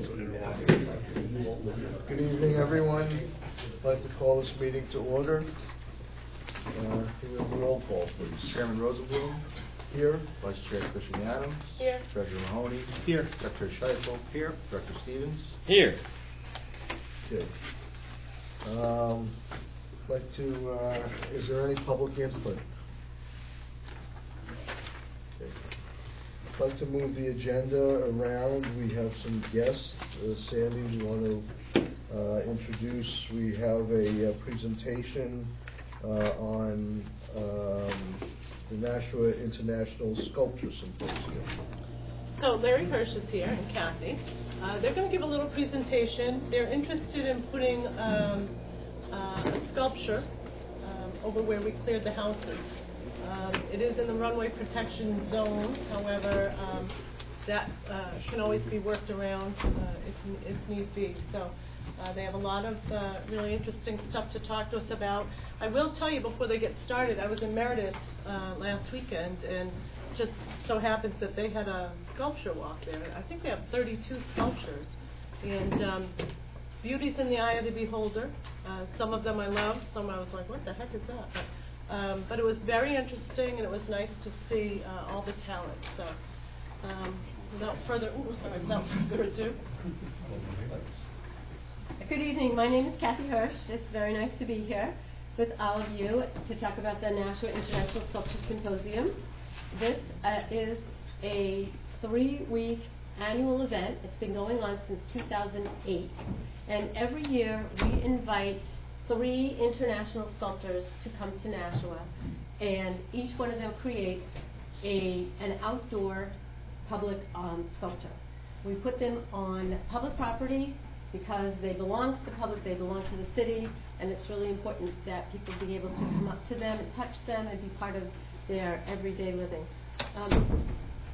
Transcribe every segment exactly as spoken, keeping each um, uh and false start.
Good evening, everyone. I'd like to call this meeting to order. Uh, Can we have a roll call, please? Chairman Rosenblum. Here. Vice Chair Cushing Adams. Here. Treasurer Mahoney. Here. Secretary Scheifel. Here. Director Stevens. Here. Okay. Um, I'd like to, uh, is there any public input? Okay. I'd like to move the agenda around. We have some guests. Uh, Sandy, you want to uh, introduce? We have a, uh presentation uh, on um, the Nashua International Sculpture Symposium. So Larry Hirsch is here and Kathy. Uh, they're going to give a little presentation. They're interested in putting um, uh, a sculpture um, over where we cleared the houses. Um, it is in the runway protection zone. However, um, that uh, can always be worked around uh, if, if need be. So uh, they have a lot of uh, really interesting stuff to talk to us about. I will tell you before they get started, I was in Meredith uh, last weekend, and just so happens that they had a sculpture walk there. I think they have thirty-two sculptures, and um, beauty's in the eye of the beholder. Uh, some of them I loved, some I was like, what the heck is that? But, um, but it was very interesting, and it was nice to see uh, all the talent. So um, without further, ooh, sorry, without further ado. Good evening. My name is Kathy Hirsch. It's very nice to be here with all of you to talk about the Nashua International Sculpture Symposium. This uh, is a three-week annual event. It's been going on since two thousand eight. And every year we invite three international sculptors to come to Nashua. And each one of them creates a, an outdoor public um, sculpture. We put them on public property because they belong to the public, they belong to the city, and it's really important that people be able to come up to them and touch them and be part of their everyday living. Um,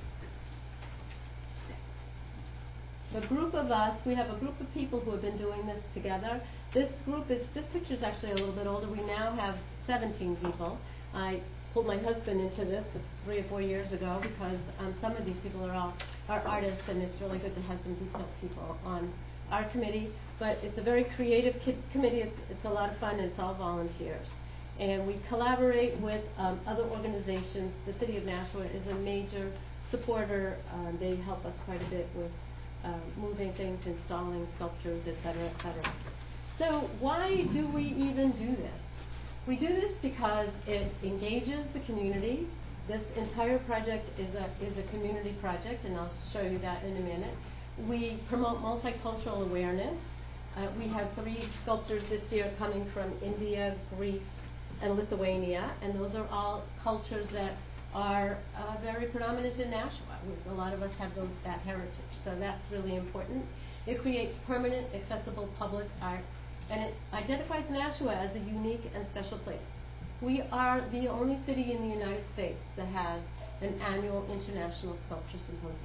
a group of us, we have a group of people who have been doing this together. This group is, this picture is actually a little bit older. We now have seventeen people. I pulled my husband into this three or four years ago because um, some of these people are all are artists, and it's really good to have some detailed people on our committee. But it's a very creative ki- committee. It's, it's a lot of fun, and it's all volunteers. And we collaborate with um, other organizations. The City of Nashua is a major supporter. Um, they help us quite a bit with uh, moving things, installing sculptures, et cetera, et cetera. So why do we even do this? We do this because it engages the community. This entire project is a, is a community project, and I'll show you that in a minute. We promote multicultural awareness. Uh, we have three sculptors this year coming from India, Greece, and Lithuania, and those are all cultures that are uh, very predominant in Nashua. We, a lot of us have those, that heritage, so that's really important. It creates permanent, accessible public art, and it identifies Nashua as a unique and special place. We are the only city in the United States that has an annual International Sculpture Symposium.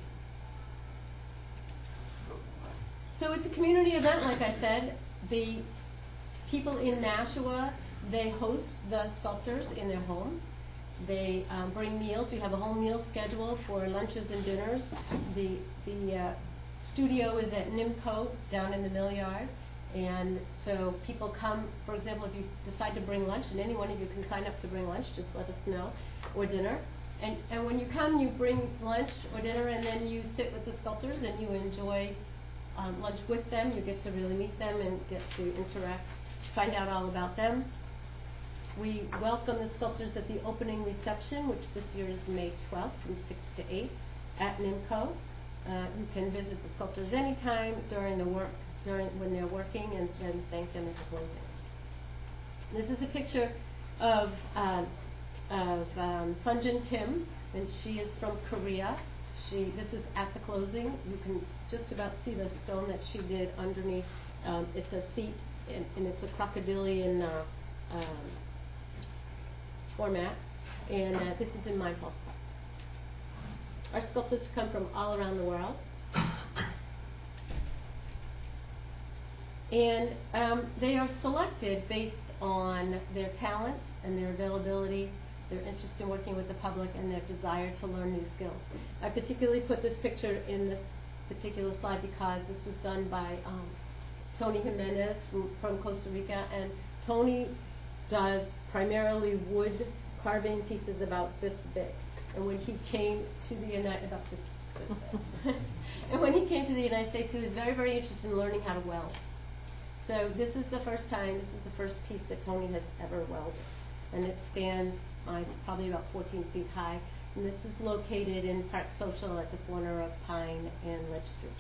So it's a community event, like I said. The people in Nashua, they host the sculptors in their homes. They um, bring meals. We have a whole meal schedule for lunches and dinners. The the uh, studio is at Nimco down in the Mill Yard. And so people come, for example, if you decide to bring lunch, and any one of you can sign up to bring lunch, just let us know, or dinner. And, and when you come, you bring lunch or dinner, and then you sit with the sculptors and you enjoy um, lunch with them. You get to really meet them and get to interact, find out all about them. We welcome the sculptors at the opening reception, which this year is May twelfth from six to eight at Nimco. Uh, you can visit the sculptors anytime during the work, during when they're working, and, and thank them at the closing. This is a picture of um, of um, Sunjin Kim, and she is from Korea. She this is at the closing. You can just about see the stone that she did underneath. Um, it's a seat, and, and it's a crocodilian uh, um, format, and uh, this is in my postcard. Our sculptors come from all around the world. And um, they are selected based on their talent and their availability, their interest in working with the public, and their desire to learn new skills. I particularly put this picture in this particular slide because this was done by um, Tony Jimenez from, from Costa Rica, and Tony does primarily wood carving pieces about this big. And when he came to the United about this, this big. and when he came to the United States, he was very, very interested in learning how to weld. So this is the first time, this is the first piece that Tony has ever welded, and it stands uh, probably about fourteen feet high. And this is located in Park Social at the corner of Pine and Ledge Street.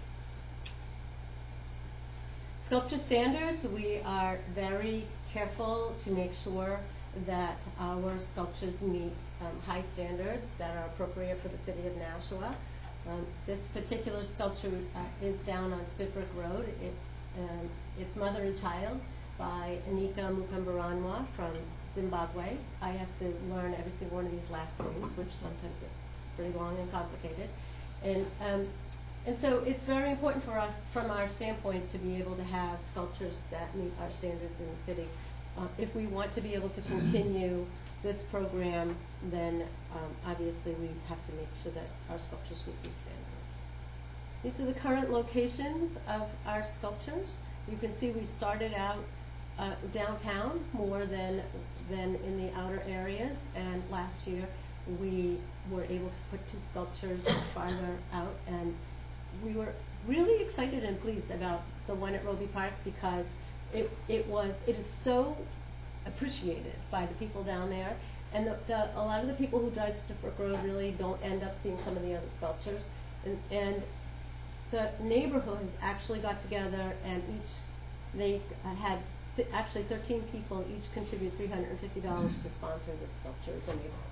Sculpture standards, we are very careful to make sure that our sculptures meet um, high standards that are appropriate for the city of Nashua. Um, this particular sculpture uh, is down on Spitbrook Road. It's, um, it's Mother and Child by Anika Mukambaranwa from Zimbabwe. I have to learn every single one of these last names, which sometimes is pretty long and complicated. And um, and so it's very important for us, from our standpoint, to be able to have sculptures that meet our standards in the city. Uh, if we want to be able to continue this program, then um, obviously we have to make sure that our sculptures meet these standards. These are the current locations of our sculptures. You can see we started out Uh, downtown more than than in the outer areas, and last year we were able to put two sculptures farther out, and we were really excited and pleased about the one at Roby Park because it it was it is so appreciated by the people down there, and the, the, a lot of the people who drive Spitbrook Road really don't end up seeing some of the other sculptures, and, and the neighborhood actually got together and each they uh, had actually thirteen people each contribute three hundred fifty dollars to sponsor this sculpture as a neighborhood.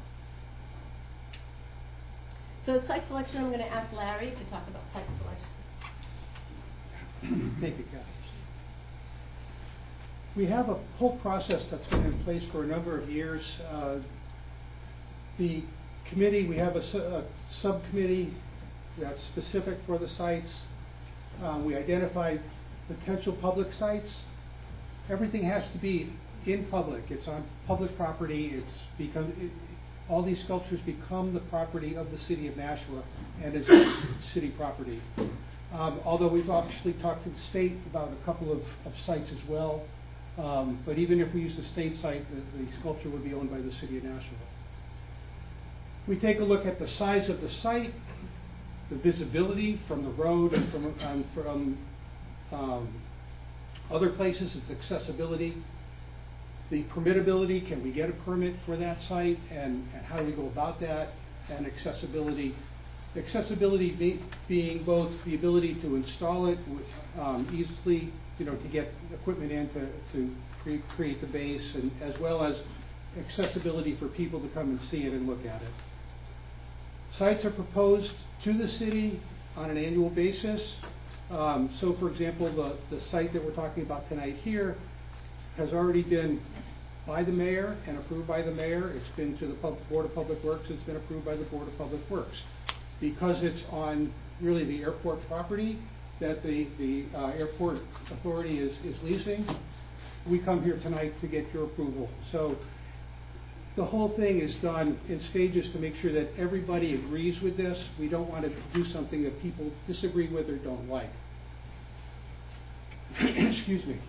So site selection, I'm going to ask Larry to talk about site selection. Thank you, Kathy. We have a whole process that's been in place for a number of years. Uh, the committee, we have a, su a subcommittee that's specific for the sites. Um, we identified potential public sites. Everything has to be in public. It's on public property. It's become it, all these sculptures become the property of the city of Nashua and is city property. Um, although we've actually talked to the state about a couple of, of sites as well. Um, but even if we use the state site, the, the sculpture would be owned by the city of Nashua. We take a look at the size of the site, the visibility from the road and from um, from um, other places. It's accessibility, the permittability, can we get a permit for that site, and, and how do we go about that, and accessibility. Accessibility be, being both the ability to install it um, easily, you know, to get equipment in to, to cre create the base, and as well as accessibility for people to come and see it and look at it. Sites are proposed to the city on an annual basis. Um, so, for example, the, the site that we're talking about tonight here has already been by the mayor and approved by the mayor. It's been to the Pub Board of Public Works. It's been approved by the Board of Public Works. Because it's on really the airport property that the, the uh, airport authority is, is leasing, we come here tonight to get your approval. So the whole thing is done in stages to make sure that everybody agrees with this. We don't want to do something that people disagree with or don't like. Excuse me.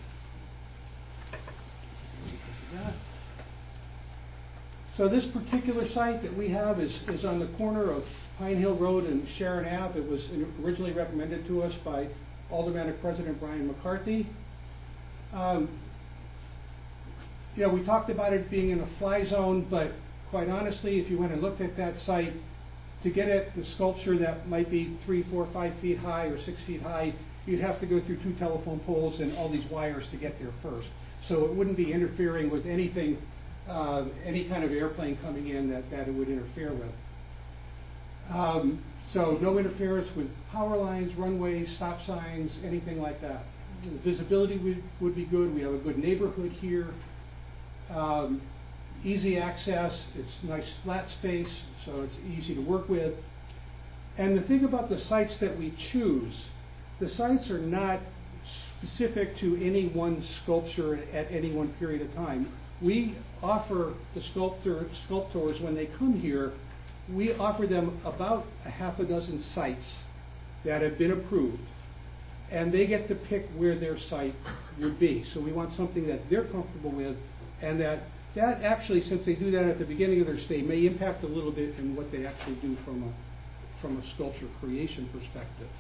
So this particular site that we have is, is on the corner of Pine Hill Road and Sharon Avenue. It was originally recommended to us by Aldermanic President Brian McCarthy. Um, You know, we talked about it being in a fly zone, but quite honestly, if you went and looked at that site, to get at the sculpture that might be three, four, five feet high or six feet high, you'd have to go through two telephone poles and all these wires to get there first. So it wouldn't be interfering with anything, uh, any kind of airplane coming in that, that it would interfere with. Um, so no interference with power lines, runways, stop signs, anything like that. The visibility would, would be good. We have a good neighborhood here. Um, easy access, it's nice flat space, so it's easy to work with. And the thing about the sites that we choose, the sites are not specific to any one sculpture at any one period of time. We offer the sculptor, sculptors, when they come here, we offer them about a half a dozen sites that have been approved, and they get to pick where their site would be. So we want something that they're comfortable with, and that that actually, since they do that at the beginning of their stay, may impact a little bit in what they actually do from a from a sculpture creation perspective.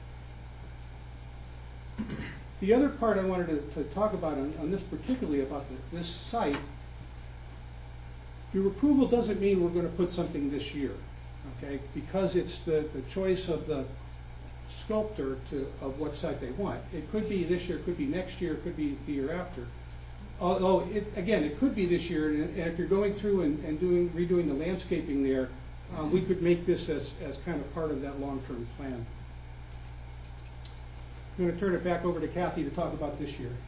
The other part I wanted to, to talk about on, on this particularly about the, this site, your approval doesn't mean we're going to put something this year, okay? Because it's the, the choice of the sculptor to of what site they want. It could be this year, it could be next year, it could be the year after. Although, it, again, it could be this year, and, and if you're going through and, and doing redoing the landscaping there, um, we could make this as, as kind of part of that long-term plan. I'm going to turn it back over to Kathy to talk about this year.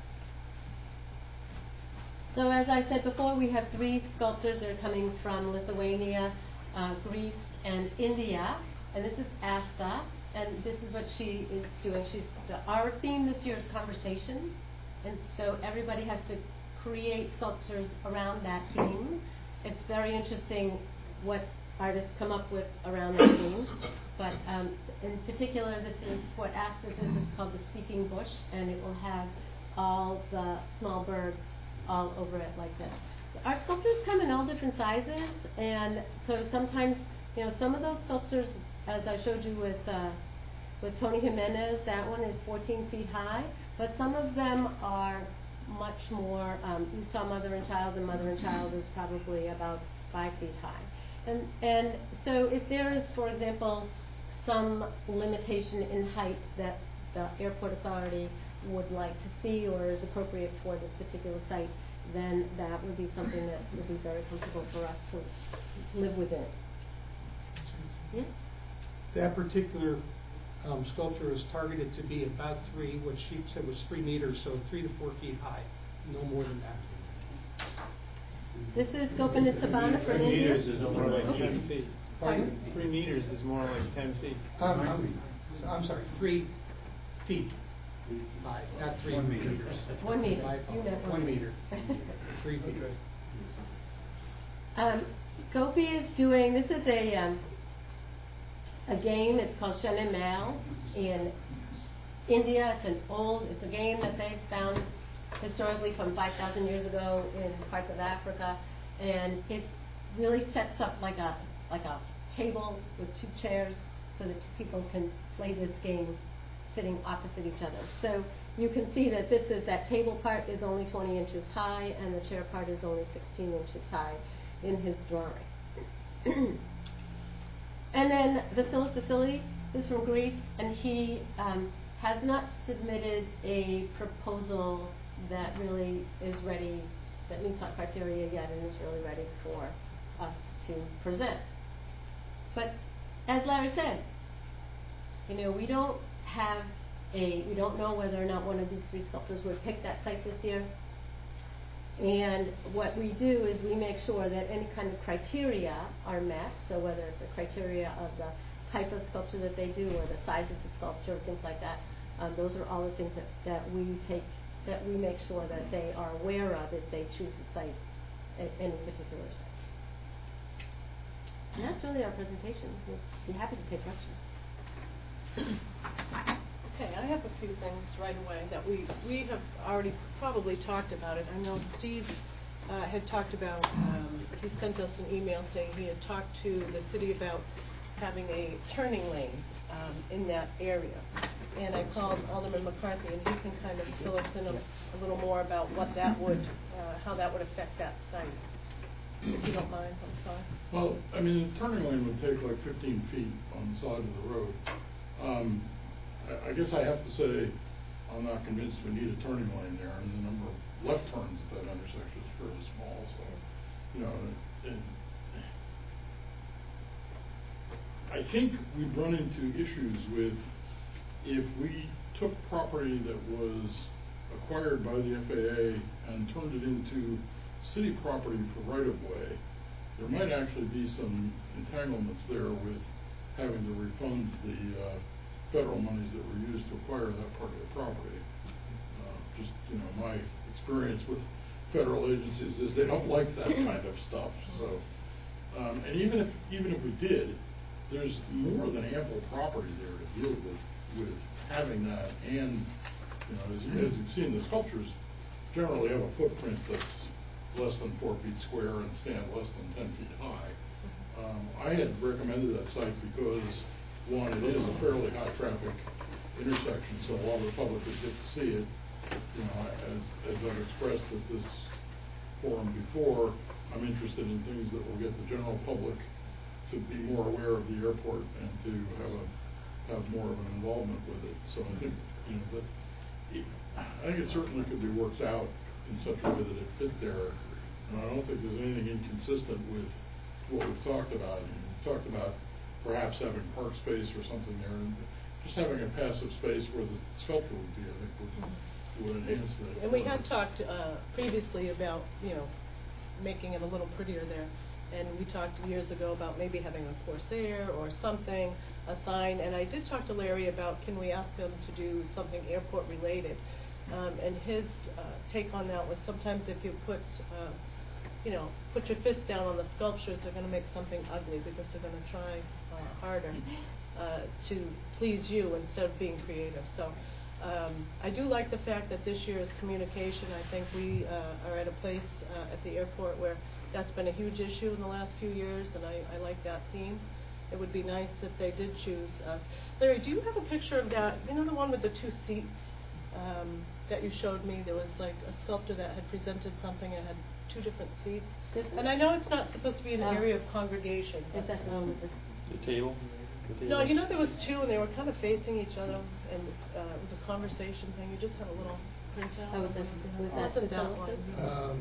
So as I said before, we have three sculptors that are coming from Lithuania, uh, Greece, and India. And this is Asta, and this is what she is doing. She's the, our theme this year is conversation, and so everybody has to create sculptures around that theme. It's very interesting what artists come up with around that theme. But um, in particular, this is what Asta does. It's called the Speaking Bush, and it will have all the small birds all over it like this. Our sculptures come in all different sizes, and so sometimes, you know, some of those sculptures, as I showed you with uh, with Tony Jimenez, that one is fourteen feet high, but some of them are much more. Um, you saw Mother and Child, and Mother and Child is probably about five feet high, and and so if there is, for example, some limitation in height that the airport authority would like to see or is appropriate for this particular site, then that would be something that would be very comfortable for us to live within. Yeah? That particular um, sculpture is targeted to be about three, what she said was three meters, so three to four feet high, no more than that. This is Gopinath Sabana from Three India. meters is more like Okay. ten feet. Pardon? Three meters is more like ten feet. Um, I'm, I'm sorry, three feet high, not three One meter. meters. One meter. My You fault. meant one One meter. meter. Three feet. Um, Gopi is doing, this is a um, a game, it's called Shene Mal in India. It's an old, it's a game that they found historically from five thousand years ago in parts of Africa, and it really sets up like a like a table with two chairs so that two people can play this game sitting opposite each other. So you can see that this is, that table part is only twenty inches high and the chair part is only sixteen inches high in his drawing. And then Vasilis Vasilis is from Greece, and he um, has not submitted a proposal that really is ready, that meets our criteria yet and is really ready for us to present. But as Larry said, you know, we don't have a, we don't know whether or not one of these three sculptors would pick that site this year. And what we do is we make sure that any kind of criteria are met, so whether it's a criteria of the type of sculpture that they do or the size of the sculpture, things like that, um, those are all the things that, that we take, that we make sure that they are aware of if they choose a site, a, any particular site. And that's really our presentation. We'll be happy to take questions. Okay, I have a few things right away that we, we have already probably talked about it. I know Steve uh, had talked about, um, he sent us an email saying he had talked to the city about having a turning lane um, in that area. And I called Alderman McCarthy, and he can kind of fill us in a, a little more about what that would, uh, how that would affect that site. If you don't mind, I'm sorry. Well, I mean, the turning lane would take like fifteen feet on the side of the road. Um, I, I guess I have to say, I'm not convinced we need a turning lane there, and the number of left turns at that intersection is fairly small, so, you know, it, it, I think we'd run into issues with, if we took property that was acquired by the F A A and turned it into city property for right-of-way, there might actually be some entanglements there with having to refund the uh, federal monies that were used to acquire that part of the property. Uh, just, you know, my experience with federal agencies is they don't like that kind of stuff. So, um, and even if even if we did, there's more than ample property there to deal with with having that, and, you know, as, as you've seen, the sculptures generally have a footprint that's less than four feet square and stand less than ten feet high. Um, I had recommended that site because, one, it is a fairly high traffic intersection, so a lot of the public would get to see it. You know, as, as I've expressed at this forum before, I'm interested in things that will get the general public to be more aware of the airport and to have a have more of an involvement with it. So I think, you know, that it, I think it certainly could be worked out in such a way that it fit there. And I don't think there's anything inconsistent with what we've talked about. And we've talked about perhaps having park space or something there, and just having a passive space where the sculpture would be, I think, would, would enhance that. And we had talked uh, previously about, you know, making it a little prettier there. And we talked years ago about maybe having a Corsair or something, a sign. And I did talk to Larry about, can we ask them to do something airport related? Um, and his uh, take on that was sometimes if you put, uh, you know, put your fist down on the sculptures, they're going to make something ugly because they're going to try uh, harder uh, to please you instead of being creative. So um, I do like the fact that this year is communication. I think we uh, are at a place uh, at the airport where that's been a huge issue in the last few years, and I, I like that theme. It would be nice if they did choose us. Larry, do you have a picture of that? You know the one with the two seats um, that you showed me? There was like a sculptor that had presented something and had two different seats. This And I know it's not supposed to be an Oh. area of congregation. Is that the one with the? The table? The table? No, you know there was two, and they were kind of facing each other, and uh, it was a conversation thing. You just had a little printout. Oh, was that, was that Wasn't that the one? Um,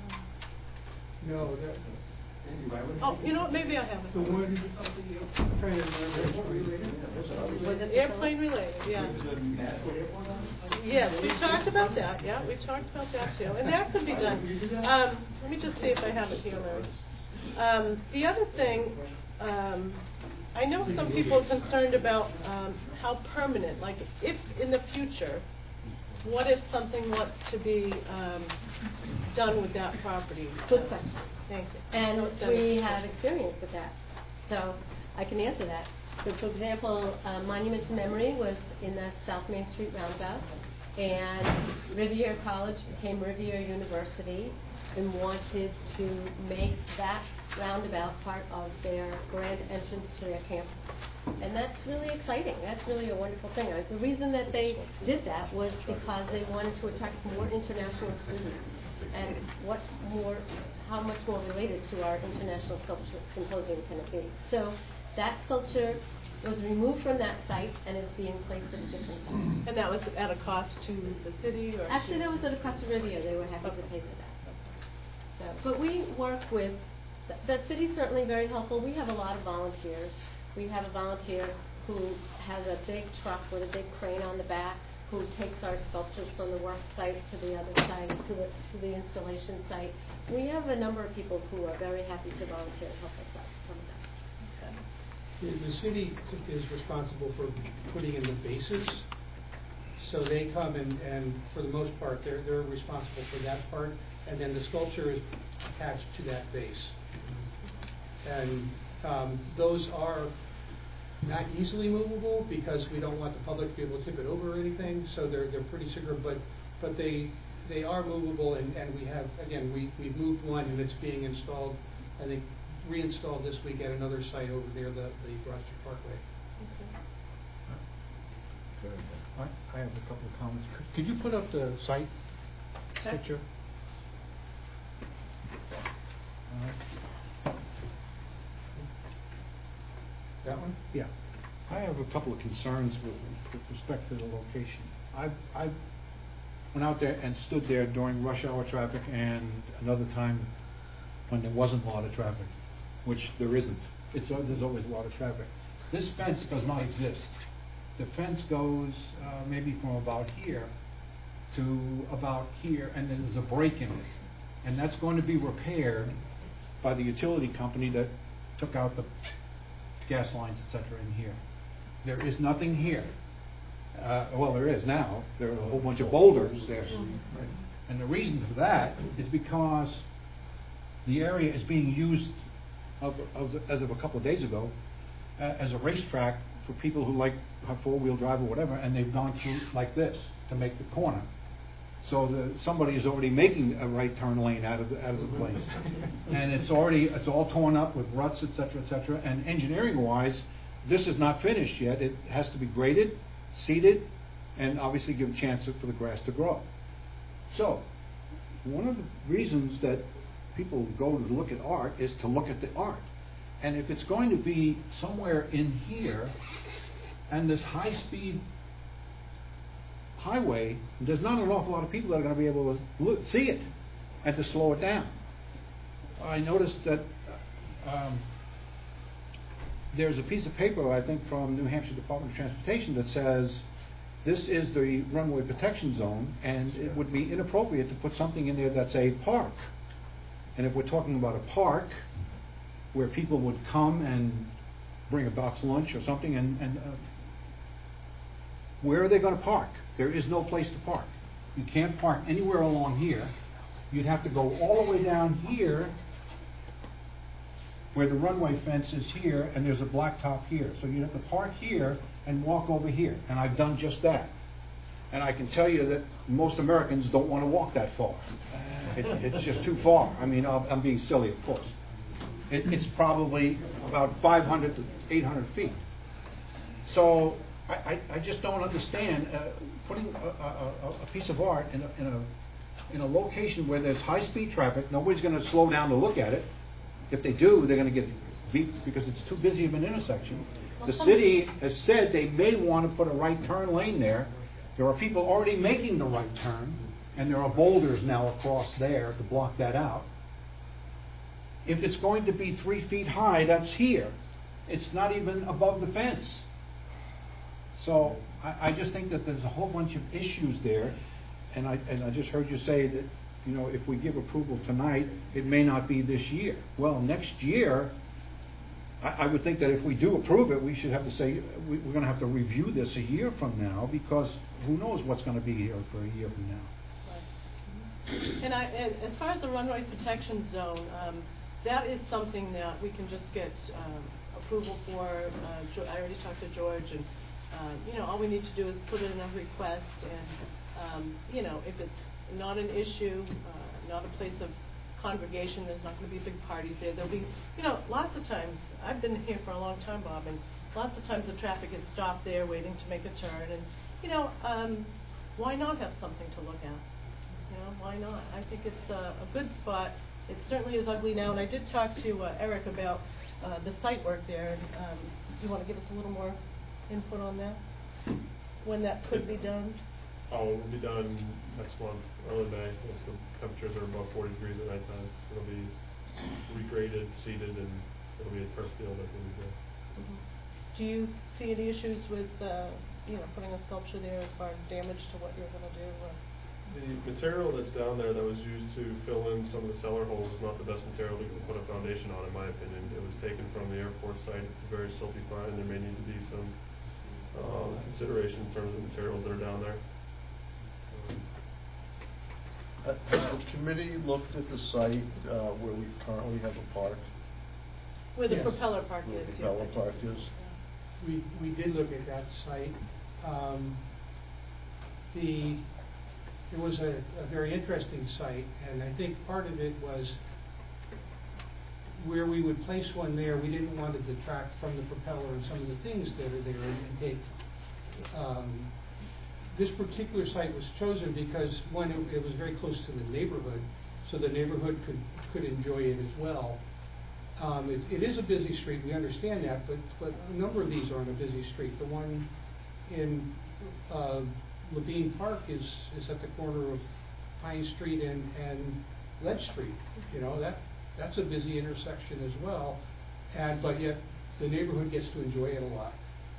no, that, Oh, you know what? Maybe I have it. the one, trying to remember. Was it Airplane related, yeah. Yes, we talked about that, yeah, we talked about that too, and that could be done. Um, let me just see if I have it here, Larry. Um, the other thing, um, I know some people are concerned about um, how permanent, like if in the future, what if something wants to be um, done with that property? Good question. Thank you. And No, it's done. we have experience with that, so I can answer that. So, for example, uh, Monument to Memory was in the South Main Street roundabout, and Riviera College became Riviera University and wanted to make that roundabout part of their grand entrance to their campus. And that's really exciting. That's really a wonderful thing. Uh, The reason that they did that was because they wanted to attract more international students. And what more, how much more related to our International Sculpture Symposium can it be? So that sculpture was removed from that site and is being placed at a different site. And that was at a cost to the city, or? Actually, that was at a Costa Riviera. They were happy to pay for that. So, but we work with, the, the city's certainly very helpful. We have a lot of volunteers. We have a volunteer who has a big truck with a big crane on the back, who takes our sculptures from the work site to the other site, to the, to the installation site. We have a number of people who are very happy to volunteer and help us out with some of that. The, the city is responsible for putting in the bases, so they come and, and for the most part, they're, they're responsible for that part, and then the sculpture is attached to that base. And um, those are not easily movable because we don't want the public to be able to tip it over or anything, so they're, they're pretty secure, but, but they, they are movable, and, and we have, again, we, we've moved one and it's being installed, I think, reinstalled this week at another site over near the, the Broad Street Parkway. I, I have a couple of comments. Could, could you put up the site Sure. picture? Uh, that one? Yeah. I have a couple of concerns with, with respect to the location. I I went out there and stood there during rush hour traffic and another time when there wasn't a lot of traffic, which there isn't. It's, uh, there's always a lot of traffic. This fence does not exist. The fence goes uh, maybe from about here to about here, and there's a break in it. And that's going to be repaired by the utility company that took out the gas lines, et cetera, in here. There is nothing here. Uh, well, there is now. There are a whole bunch of boulders there. And the reason for that is because the area is being used of, of, as of a couple of days ago uh, as a racetrack for people who like have four-wheel drive or whatever, and they've gone through like this to make the corner. So the, somebody is already making a right turn lane out of the, out of the place, and it's already it's all torn up with ruts, et cetera, et cetera. And engineering-wise, this is not finished yet. It has to be graded, seeded, and obviously give a chance for the grass to grow. So, one of the reasons that people go to look at art is to look at the art. And if it's going to be somewhere in here, and this high-speed highway, there's not an awful lot of people that are going to be able to look, see it and to slow it down. I noticed that um, there's a piece of paper, I think, from New Hampshire Department of Transportation that says this is the runway protection zone, and it would be inappropriate to put something in there that's a park. And if we're talking about a park where people would come and bring a box lunch or something, and, and uh, where are they going to park? There is no place to park. You can't park anywhere along here. You'd have to go all the way down here where the runway fence is here, and there's a blacktop here. So you'd have to park here and walk over here. And I've done just that. And I can tell you that most Americans don't want to walk that far. It, it's just too far. I mean, I'll, I'm being silly, of course. It, it's probably about five hundred to eight hundred feet. So I, I, I just don't understand uh, putting a, a, a piece of art in a, in a in a location where there's high-speed traffic. Nobody's going to slow down to look at it. If they do, they're going to get beat because it's too busy of an intersection. The city has said they may want to put a right turn lane there. There are people already making the right turn, and there are boulders now across there to block that out. If it's going to be three feet high, that's here. It's not even above the fence. So I, I just think that there's a whole bunch of issues there, and I and I just heard you say that, you know, if we give approval tonight, it may not be this year. Well, next year, I, I would think that if we do approve it, we should have to say we, we're going to have to review this a year from now, because who knows what's going to be here for a year from now. Right. And I, and as far as the runway protection zone, um, that is something that we can just get um, approval for. Uh, jo- I already talked to George, and uh, you know, all we need to do is put in a request, and um, you know, if it's not an issue, uh, not a place of congregation, there's not going to be big parties there. There'll be, you know, lots of times, I've been here for a long time, Bob, and lots of times the traffic is stopped there waiting to make a turn, and, you know, um, why not have something to look at? You know, why not? I think it's uh, a good spot. It certainly is ugly now, and I did talk to uh, Eric about uh, the site work there, and um, you want to give us a little more input on that? When that could be done? Oh, it'll be done next month, early May, once the temperatures are above forty degrees at nighttime. It'll be regraded, seeded, and it'll be a turf field that will be there. Mm-hmm. Do you see any issues with, uh, you know, putting a sculpture there as far as damage to what you're going to do? Or? The material that's down there that was used to fill in some of the cellar holes is not the best material we can put a foundation on, in my opinion. It was taken from the airport site. It's very silty fine, and there may need to be some um, consideration in terms of materials that are down there. Uh, Has the committee looked at the site uh, where we currently have a park? Where the Yes. propeller park Where is. the yeah. propeller park is? We, we did look at that site. Um, the, it was a, a very interesting site, and I think part of it was where we would place one there, we didn't want to detract from the propeller and some of the things that are there and take. Um, this particular site was chosen because, one, it, it was very close to the neighborhood, so the neighborhood could, could enjoy it as well. Um, it, it is a busy street, we understand that, but, but a number of these are on a busy street. The one in uh, Levine Park is, is at the corner of Pine Street and, and Ledge Street. You know, that, that's a busy intersection as well, and, but yet the neighborhood gets to enjoy it a lot.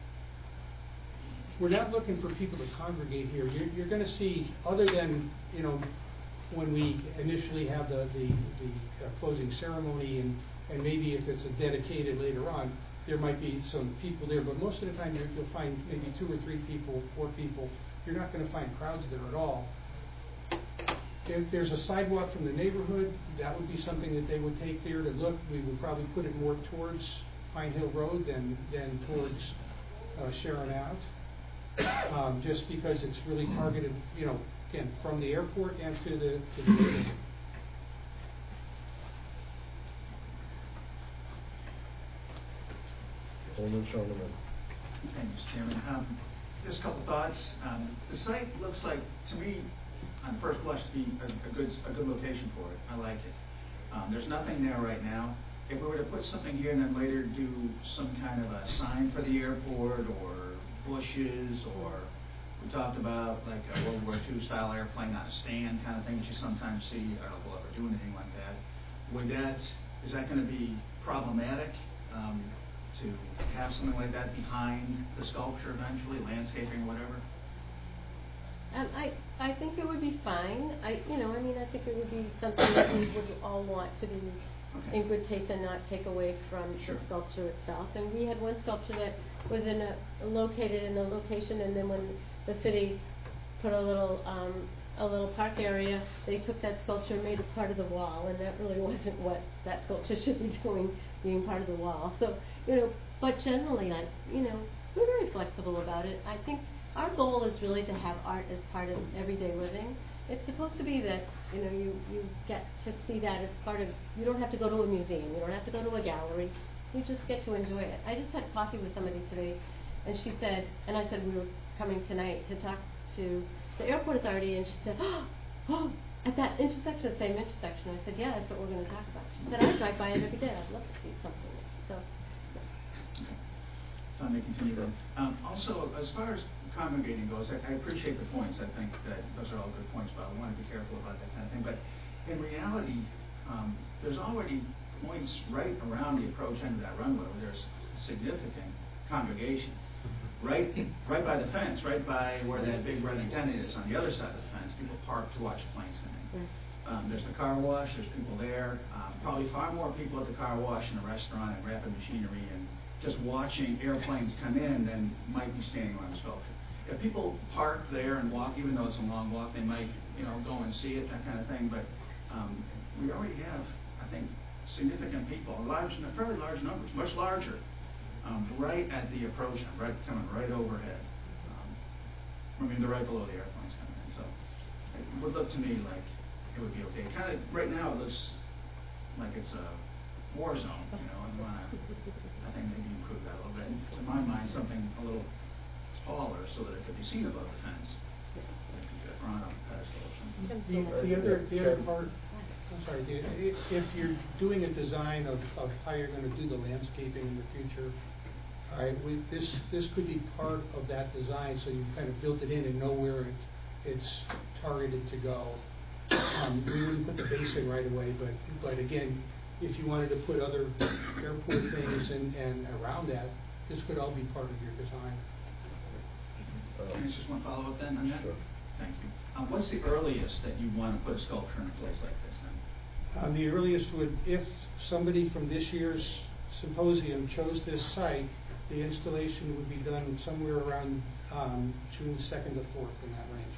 We're not looking for people to congregate here. You're, you're going to see, other than, you know, when we initially have the, the, the uh, closing ceremony, and, and maybe if it's a dedicated later on, there might be some people there, but most of the time you're, you'll find maybe two or three people, four people. You're not going to find crowds there at all. If there's a sidewalk from the neighborhood, that would be something that they would take there to look. We would probably put it more towards Pine Hill Road than, than towards uh, Sharon Ave, um, just because it's really targeted, you know, again, from the airport and to the, to the area. Alderman Shoneman. Thank you, Mister Chairman. Um, just a couple thoughts. Um, the site looks like, to me, on first blush, to be a, a good a good location for it. I like it. Um, there's nothing there right now. If we were to put something here and then later do some kind of a sign for the airport or bushes, or we talked about like a World War Two style airplane on a stand kind of thing that you sometimes see. I don't know if we'll ever do anything like that. Would that, is that going to be problematic? Um, to have something like that behind the sculpture eventually, landscaping, whatever? Um, I, I think it would be fine. I, you know, I mean, I think it would be something that we would all want to be Okay. in good taste and not take away from Sure. the sculpture itself. And we had one sculpture that was in a, located in a location, and then when the city put a little, um, a little park area, they took that sculpture and made it part of the wall, and that really wasn't what that sculpture should be doing, being part of the wall. So, you know, but generally, I, you know, we're very flexible about it. I think our goal is really to have art as part of everyday living. It's supposed to be that, you know, you, you get to see that as part of, you don't have to go to a museum, you don't have to go to a gallery, you just get to enjoy it. I just had coffee with somebody today, and she said, and I said we were coming tonight to talk to the airport authority, and she said, oh, oh, at that intersection, the same intersection. I said, yeah, that's what we're going to talk about. She said, I drive by it every day, I'd love to see something. So, If I may continue then. Um, also, as far as congregating goes, I, I appreciate the points. I think that those are all good points, but I want to be careful about that kind of thing. But in reality, um, there's already points right around the approach end of that runway where there's significant congregation. Right, right by the fence, right by where that big red antenna is on the other side of the fence, people park to watch planes come in. Um, there's the car wash, there's people there, um, probably far more people at the car wash and the restaurant and Rapid Machinery and just watching airplanes come in than might be standing around the sculpture. If people park there and walk, even though it's a long walk, they might, you know, go and see it, that kind of thing, but um, we already have, I think, significant people, large, fairly large numbers, much larger, Um, right at the approach, right coming right overhead. Um, I mean, they're right below the airplanes coming in. So it would look to me like it would be okay. Kind of right now, it looks like it's a war zone. You know, and wanna, I think maybe improve that a little bit. And to my mind, something a little taller so that it could be seen above the fence. Like you got on a pedestal or something. The, the other, the other part, I'm sorry, the, if, if you're doing a design of, of how you're going to do the landscaping in the future, all right, we, this this could be part of that design, so you've kind of built it in and know where it, it's targeted to go. Um, we wouldn't put the base in right away, but but again, if you wanted to put other airport things and, and around that, this could all be part of your design. Uh, Can I just one follow up then on that? Sure. Thank you. Um, what's the earliest that you want to put a sculpture in a place like this then? Um, the earliest would, if somebody from this year's symposium chose this site, the installation would be done somewhere around um, June second to fourth, in that range.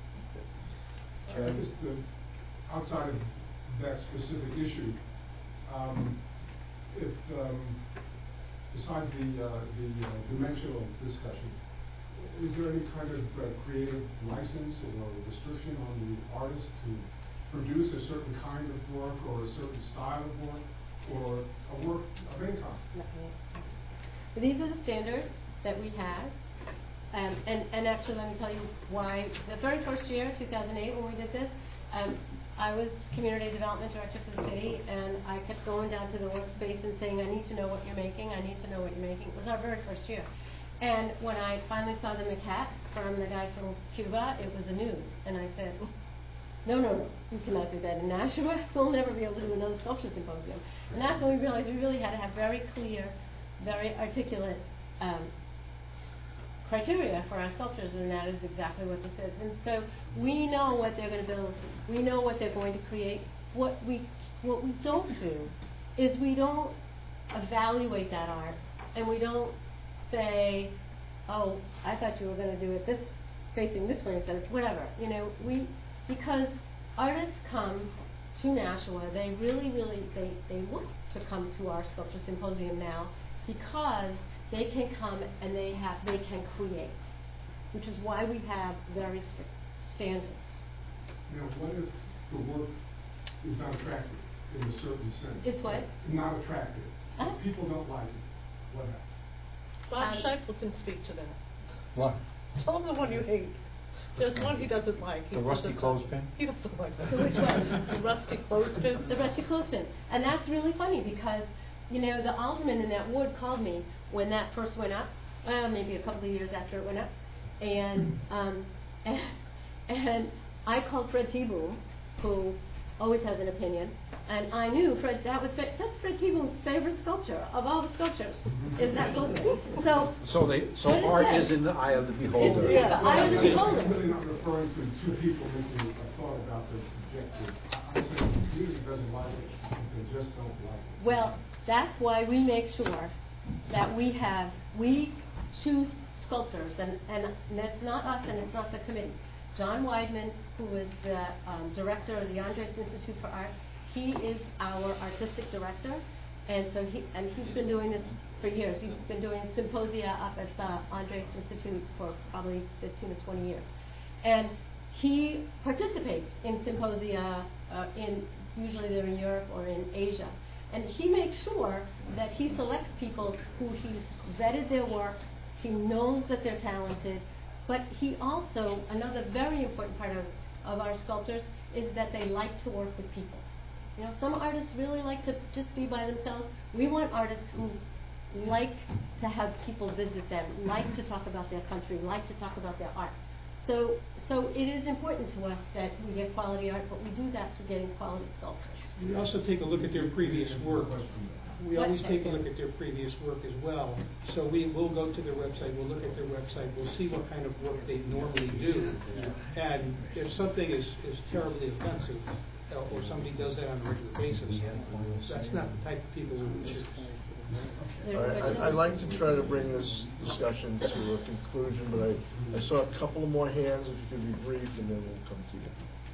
Ken? Just uh, outside of that specific issue, um, if um, besides the uh, the uh, dimensional discussion, is there any kind of uh, creative license or restriction on the artist to produce a certain kind of work or a certain style of work or a work of any kind? these are the standards that we have. Um, and, and actually, let me tell you why. The very first year, two thousand eight, when we did this, um, I was community development director for the city, and I kept going down to the workspace and saying, I need to know what you're making, I need to know what you're making. It was our very first year. And when I finally saw the maquette from the guy from Cuba, it was a news. And I said, no, no, no, you cannot do that in Nashua. We'll never be able to do another sculpture symposium. And that's when we realized we really had to have very clear, very articulate um, criteria for our sculptures, and that is exactly what this is. And so we know what they're going to build. We know what they're going to create. What we what we don't do is we don't evaluate that art, and we don't say, oh, I thought you were going to do it this facing this way instead of whatever. You know, we because artists come to Nashua, they really, really they, they look to come to our sculpture symposium now because they can come and they have, they can create, which is why we have very strict standards. Now, what if the work is not attractive in a certain sense? Is what? Not attractive. Uh-huh. If people don't like it, what happens? Bob Um, Scheifel can speak to that. What? Tell him the one you hate. There's one he doesn't like. He The rusty doesn't- clothespin? He doesn't like that. So which one? The rusty clothespin? The rusty clothespin. And that's really funny because, you know, the alderman in that ward called me when that first went up, uh, maybe a couple of years after it went up, and um, and, and I called Fred T-Boom, who always has an opinion, and I knew Fred, that was Fred, that's Fred T-Boom's favorite sculpture of all the sculptures, is that clothespin. So, So they, so What is art that? is in the eye of the beholder. It's- yeah, the eye of the I'm beholder. really not referring to two people making a thought about this subjective. I- I'm saying the community doesn't like it, they just don't like it. well, that's why we make sure that we have, we choose sculptors, and, and that's not us and it's not the committee. John Weidman, who is the um, director of the Andres Institute for Art, he is our artistic director, and so he, and he's been doing this for years. He's been doing symposia up at the Andres Institute for probably fifteen to twenty years. And he participates in symposia uh, in, usually they're in Europe or in Asia. And he makes sure that he selects people who he's vetted their work, he knows that they're talented, but he also, another very important part of, of our sculptors is that they like to work with people. You know, some artists really like to just be by themselves. We want artists who like to have people visit them, like to talk about their country, like to talk about their art. So, so it is important to us that we get quality art, but we do that through getting quality sculptors. We also take a look at their previous work. We What? always take a look at their previous work as well. So we will go to their website, we'll look at their website, we'll see what kind of work they normally do. And if something is, is terribly offensive, uh, or somebody does that on a regular basis, that's not the type of people we would choose. All right, I- I'd like to try to bring this discussion to a conclusion, but I, I saw a couple of more hands, if you could be brief, and then we'll come to you.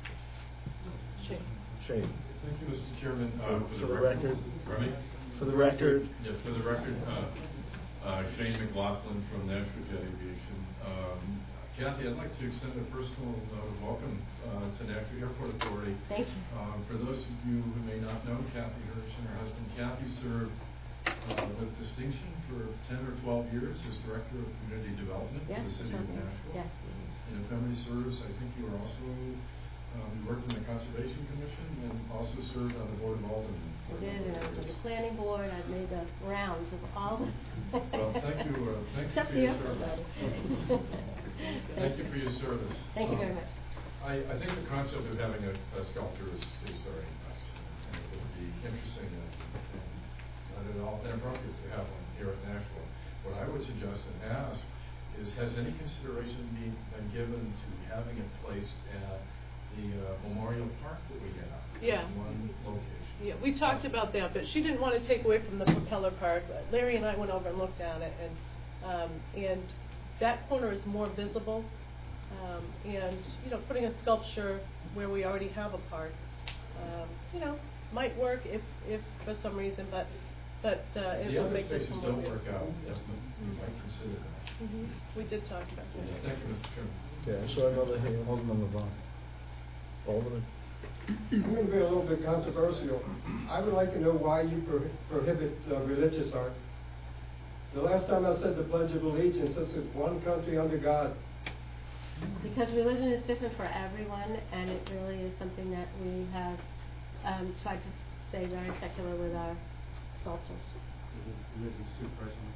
Shane. Shane. Thank you, Mister Chairman. Uh, For the record. Pardon me? For the record. Yeah, for the record, uh, uh, Shane McLaughlin from Nashville Jet Aviation. Um, Kathy, I'd like to extend a personal note of welcome uh, to Nashville Airport Authority. Thank you. Um, for those of you who may not know Kathy Hirsch and her husband, Kathy served uh, with distinction for ten or twelve years as Director of Community Development Yes, for the City of certainly. Nashville. Yeah. And if memory serves, I think you were also, um, you worked in the Conservation Commission and also served on the Board of Aldermen. I did, and I was on the planning board, I've made the rounds of all the. Well, thank you, uh, thank you Except for the your airport, service. buddy. Thank you for your service. Thank you Um, very much. I, I think the concept of having a, a sculpture is, is very nice, and it would be interesting and, and not at all inappropriate to have one here at Nashville. What I would suggest and ask is, has any consideration been, been given to having it placed at the uh, Memorial Park that we have? Yeah. In one location. Yeah, we talked about that, but she didn't want to take away from the propeller park. Larry and I went over and looked at it, and um, and that corner is more visible. Um, and you know, putting a sculpture where we already have a park, um, you know, might work if if for some reason, but but uh, it The will other make this spaces more. don't work out, yes, you might consider that. hmm We did talk about that. Thank you, Mister Chairman. Okay, I saw another hand. Alderman LeBron. Alderman. I'm going to be a little bit controversial. I would like to know why you pro- prohibit uh, religious art. The last time I said the Pledge of Allegiance, I said one country under God. Because religion is different for everyone, and it really is something that we have um, tried to stay very secular with our sculptures. Religion's too personal.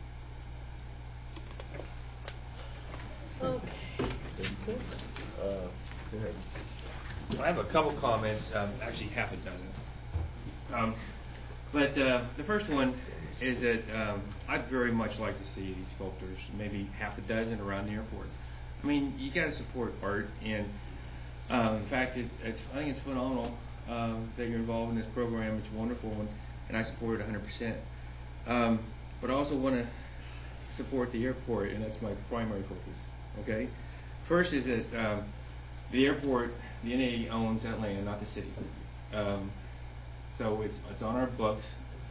Okay. Uh, go ahead. I have a couple comments, um, actually half a dozen. Um, but uh, the first one is that um, I'd very much like to see these sculptures, maybe half a dozen around the airport. I mean, you got to support art, and um, in fact, it, it's, I think it's phenomenal um, that you're involved in this program. It's wonderful, and, and I support it one hundred percent. Um, but I also want to support the airport, and that's my primary focus. Okay, first is that um, the airport, the N A owns that land, not the city. Um, so it's it's on our books,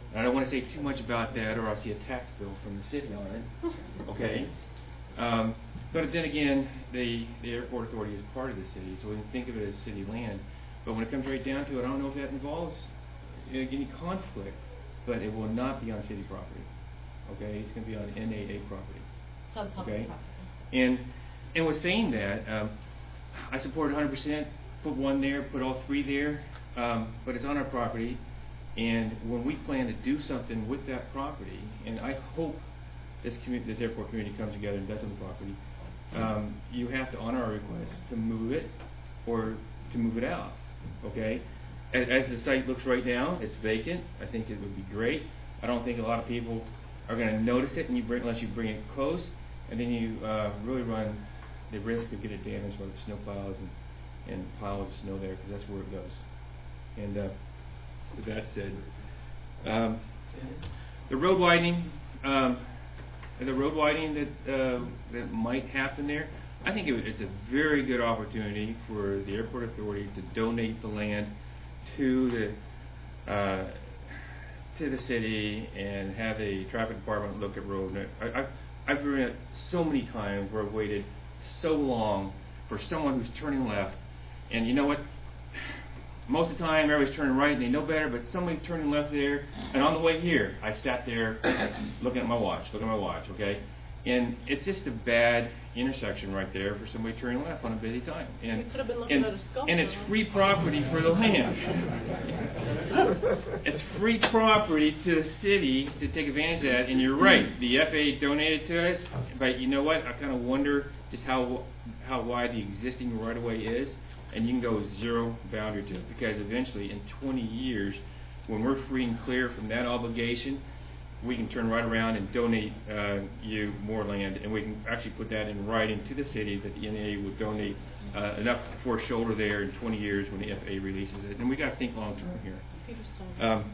And I don't want to say too much about that, or I'll see a tax bill from the city on it. Okay? Um, but then again, the, the airport authority is part of the city, so we can think of it as city land. But when it comes right down to it, I don't know if that involves uh, any conflict, but it will not be on city property. Okay? It's going to be on N A A property. Some public Okay? property. And and with saying that, um, I support one hundred percent. Put one there, put all three there, um, but it's on our property. And when we plan to do something with that property, and I hope this commu- this airport community comes together and does on the property, um, you have to honor our request to move it or to move it out. Okay? As, as the site looks right now, it's vacant. I think it would be great. I don't think a lot of people are going to notice it, and you bring, unless you bring it close, and then you uh, really run the risk of getting damaged by the snow plows and, and piles of snow there, because that's where it goes. And uh, with that said, um, the road widening, um, the road widening that uh, that might happen there, I think it, it's a very good opportunity for the airport authority to donate the land to the uh, to the city and have the traffic department look at road. And I, I've I've driven it so many times where I've waited so long for someone who's turning left, and you know what? Most of the time, everybody's turning right and they know better, but somebody's turning left there, and on the way here, I sat there looking at my watch, looking at my watch, okay? And it's just a bad intersection right there for somebody turning left on a busy time. And, You could have been looking and, at a sculpture. and it's free property for the land. It's free property to the city to take advantage of that, and you're right, the F A A donated to us, but you know what? I kind of wonder just how how wide the existing right-of-way is, and you can go zero boundary to it, because eventually in twenty years, when we're free and clear from that obligation, we can turn right around and donate uh, you more land, and we can actually put that in writing to the city that the N A A would donate uh, enough for a shoulder there in twenty years when the F A A releases it. And we got to think long term here. Um,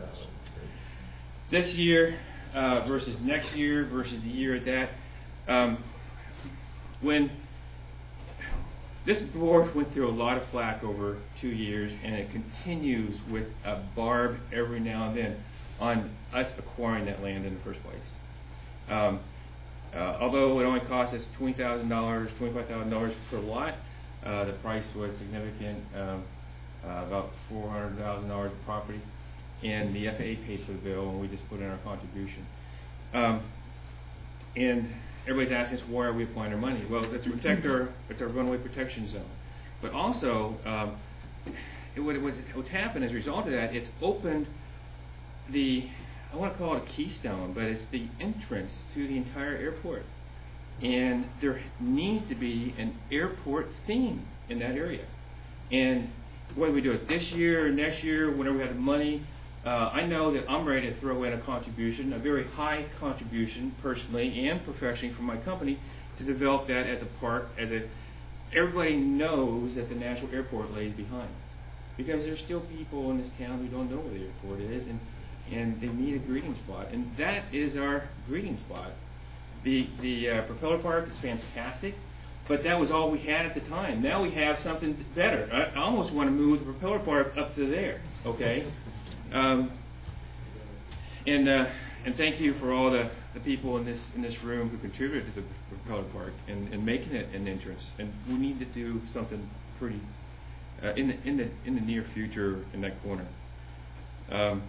this year uh, versus next year versus the year at that. Um, when this board went through a lot of flack over two years, and it continues with a barb every now and then on us acquiring that land in the first place. Um, uh, although it only cost us twenty thousand dollars, twenty-five thousand dollars per lot, uh, the price was significant, um, uh, about four hundred thousand dollars of property, and the F A A paid for the bill, and we just put in our contribution. Um, and everybody's asking us, why are we applying our money? Well, it's to protect our, it's our runway protection zone. But also, um, it, what, what's, what's happened as a result of that, it's opened the, I want to call it a keystone, but it's the entrance to the entire airport. And there needs to be an airport theme in that area. And whether we do it this year or next year, whenever we have the money, uh, I know that I'm ready to throw in a contribution, a very high contribution, personally and professionally, from my company to develop that as a park, as a, everybody knows that the National Airport lays behind. Because there's still people in this town who don't know where the airport is, and and they need a greeting spot, and that is our greeting spot. The the uh, propeller park is fantastic, but that was all we had at the time. Now we have something better. I, I almost want to move the propeller park up to there. Okay, um, and uh, and thank you for all the, the people in this in this room who contributed to the propeller park and, and making it an entrance. And we need to do something pretty uh, in the in the in the near future in that corner. Um,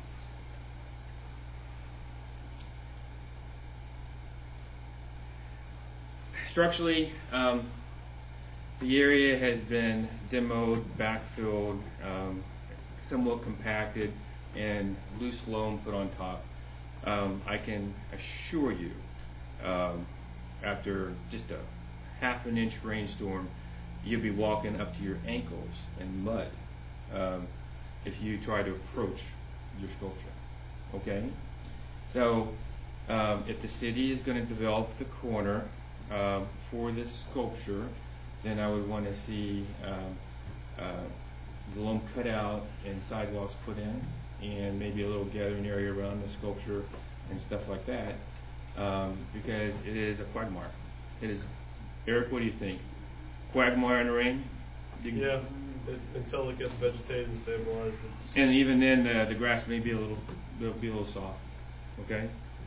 Structurally, um, the area has been demoed, backfilled, um, somewhat compacted, and loose loam put on top. Um, I can assure you, um, after just a half an inch rainstorm, you'll be walking up to your ankles in mud um, if you try to approach your sculpture. Okay? So, um, if the city is going to develop the corner Um, for this sculpture, then I would want to see um, uh, the loam cut out and sidewalks put in, and maybe a little gathering area around the sculpture and stuff like that, um, because it is a quagmire. It is. Eric, what do you think? Quagmire in the rain? You Yeah, it, until it gets vegetated and stabilized, it's. And even then, uh, the grass may be a little, will be a little soft, okay?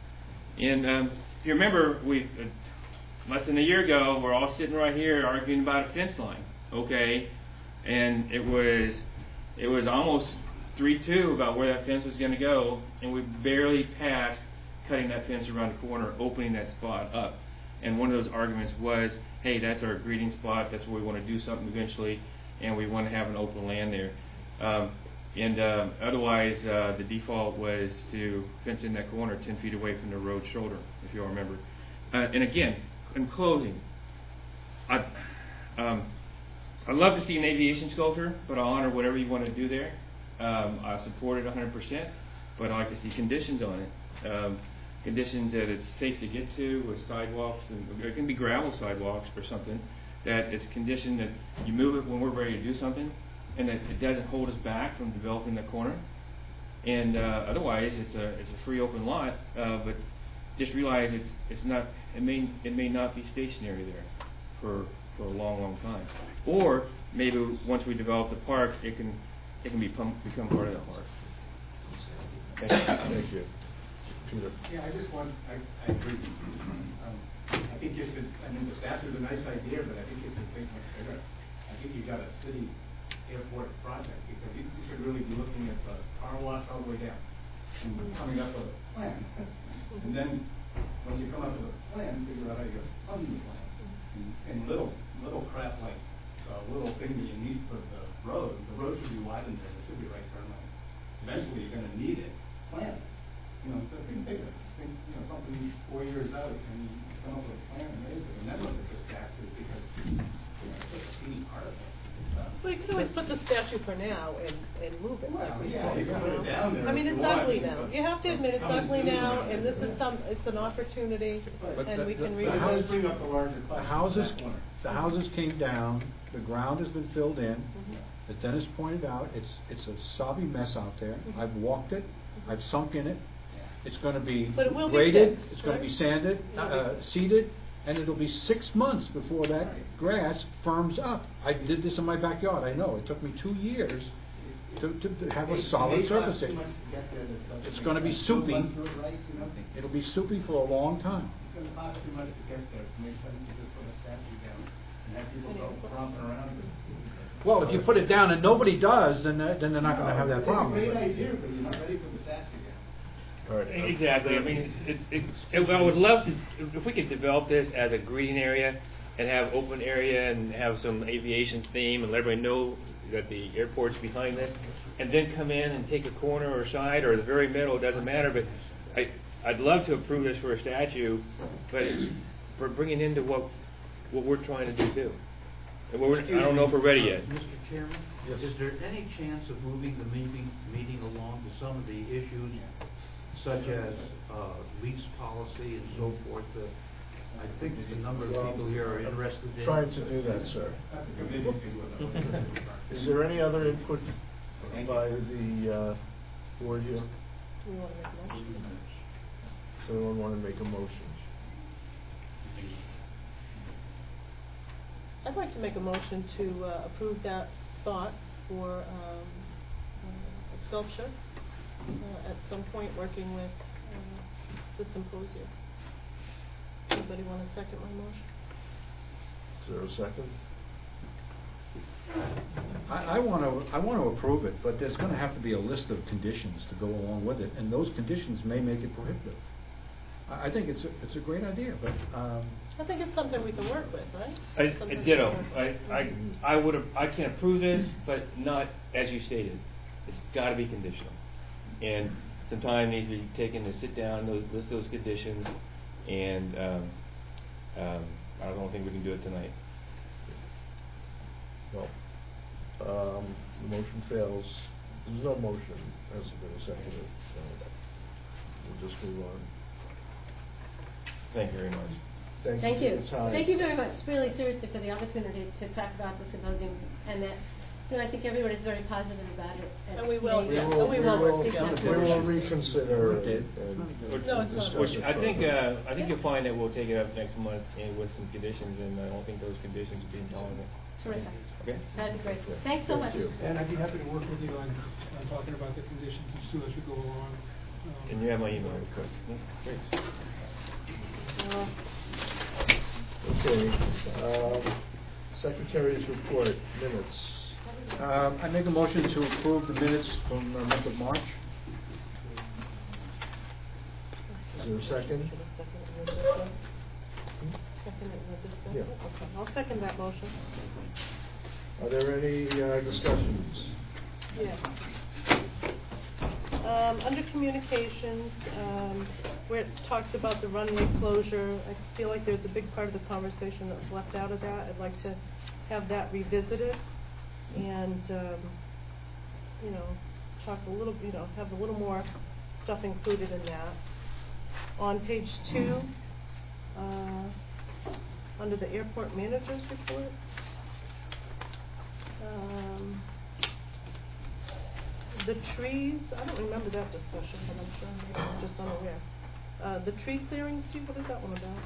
And um, if you remember, we uh, less than a year ago, we're all sitting right here arguing about a fence line, okay? And it was, it was almost three two about where that fence was going to go, and we barely passed cutting that fence around the corner, opening that spot up. And one of those arguments was, hey, that's our breeding spot, that's where we want to do something eventually, and we want to have an open land there. Um, and uh, otherwise, uh, the default was to fence in that corner ten feet away from the road shoulder, if you all remember. Uh, and again, in closing, I, um, I'd love to see an aviation sculpture, but I'll honor whatever you want to do there. Um, I support it one hundred percent, but I'd like to see conditions on it. Um, conditions that it's safe to get to with sidewalks, and it can be gravel sidewalks or something, that it's conditioned that you move it when we're ready to do something, and that it doesn't hold us back from developing that corner. And uh, otherwise, it's a it's a free open lot, uh, but just realize it's it's not it may it may not be stationary there for for a long long time. Or maybe once we develop the park, it can it can become become part of the park. Thank you. Thank you. Peter. Yeah, I just want, I, I agree. Um, I think you should, I mean, the staff is a nice idea, but I think you should think much bigger. I think you've got a city airport project, because you, you should really be looking at the car wash all the way down and coming up with a plan. And then, once you come up with a plan, figure out how you're going to fund the plan. And, and little, little crap like a little thing that you need for the road, the road should be widened there, there should be right turn lane. Eventually, you're going to need it. Plan it. You know, so think bigger. Think, you know, something four years out and come up with a plan and raise it, and then look at the statute, because you know, it's just a teeny part of it. Uh, Well, you can always put the statue for now and, and move it. Well, like we yeah, did. you can put it down there I mean, if it's you want, ugly but now. You have to admit, it's coming ugly soon, now, right? and this is some, it's an opportunity, But and the- we can the- read the it. house- bring up the larger The question. houses, That corner. the houses came down, the ground has been filled in. Mhm. As Dennis pointed out, it's, it's a sobby mess out there. Mhm. I've walked it, I've sunk in it. It's gonna be But it will be graded, fixed, it's gonna be right? sanded, Yeah. uh, seeded, and it'll be six months before that Right. grass firms up. I did this in my backyard, I know, it took me two years to, to to have a It- it solid may cost surface too area. much to get there that doesn't It's make gonna be sense. soupy. Once it's right, you know, It'll be soupy for a long time. It's gonna cost too much to get there, it makes sense to just put a statue down and have people go romping around it. Well, if you put it down and nobody does, then, uh, then they're not gonna have that problem. It's a great idea, but you're not ready for the statue yet. All right. Exactly. I mean, it, it, it, I would love to, if we could develop this as a greeting area and have open area and have some aviation theme and let everybody know that the airport's behind this, and then come in and take a corner or side or the very middle, it doesn't matter, but I, I'd love to approve this for a statue, but it's for bringing into what, what we're trying to do too. And we're, I don't know if we're ready yet. Mister Chairman, is there any chance of moving the meeting, meeting along to some of the issues such as uh, lease policy and so forth that I think a number of people here are interested in? Trying to do that, sir. That's a committee thing with them. Is there any other input by the uh, board here? Do we want to make a motion? Does anyone want to make a motion? I'd like to make a motion to uh, approve that spot for um, uh, a sculpture uh, at some point, working with uh, the symposium. Anybody want to second my motion? Is there a second? I, I wanna, I wanna approve it, but there's gonna have to be a list of conditions to go along with it, and those conditions may make it prohibitive. I, I think it's a, it's a great idea, but, um, I think it's something we can work with, right? I, Something I we ditto. can work I, with. I, I would have, I can approve this, but not as you stated. It's got to be conditional, and some time needs to be taken to sit down, those, list those conditions, and um, um, I don't think we can do it tonight. Well, um, the motion fails. There's no motion, hasn't been seconded, so we'll just move on. Thank you very much. Thank you Thank for you. your time. Thank you very much, really seriously, for the opportunity to talk about the symposium, and that, you know, I think everybody's very positive about it. And we will, May- yeah, We will, and we we will will, work together. we will reconsider It did. and, and No, it's not. discuss Which it I think, further. uh, I think you'll find that we'll take it up next month and with some conditions, and I don't think those conditions will be intolerable. Terrific. Okay? That'd be great. Thanks so Thank much. you. And I'd be happy to work with you on, on talking about the conditions as soon as we go along. Um, And you have my email, of course. Yeah, great. Uh, Okay, um, Secretary's report, minutes. Um, I make a motion to approve the minutes from the month of March. Is there a second? Second it and discuss Yeah. it? Okay, I'll second that motion. Are there any uh, discussions? Yeah. Um, under communications, um, where it talks about the runway closure, I feel like there's a big part of the conversation that was left out of that. I'd like to have that revisited and, um, you know, talk a little, you know, have a little more stuff included in that. On page two, uh, under the airport manager's report, um, the trees, I don't remember that discussion, but I'm sure maybe I'm just unaware. Uh, the tree clearing, Steve, what is that one about?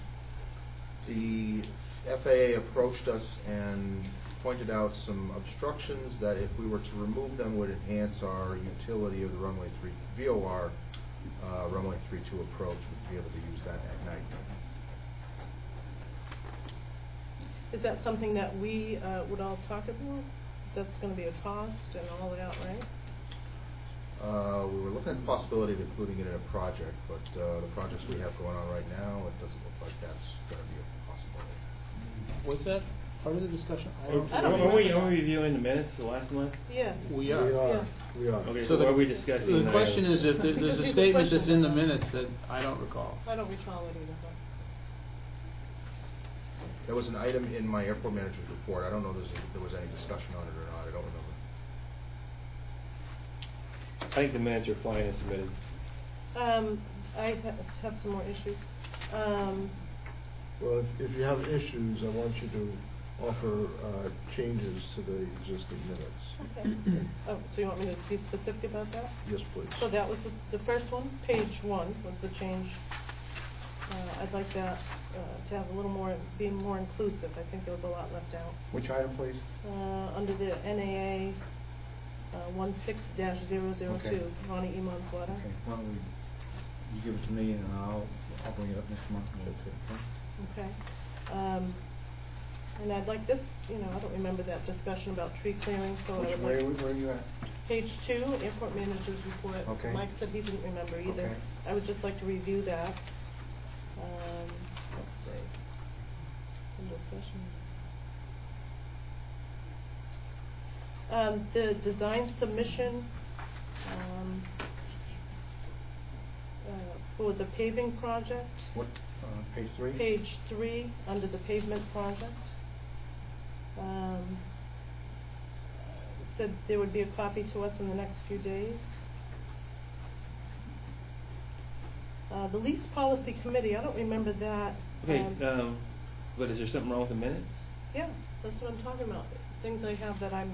The F A A approached us and pointed out some obstructions that if we were to remove them would enhance our utility of the runway three V O R uh, runway three two approach. We'd be able to use that at night. Is that something that we uh, would all talk about? That's going to be a cost and all that, right? Uh, we were looking at the possibility of including it in a project, but uh, the projects we have going on right now, it doesn't look like that's going to be a possibility. Was that part of the discussion? I don't Are we, remember are we that. reviewing the minutes the last month? Yes. We We are. are, Yeah. we are. Okay, So so the, what are we discussing? the that question I- is if there- Because there's a we were statement that's in questioning the that. minutes that I don't recall. I don't recall it either, but. There was an item in my airport manager's report. I don't know if there's a, there was any discussion on it or not. I don't remember. I think the minutes are fine as submitted. Um, I ha- have some more issues. Um, Well, if, if you have issues, I want you to offer uh, changes to the existing minutes. okay. Oh, so you want me to be specific about that? Yes, please. So that was the, the first one, page one was the change. Uh, I'd like that uh, to have a little more, be more inclusive. I think there was a lot left out. Which item, please? Uh, under the N A A uh, one six dash zero zero two, Okay. Ronnie Iman's letter. Okay, why don't we, you give it to me and I'll, I'll bring it up next month. Okay. Okay. Um, and I'd like this, you know, I don't remember that discussion about tree clearing, so I Which, would where, like. where are you at? Page two, airport manager's report. Okay. Mike said he didn't remember either. Okay. I would just like to review that. Um, let's see. Some discussion. Um, the design submission, um, uh, for the paving project. What, uh, page three? Page three, under the pavement project. Um, said there would be a copy to us in the next few days. Uh, the lease policy committee, I don't remember that. Okay, um, um, but is there something wrong with the minutes? Yeah, that's what I'm talking about. Things I have that I'm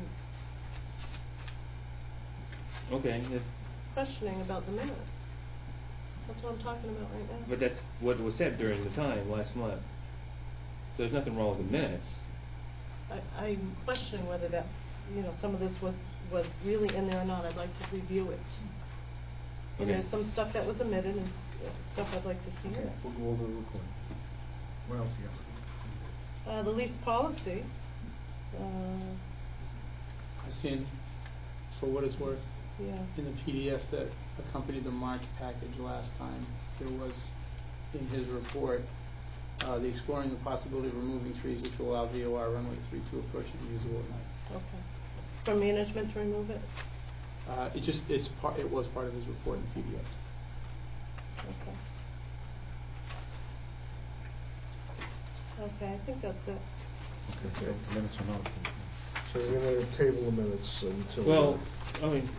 Okay, if, questioning about the minutes. That's what I'm talking about right now. but that's what was said during the time last month. So there's nothing wrong with the minutes. I, I'm questioning whether that's, you know, some of this was, was really in there or not. I'd like to review it. And Okay. there's some stuff that was omitted and s- stuff I'd like to see Okay, here. we'll go over the recording. What else you got? Uh, the lease policy, uh, I seen, for what it's worth, yeah. in the P D F that accompanied the March package last time, there was, in his report, uh, the exploring the possibility of removing trees which will allow V O R runway three to approach and usable at night. Okay. For management to remove it? Uh, it just, it's part, it was part of his report in the P D F. Okay. Okay, I think that's it. Okay, so the minutes are not approved. So we're going to table the minutes until. Well, I mean,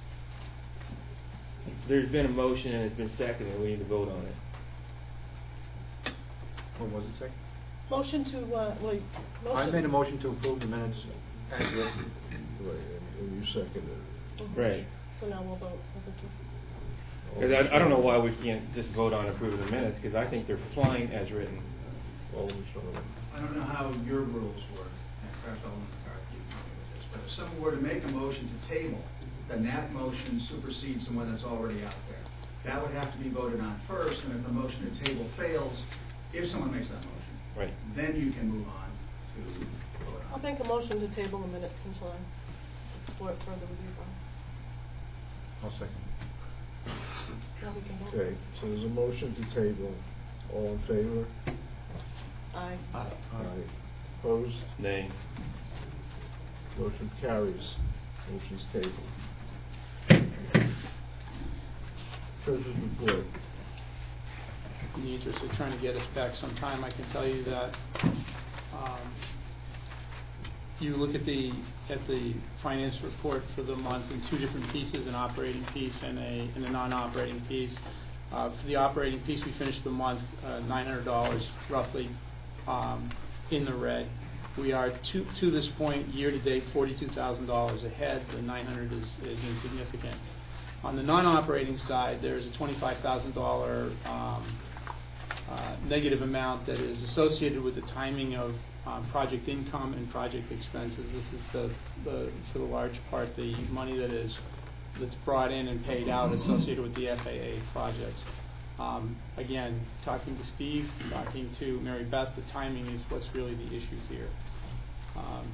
there's been a motion and it's been seconded, we need to vote on it. What was it, second? Motion to, uh, wait. I motion- made a motion to approve the minutes as written. Right, and and you seconded it. Mhm. Right. So now we'll vote. We'll just- Because I, I don't know why we can't just vote on approving the minutes, because I think they're fine as written. All in favor? I don't know how your rules work, perhaps Alderman McCarthy can help me with this, but if someone were to make a motion to table, then that motion supersedes the one that's already out there. That would have to be voted on first, and if the motion to table fails, if someone makes that motion, Right. then you can move on to vote on. I'll make a motion to table the minutes until I explore it further with you, Bob. I'll second. Now we can vote. Okay, so there's a motion to table. All in favor? Aye. Aye. Aye. Opposed? Nay. Motion carries. Motion's tabled. Treasurer's report. In the interest of trying to get us back some time, I can tell you that um, you look at the at the finance report for the month in two different pieces, an operating piece and a and a non-operating piece. Uh, for the operating piece, we finished the month uh, nine hundred dollars roughly um, in the red. We are to to this point year to date forty-two thousand dollars ahead. The nine hundred is is insignificant. On the non-operating side, there's a twenty-five thousand dollars um, uh, negative amount that is associated with the timing of um, project income and project expenses. This is the, the, for the large part, the money that is that's brought in and paid out associated with the F A A projects. Um, again, talking to Steve, talking to Mary Beth, the timing is what's really the issue here. Um,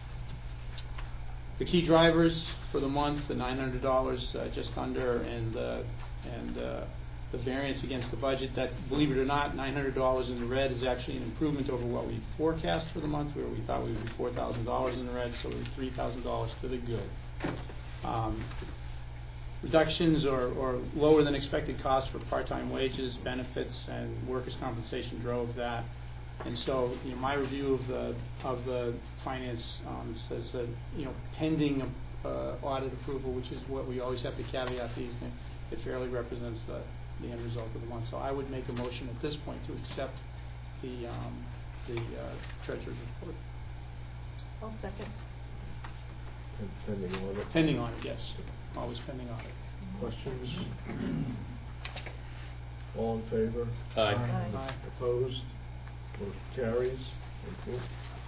The key drivers for the month, the nine hundred dollars uh, just under, and the and uh, the variance against the budget. That, believe it or not, nine hundred dollars in the red is actually an improvement over what we forecast for the month, where we thought we would be four thousand dollars in the red, so we're three thousand dollars to the good. Um, reductions or, or lower than expected costs for part-time wages, benefits, and workers' compensation drove that. And so, you know, my review of the of the finance um, says that, you know, pending uh, audit approval, which is what we always have to caveat these things, it fairly represents the, the end result of the month. So I would make a motion at this point to accept the um, the uh, treasurer's report. I'll second. And pending audit. Pending audit, yes, always pending audit. Questions? All in favor? Aye. Aye. Aye. Opposed? Motion carries. Thank you.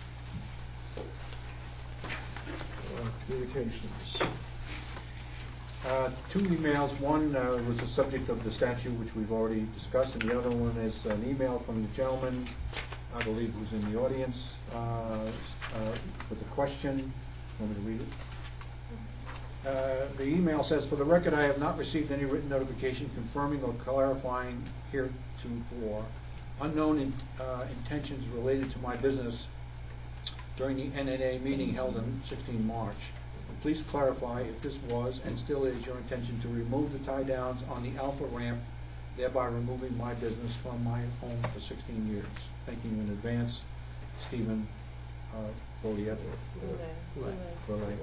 Uh, communications. Uh, two emails. One uh, was the subject of the statute, which we've already discussed, and the other one is an email from the gentleman, I believe, who's in the audience, uh, uh, with a question. Want me to read it? Uh, the email says, "For the record, I have not received any written notification confirming or clarifying heretofore unknown in, uh, intentions related to my business during the N N A meeting held on sixteenth March. Please clarify if this was and still is your intention to remove the tie downs on the Alpha ramp, thereby removing my business from my home for sixteen years. Thank you in advance, Stephen uh, Bollietta." Boulay. Boulay.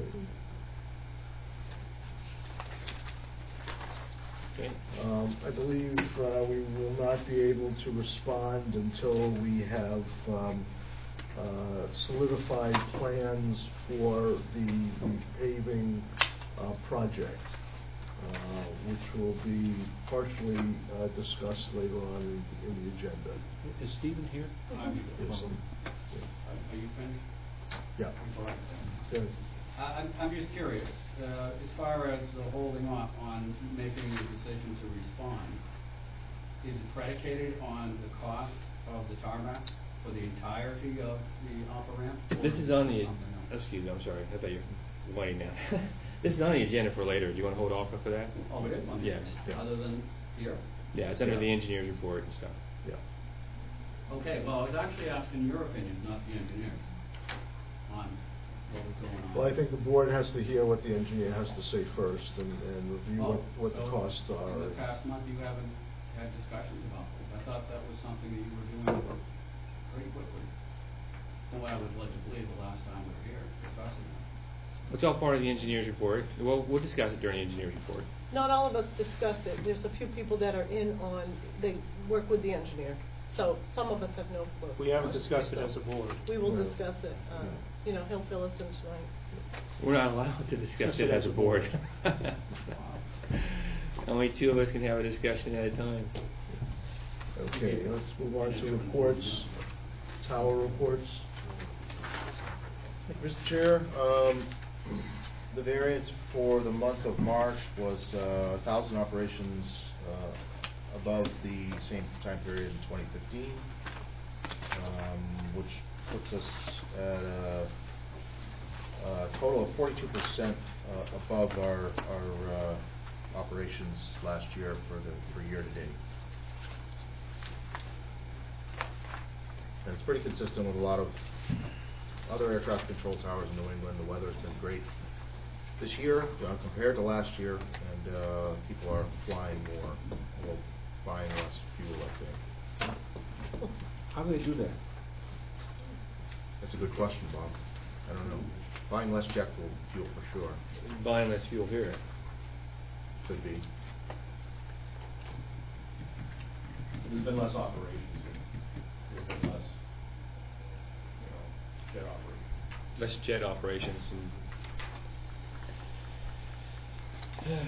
Okay. Um, I believe uh, we will not be able to respond until we have um, uh, solidified plans for the paving uh, project, uh, which will be partially uh, discussed later on in, in the agenda. Is Stephen here? I'm Yes. Are you finished? Yeah. All right. Good. I- I'm, I'm just curious, uh, as far as the holding off on making the decision to respond, is it predicated on the cost of the tarmac for the entirety of the upper ramp? or This is on the, something else? excuse me, I'm sorry, I thought you were winding down. This is on the agenda for later. Do you want to hold off for that? Oh, it is on the Yes. agenda, other than here? Yeah, it's under Yeah. the engineer's report and stuff. Yeah. Okay, well, I was actually asking your opinion, not the engineers, on what was going on. Well, I think the board has to hear what the engineer has to say first and, and review what, Oh, what the so costs are. In the past month, you haven't had discussions about this. I thought that was something that you were doing pretty quickly. The way I was led to believe the last time we were here discussing that. It's all part of the engineer's report. Well, we'll discuss it during the engineer's report. Not all of us discuss it. There's a few people that are in on, they work with the engineer. So some of us have no clue. We haven't discussed it as a board. We will No. discuss it. Uh, you know, he'll fill us in tonight. We're not allowed to discuss it as a board. Only two of us can have a discussion at a time. Okay, let's move on to reports, tower reports. Mister Chair, um, the variance for the month of March was uh, one thousand operations uh, above the same time period in twenty fifteen, um, which puts us at a, a total of forty-two percent uh, above our, our uh, operations last year for the for year to date. And it's pretty consistent with a lot of other air traffic control towers in New England. The weather's been great this year uh, compared to last year, and uh, people are flying more, although buying less fuel, I think. How do they do that? That's a good question, Bob. I don't know. Buying less jet fuel for sure. Buying less fuel here. Could be. There's been less operations. There's been less, you know, jet operations. Less jet operations. And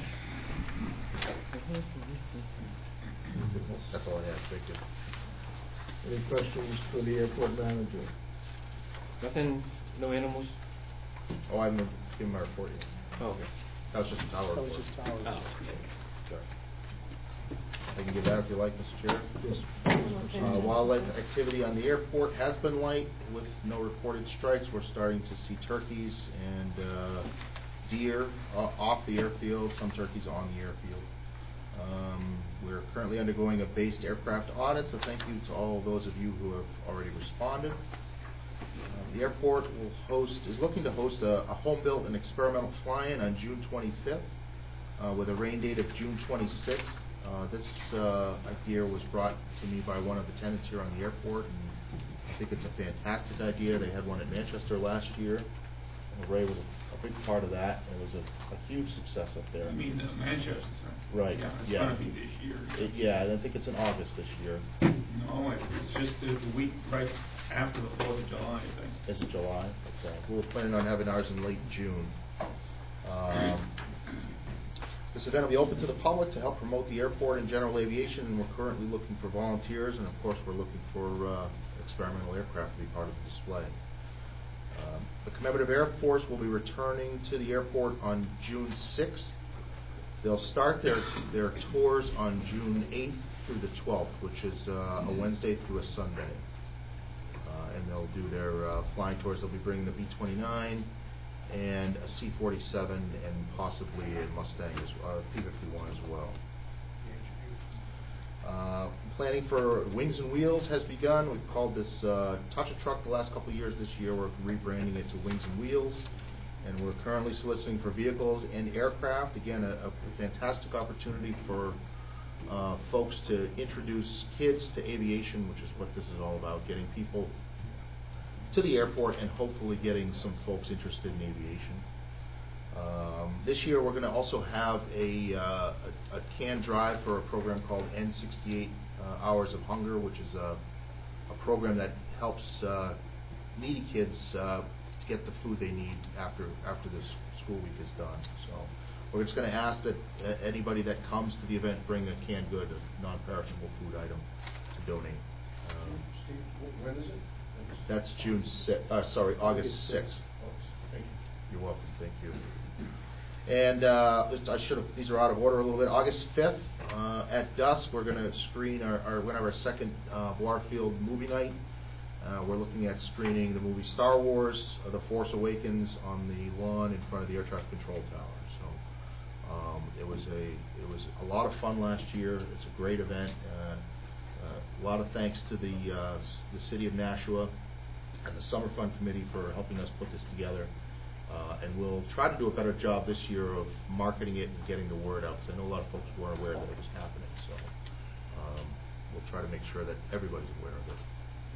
That's all I have. Thank you. Any questions for the airport manager? Nothing, no animals? Oh, I haven't given my report yet. Oh, okay. That was just a tower That was report. just tower. Oh. Sorry. I can give that if you like, Mister Chair. Yes. Uh, wildlife activity on the airport has been light with no reported strikes. We're starting to see turkeys and uh, deer uh, off the airfield, some turkeys on the airfield. Um, we're currently undergoing a based aircraft audit, so thank you to all those of you who have already responded. Uh, the airport will host is looking to host a, a home-built and experimental fly-in on June twenty-fifth uh, with a rain date of June twenty-sixth. Uh, this uh, idea was brought to me by one of the tenants here on the airport, and I think it's a fantastic idea. They had one at Manchester last year, and Ray was a, a big part of that. It was a, a huge success up there. I mean, uh, Manchester, sir. Right. Yeah, it's yeah. going to be this year. It, yeah, I think it's in August this year. No, it- it's just the the week right after the Fourth of July, I think. Is it July? Okay. We were planning on having ours in late June. Um, this event will be open to the public to help promote the airport and general aviation, and we're currently looking for volunteers, and of course we're looking for uh, experimental aircraft to be part of the display. Um, the Commemorative Air Force will be returning to the airport on June sixth. They'll start their, their tours on June eighth through the twelfth, which is uh, a Wednesday through a Sunday. Uh, and they'll do their uh, flying tours. They'll be bringing the B twenty-nine and a C forty-seven and possibly a Mustang, as uh, P fifty-one as well. Uh, planning for Wings and Wheels has begun. We've called this uh, Touch a Truck the last couple of years. This year we're rebranding it to Wings and Wheels. And we're currently soliciting for vehicles and aircraft. Again, a, a fantastic opportunity for uh, folks to introduce kids to aviation, which is what this is all about, getting people to the airport and hopefully getting some folks interested in aviation. Um, this year we're going to also have a, uh, a, a can drive for a program called N sixty-eight uh, Hours of Hunger, which is a, a program that helps uh, needy kids uh, get the food they need after after this school week is done. So we're just going to ask that uh, anybody that comes to the event bring a canned good, a non-perishable food item to donate. Um, Steve, when is it? that's June sixth, uh, sorry, August sixth. Thank you. You're welcome, thank you. And uh, just- I should have, these are out of order a little bit. August fifth, uh, at dusk, we're going to screen our, our, we're going to have our second uh, Warfield movie night. Uh, we're looking at screening the movie Star Wars, uh, The Force Awakens on the lawn in front of the air traffic control tower. So um, it was a it was a lot of fun last year. It's a great event. Uh, uh, a lot of thanks to the uh, the city of Nashua and the Summer Fund Committee for helping us put this together. Uh, and we'll try to do a better job this year of marketing it and getting the word out, because I know a lot of folks weren't aware that it was happening. So um, we'll try to make sure that everybody's aware of it.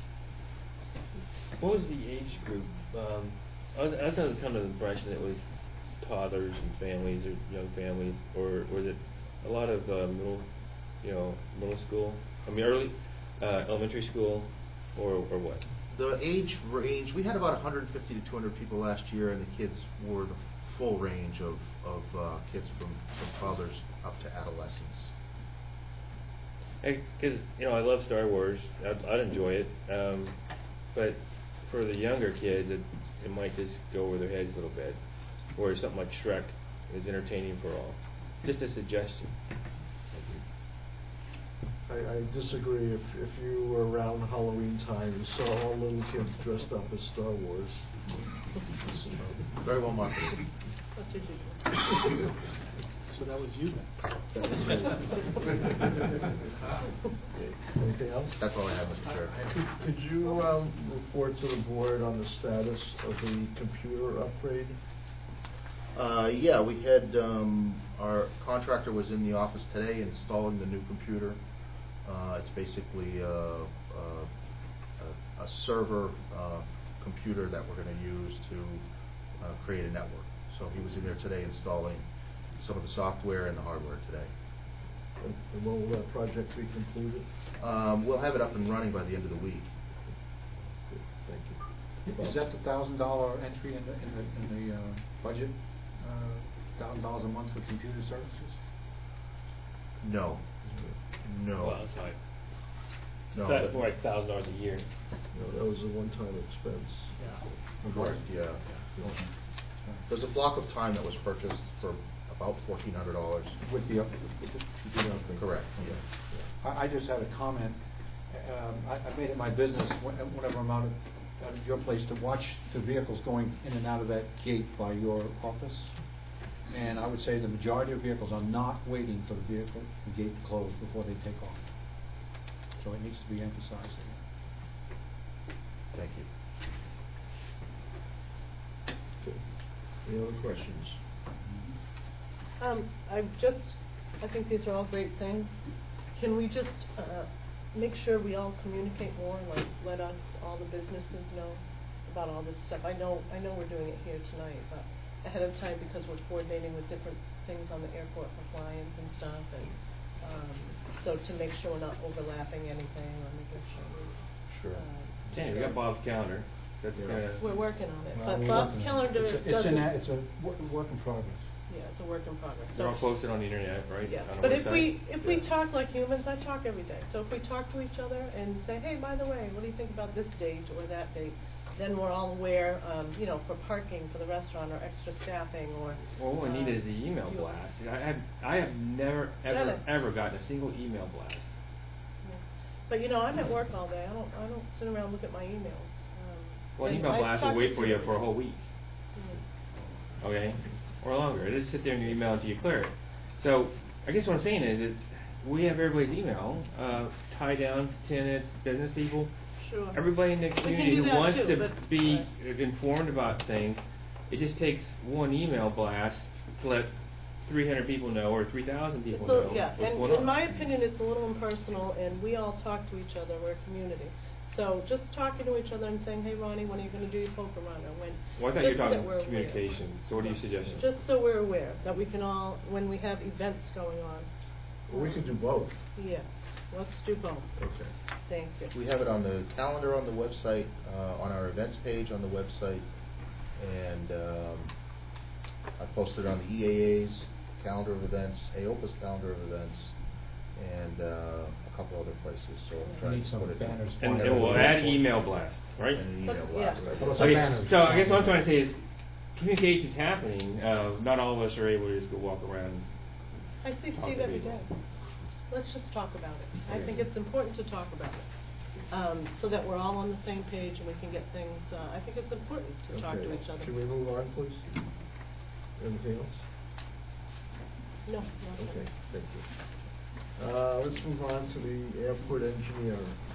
What was the age group? Um, I was, I was under kind of the impression it was toddlers and families or young families, or was it a lot of uh, middle, you know, middle school? I mean, early uh, elementary school, or or what? The age range, we had about one hundred fifty to two hundred people last year, and the kids were the full range of, of uh, kids from, from toddlers up to adolescents. Because, you know, I love Star Wars. I'd, I'd enjoy it. Um, but for the younger kids, it, it might just go over their heads a little bit. Or something like Shrek is entertaining for all. Just a suggestion. I, I disagree. If, if you were around Halloween time, you saw all little kids dressed up as Star Wars. Very well marketed. What did you do? So that was you then. That was me. Okay. Anything else? That's all I have, Mister Chair. Could, could you um, report to the board on the status of the computer upgrade? Uh, yeah, we had, um, our contractor was in the office today installing the new computer. Uh, it's basically, uh, uh, a, a server, uh, computer that we're gonna use to, uh, create a network. So he was in there today installing some of the software and the hardware today. And and when will that project be concluded? Um, we'll have it up and running by the end of the week. Good, thank you. Is that the thousand dollar entry in the, in the, in the, uh, budget? Thousand dollars a month for computer services? No. No. Well, it's like, No, that's but- more like thousand dollars a year. No, that was a one-time expense. Yeah. Correct, yeah. There's a block of time that was purchased for about fourteen hundred dollars. With the, up- with the computer upgrade? Correct, Okay. yeah. I, I just had a comment. Um, I, I made it my business when- whenever I'm out at, at your place to watch the vehicles going in and out of that gate by your office. And I would say the majority of vehicles are not waiting for the vehicle, the gate to close before they take off. So it needs to be emphasized again. Thank you. Okay. Any other questions? Um, I've just, I think these are all great things. Can we just, uh, make sure we all communicate more, like, let us, all the businesses know about all this stuff? I know, I know we're doing it here tonight, but ahead of time, because we're coordinating with different things on the airport for fly-ins and stuff, and, um, so to make sure we're not overlapping anything, or making sure we. Sure. uh, Okay, we got Bob's calendar. That's Yeah. gonna. We're working on it, Well, but we're Bob's working on it. calendar It's a- doesn't. It's an, a- it's a wor- work in progress. Yeah, it's a work in progress. They're all So- posted on the internet, right? Yeah, On our but if website? we, if we Yeah. talk like humans, I talk every day. So if we talk to each other and say, hey, by the way, what do you think about this date or that date? Then we're all aware, um, you know, for parking for the restaurant or extra staffing or. Well, what we need uh, is the email fuel. blast. I have, I have never, ever, Dennis. ever gotten a single email blast. Yeah. But you know, I'm at work all day. I don't, I don't sit around and look at my emails. Um, Well, an and email I blast will talk wait to for you Siri. for a whole week. Mm. Okay, or longer. Just sit there and you email until you clear it. So I guess what I'm saying is that we have everybody's email, uh, tie downs, tenants, business people. Sure. Everybody in the We can community do who that wants too, to but- be right. informed about things, it just takes one email blast to let three hundred people know or three thousand people It's a- know yeah, what's and going in on. my opinion, it's a little impersonal, and we all talk to each other. We're a community. So just talking to each other and saying, hey, Ronnie, when are you going to do your poker run? Or when? Well, I thought you were just so that talking we're aware. communication. So what are you suggesting? Just so we're aware that we can all, when we have events going on. Well, we could do both. Yes, let's do both. Okay. Thank you. We have it on the calendar on the website, uh, on our events page on the website, and um, I posted on the E A A's calendar of events, A O P A's calendar of events, and uh, a couple other places. So I'm trying Need to some put it banners. And, and we'll add email blast, right? And an email But- blast. yeah. I Well, guess. some Okay, banners. so I guess what I'm trying to say is communication's happening. Uh, not all of us are able to just go walk around. I see Talk Steve to every people. day. Let's just talk about it. I Okay. think it's important to talk about it, um, so that we're all on the same page and we can get things, uh, I think it's important to talk to Okay. each other. Can we move on, please? Anything else? No, not Okay, really. thank you. Uh, let's move on to the airport engineer.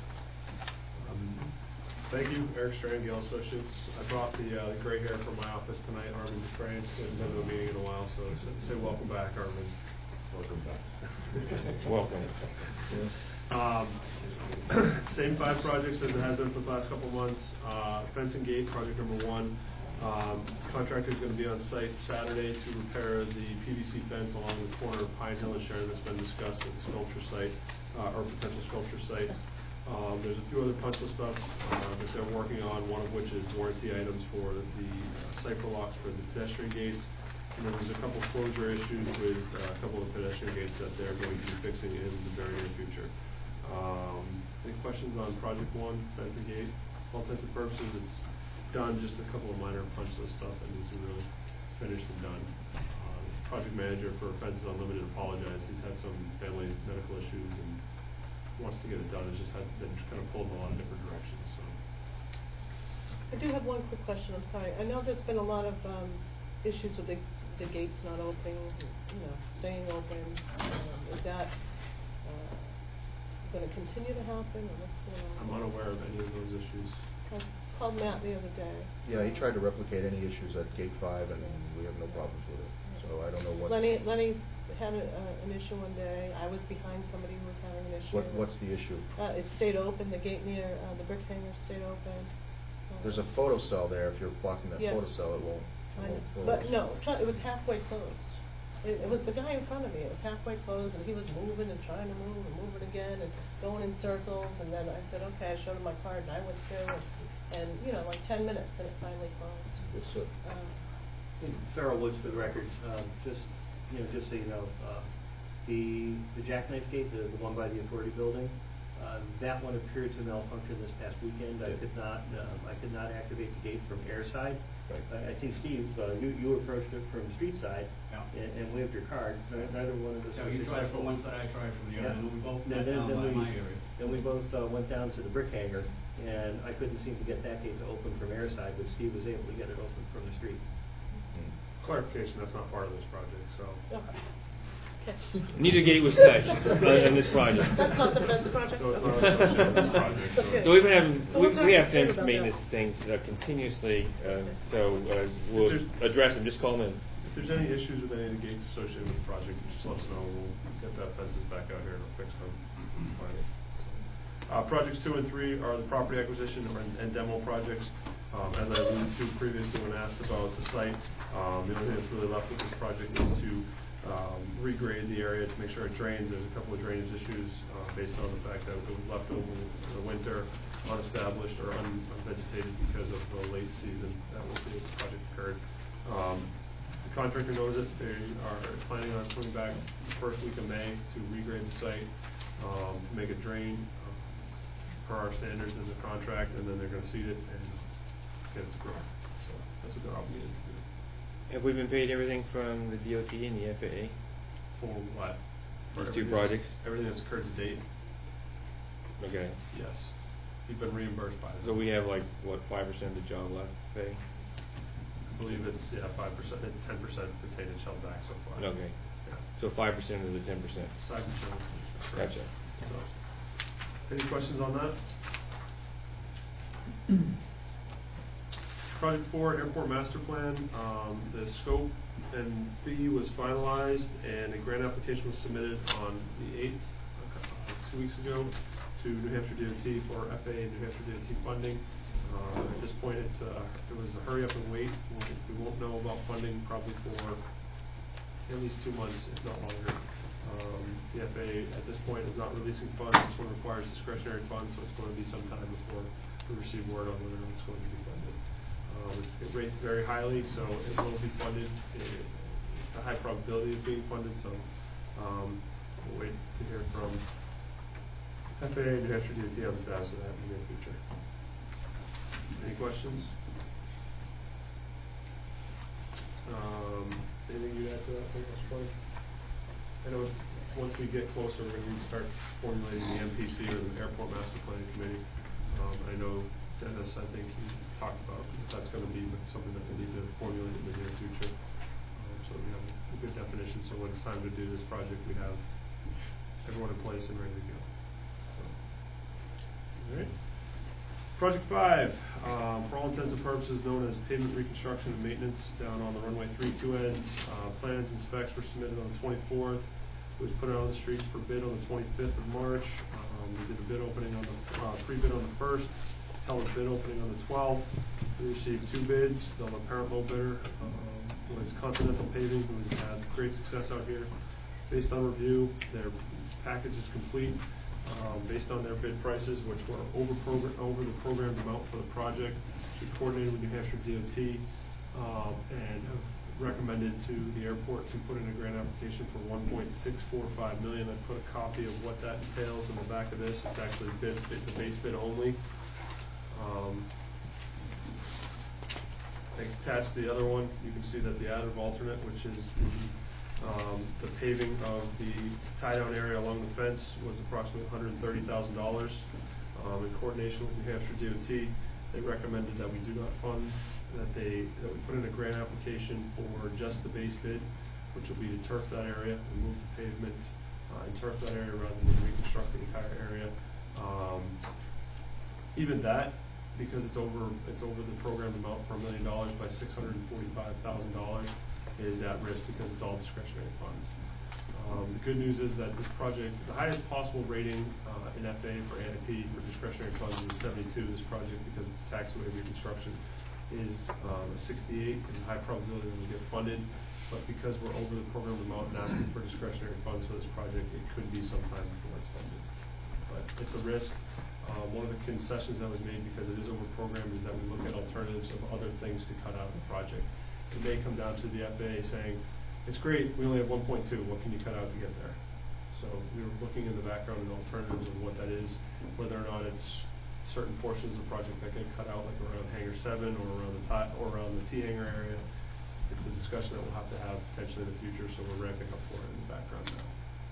Um, Thank you, Eric Strangale Associates. I brought the uh, gray hair from my office tonight, Armin Dufresne. He hasn't been to a meeting in a while, so say- say welcome back, Armin. Welcome back. Welcome. Yes. Um, Same five projects as it has been for the last couple of months. Uh, Fence and gate, project number one. Um, Contractor's going to be on site Saturday to repair the P V C fence along the corner of Pine Hill and Sharon that's been discussed at the sculpture site, uh, or potential sculpture site. Um, there's a few other punch list stuff uh, that they're working on, one of which is warranty items for the uh, cipher locks for the pedestrian gates. And then there's a couple closure issues with uh, a couple of pedestrian gates that they're going to be fixing in the very near future. Um, any questions on project one, fence and gate? For all intents and purposes, it's done, just a couple of minor punch list stuff that needs to be really finished and done. Uh, Project manager for Fences Unlimited apologized. He's had some family medical issues and wants to get it done. It's just had been kind of pulled in a lot of different directions. So. I do have one quick question. I'm sorry. I know there's been a lot of um, issues with the, the gates not opening, you know, staying open. Um, is that uh, going to continue to happen, or what's going on? I'm unaware of any of those issues. I called Matt the other day. Yeah, he tried to replicate any issues at Gate Five, and we have no problems with it. So I don't know what. Lenny, Lenny's had a, uh, an issue one day. I was behind somebody who was having an issue. What What's the issue? Uh, it stayed open. The gate near uh, the brick hanger stayed open. Uh, There's a photo cell there. If you're blocking that yeah. photo cell, it won't. I It know. won't But close. no, try, it was halfway closed. It, it was the guy in front of me. It was halfway closed, and he was moving and trying to move and moving again and going in circles. And then I said, okay, I showed him my card, and I went through, and, and you know, like ten minutes, and it finally closed. It's a, Um, Farrell Woods for the record, um, just, you know, just so you know, uh, the, the jackknife gate, the, the one by the Authority building, uh, that one appeared to malfunction this past weekend. I could not, um, I could not activate the gate from airside. Right. I, I think, Steve, uh, you, you approached it from street side Yeah. and, and waved your card. Ne- Neither one of us So was you tried successful. from one side, I tried from the other, Yeah. and we both No, went then- down then by we- my area. Then we both uh, went down to the brick hangar, and I couldn't seem to get that gate to open from airside, but Steve was able to get it open from the street. Clarification, that's not part of this project, so. okay. Okay. Neither gate was touched on this project. That's not the best project. So it's not associated with this project, so- Okay. So we've been having, So we, we'll talk we have to Steve fence about maintenance that. things uh, continuously, uh, so uh, we'll If there's- address them, just call them in. If there's any issues with any of the gates associated with the project, just let us know, we'll get that fences back out here and we'll fix them. It's fine. Uh, projects two and three are the property acquisition or, and demo projects. Um, as I alluded to previously when asked about the site, um, the only thing that's really left with this project is to um, regrade the area to make sure it drains. There's a couple of drainage issues uh, based on the fact that it was left over in the winter, unestablished or un- unvegetated because of the late season that was the project occurred. Um, the contractor knows it. They are planning on coming back the first week of May to regrade the site, um, to make it drain uh, per our standards in the contract, and then they're going to seed it and get it to grow. So that's what they're obligated to do. Have we been paid everything from the D O T and the F A A? For what? For These two everything that's- projects? Everything that's occurred to date, Okay. yes. You've been reimbursed by them. So we have like, what, five percent of the job left to pay? I believe it's, yeah, five percent, ten percent retainage held back so far. Okay. Yeah. So five percent of the ten percent. Five percent. correct. Gotcha. So, any questions on that? Project four, Airport Master Plan, um, the scope and fee was finalized and a grant application was submitted on the eighth, uh, two weeks ago, to New Hampshire D O T for F A A and New Hampshire D O T funding. Uh, at this point, it's, uh, it was a hurry up and wait. We'll, we won't know about funding probably for at least two months, if not longer. Um, the F A A at this point is not releasing funds. This one requires discretionary funds, so it's going to be some time before we receive word on whether it's going to be funded. Um, it rates very highly, so it will be funded. It, it's a high probability of being funded, so um, we'll wait to hear from F A A and New Hampshire D O T on the status of that in the near future. Any questions? Um, anything you'd add to that, Mister Clark? I know it's, once we get closer, we're going to start formulating the M P C or the Airport Master Planning Committee. Um, I know Dennis, I think he talked about if that's going to be something that we need to formulate in the near future. Um, so we have a good definition, so when it's time to do this project, we have everyone in place and ready to go. So, all right. Project five, um, for all intents and purposes known as pavement reconstruction and maintenance down on the runway three two ends. Uh, plans and specs were submitted on the twenty-fourth. It was put out on the streets for bid on the twenty-fifth of March. Um, we did a bid opening on the, uh, pre-bid on the first, held a bid opening on the twelfth. We received two bids. The apparent low bidder um, was Continental Paving, who has had great success out here. Based on review, their package is complete. Um, based on their bid prices, which were over, progr- over the programmed amount for the project. We coordinated with New Hampshire D O T um, and have recommended to the airport to put in a grant application for one point six four five million dollars. I put a copy of what that entails in the back of this. It's actually bid, bid the base bid only. Um, attached to the other one, you can see that the additive alternate, which is the, um, the paving of the tie-down area along the fence, was approximately one hundred thirty thousand dollars. Um, in coordination with New Hampshire D O T, they recommended that we do not fund, that they, that we put in a grant application for just the base bid, which will be to turf that area, remove the pavement, uh, and turf that area rather than reconstruct the entire area. Um, even that, because it's over, it's over the program amount for a million dollars by six hundred forty-five thousand dollars, is at risk because it's all discretionary funds. Um, the good news is that this project, the highest possible rating uh, in F A for A I P for discretionary funds is seventy-two. This project, because it's taxiway reconstruction, is um, a sixty-eight. There's a high probability that it will get funded, but because we're over the program amount and asking for discretionary funds for this project, it could be some time before it's funded. But it's a risk. Uh, one of the concessions that was made, because it is over program, is that we look at alternatives of other things to cut out of the project. It may come down to the F A A saying, it's great, we only have one point two, what can you cut out to get there? So we were looking in the background at alternatives of what that is, whether or not it's certain portions of the project that get cut out, like around Hangar seven or around the ti- or around the T hangar area. It's a discussion that we'll have to have potentially in the future, so we're ramping up for it in the background now.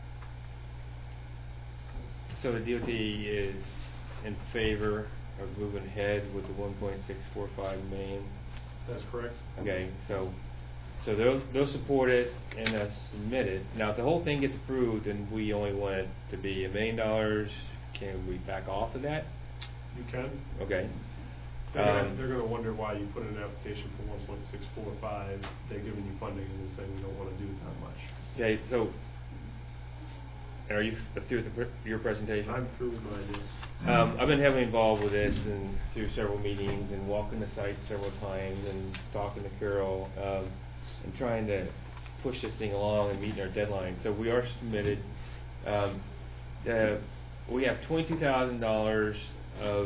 So the D O T is in favor of moving ahead with the one point six four five million? That's correct. Okay, so so they'll they'll support it and uh, submit it. Now, if the whole thing gets approved and we only want it to be a million dollars, can we back off of that? You can. Okay. They're Um, gonna, they're gonna wonder why you put in an application for one point six four five. They're giving you funding and then saying we don't want to do it that much. Okay, so are you through with the, pre- your presentation? I'm through with my ideas. Um, I've been heavily involved with this and through several meetings and walking the site several times and talking to Carol um, and trying to push this thing along and meeting our deadline. So we are submitted. Um, uh, we have twenty-two thousand dollars of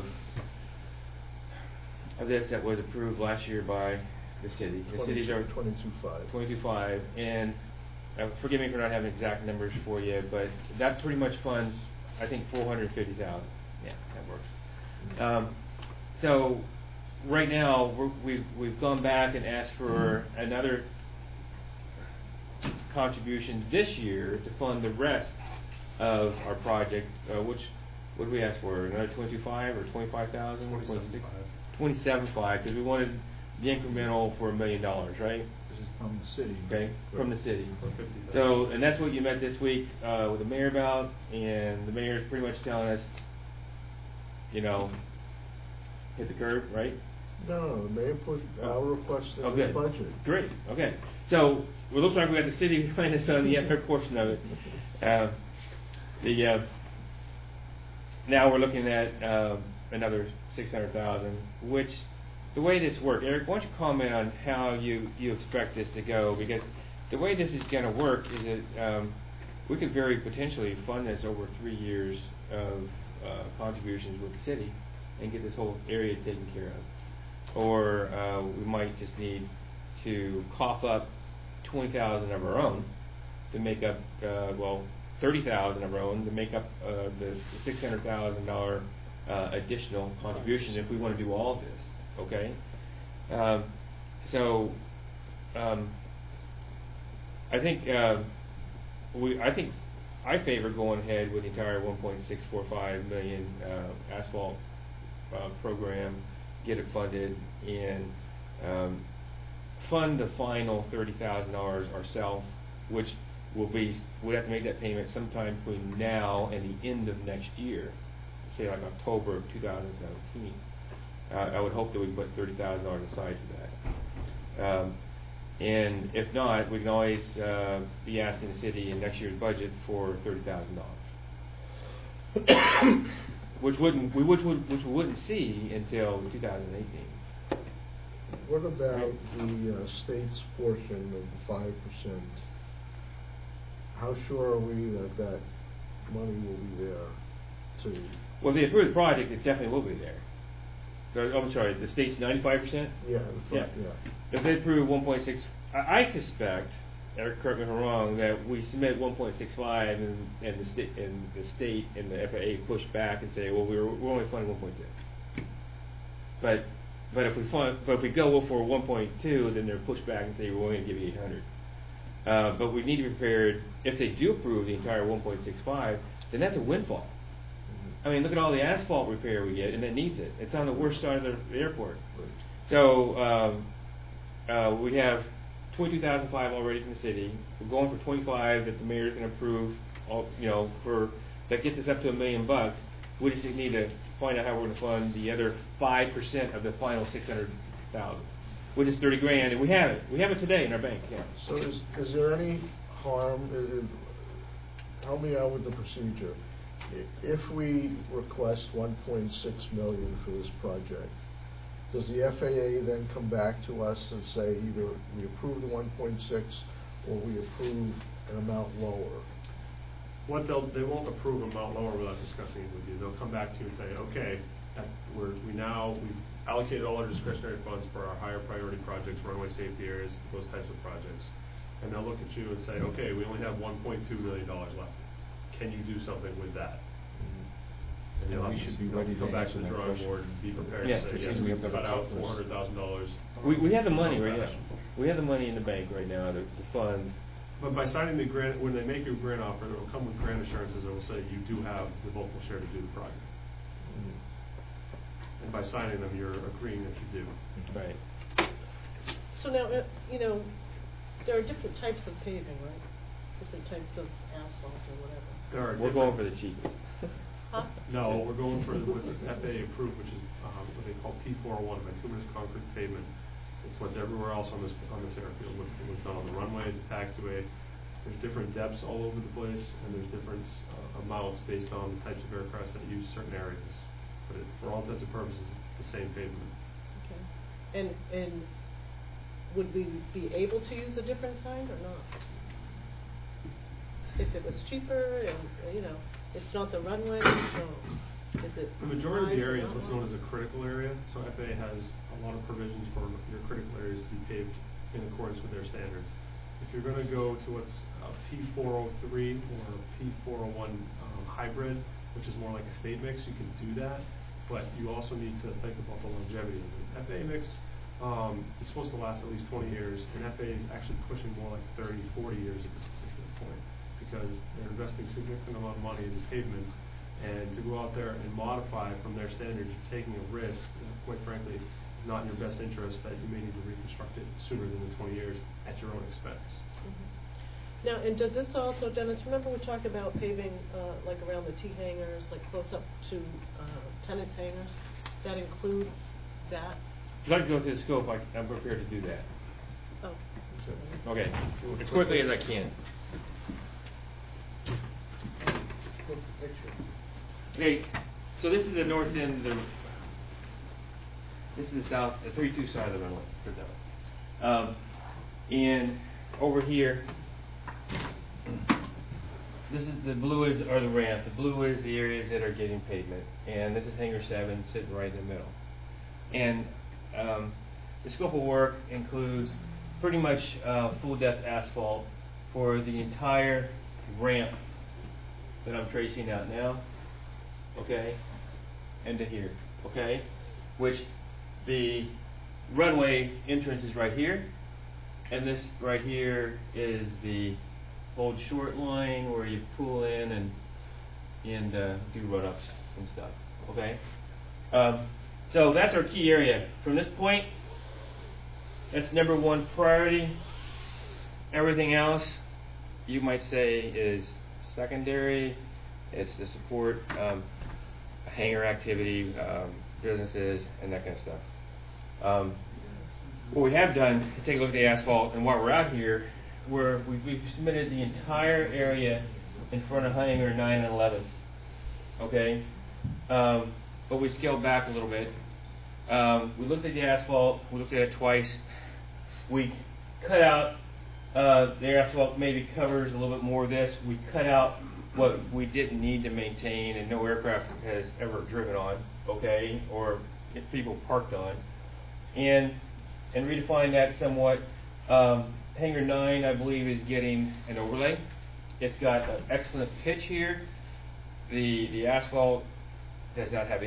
of this that was approved last year by the city. The cities are twenty-two five. twenty-two five, and uh, forgive me for not having exact numbers for you, but that pretty much funds, I think, four hundred fifty thousand. Yeah, that works. Um, so right now we're, we've we've gone back and asked for another contribution this year to fund the rest of our project, uh, which what did we ask for? Another twenty-two five or twenty-five thousand? twenty-seven five. twenty-seven five, because we wanted the incremental for a million dollars, right? This is from the city. Okay, from the city. For fifty thousand. So, and that's what you met this week uh, with the mayor about, and the mayor's pretty much telling us, you know, hit the curb, right? No, no, the mayor put our request in Okay. the budget. Great. Okay. So it looks like we got the city behind us on the other portion of it. Uh, the uh, now we're looking at uh, another six hundred thousand, which the way this works, Eric, why don't you comment on how you you expect this to go? Because the way this is going to work is that um, we could very potentially fund this over three years of uh, contributions with the city and get this whole area taken care of. Or uh, we might just need to cough up twenty thousand of our own to make up, uh, well, thirty thousand of our own to make up uh, the six hundred thousand dollar uh, additional contribution if we want to do all of this. Okay, um, so um, I think uh, we, I think I favor going ahead with the entire one point six four five million uh, asphalt uh, program, get it funded, and um, fund the final thirty thousand dollars ourselves, which will be, we have to make that payment sometime between now and the end of next year, say like October of two thousand seventeen. Uh, I would hope that we can put thirty thousand dollars aside for that. Um, and if not, we can always uh, be asking the city in next year's budget for thirty thousand dollars. Which wouldn't we which would which we wouldn't see until two thousand eighteen. What about the uh, state's portion of the five percent? How sure are we that that money will be there to? Well, if they approve the project, it definitely will be there. Oh, I'm sorry, the state's ninety-five percent. Yeah, yeah, yeah. If they approve one point six, I, I suspect, Eric, correct me if I'm wrong, that we submit one point six five, and and the state and the state and the F A A push back and say, well, we're we're only funding one point two. But But if we fund, but if we go for one point two, then they're pushed back and say we're only going to give you eight hundred. Uh, but we need to be prepared. If they do approve the entire one point six five, then that's a windfall. I mean, look at all the asphalt repair we get, and it needs it. It's on the worst side of the airport. So um, uh, we have twenty-two thousand five already from the city. We're going for twenty-five that the mayor's going to approve. All, you know, for that gets us up to a million bucks. We just need to find out how we're going to fund the other five percent of the final six hundred thousand, which is thirty grand, and we have it. We have it today in our bank account. So is, is there any harm, in, in, help me out with the procedure. If we request one point six million for this project, does the F A A then come back to us and say either we approve the one point six or we approve an amount lower? What they'll, they won't approve an amount lower without discussing it with you. They'll come back to you and say, okay, that we're, we now, we've allocated all our discretionary funds for our higher priority projects, runway safety areas, those types of projects. And they'll look at you and say, okay, we only have one point two million dollars left. Can you do something with that? And Yeah, you'll we have should to be ready to go back answer to the that drawing question. board and be prepared Yeah, to say, because yes, we we have to cut out have four hundred thousand dollars. We we have the money right now. We have the money in the bank right now to, to fund. But by signing the grant, when they make you a grant offer, it will come with grant assurances that will say you do have the local share to do the project. Mm-hmm. And by signing them, you're agreeing that you do. Right. So now, uh, you know, there are different types of paving, right? Different types of asphalt or whatever. There are We're going different- for the cheapest. Huh? No, we're going for what's F A A approved, which is um, what they call P four oh one, bituminous concrete pavement. It's what's everywhere else on this on this airfield. What's what's done on the runway, the taxiway. There's different depths all over the place, and there's different uh, amounts based on the types of aircraft that use certain areas. But it, for all intents and purposes, it's the same pavement. Okay. And and would we be able to use a different kind or not? If it was cheaper and, uh, you know, it's not the runway, so is it? The majority of the wise or area is not what's known wise? as a critical area, so F A A has a lot of provisions for your critical areas to be paved in accordance with their standards. If you're going to go to what's uh, P four oh three or P four oh one um, hybrid, which is more like a state mix, you can do that, but you also need to think about the longevity of it. F A A mix um, is supposed to last at least twenty years, and F A A is actually pushing more like thirty, forty years at this particular point, because they're investing significant amount of money in these pavements, and to go out there and modify from their standards, taking a risk, uh, quite frankly, is not in your best interest, that you may need to reconstruct it sooner than the twenty years at your own expense. Mm-hmm. Now, and does this also, Dennis, remember we talked about paving uh, like around the T hangars, like close up to uh, tenants hangars? That includes that? If I'd like to go through the scope, I, I'm prepared to do that. Oh. Okay, as quickly as I can. Okay, so this is the north end of the, this is the south, the thirty-two side of the runway. put it that way. Um, and over here, this is the blue is or the ramp. The blue is the areas that are getting pavement, and this is hangar seven sitting right in the middle. And um, the scope of work includes pretty much uh, full depth asphalt for the entire ramp that I'm tracing out now, okay, and to here, okay, which the runway entrance is right here, and this right here is the old short line where you pull in and and uh, do run-ups and stuff, okay. Um, so that's our key area. From this point, that's number one priority. Everything else, you might say, is secondary. It's to support um, hangar activity, um, businesses, and that kind of stuff. Um, what we have done is take a look at the asphalt, and while we're out here, we're, we've, we've submitted the entire area in front of hangar nine and eleven. Okay, um, but we scaled back a little bit. Um, we looked at the asphalt. We looked at it twice. We cut out uh, the asphalt. Maybe covers a little bit more of this. We cut out what we didn't need to maintain, and no aircraft has ever driven on. Okay, or if people parked on, and and redefine that somewhat. Um, Hangar nine, I believe, is getting an overlay. It's got an excellent pitch here. The the asphalt does not have any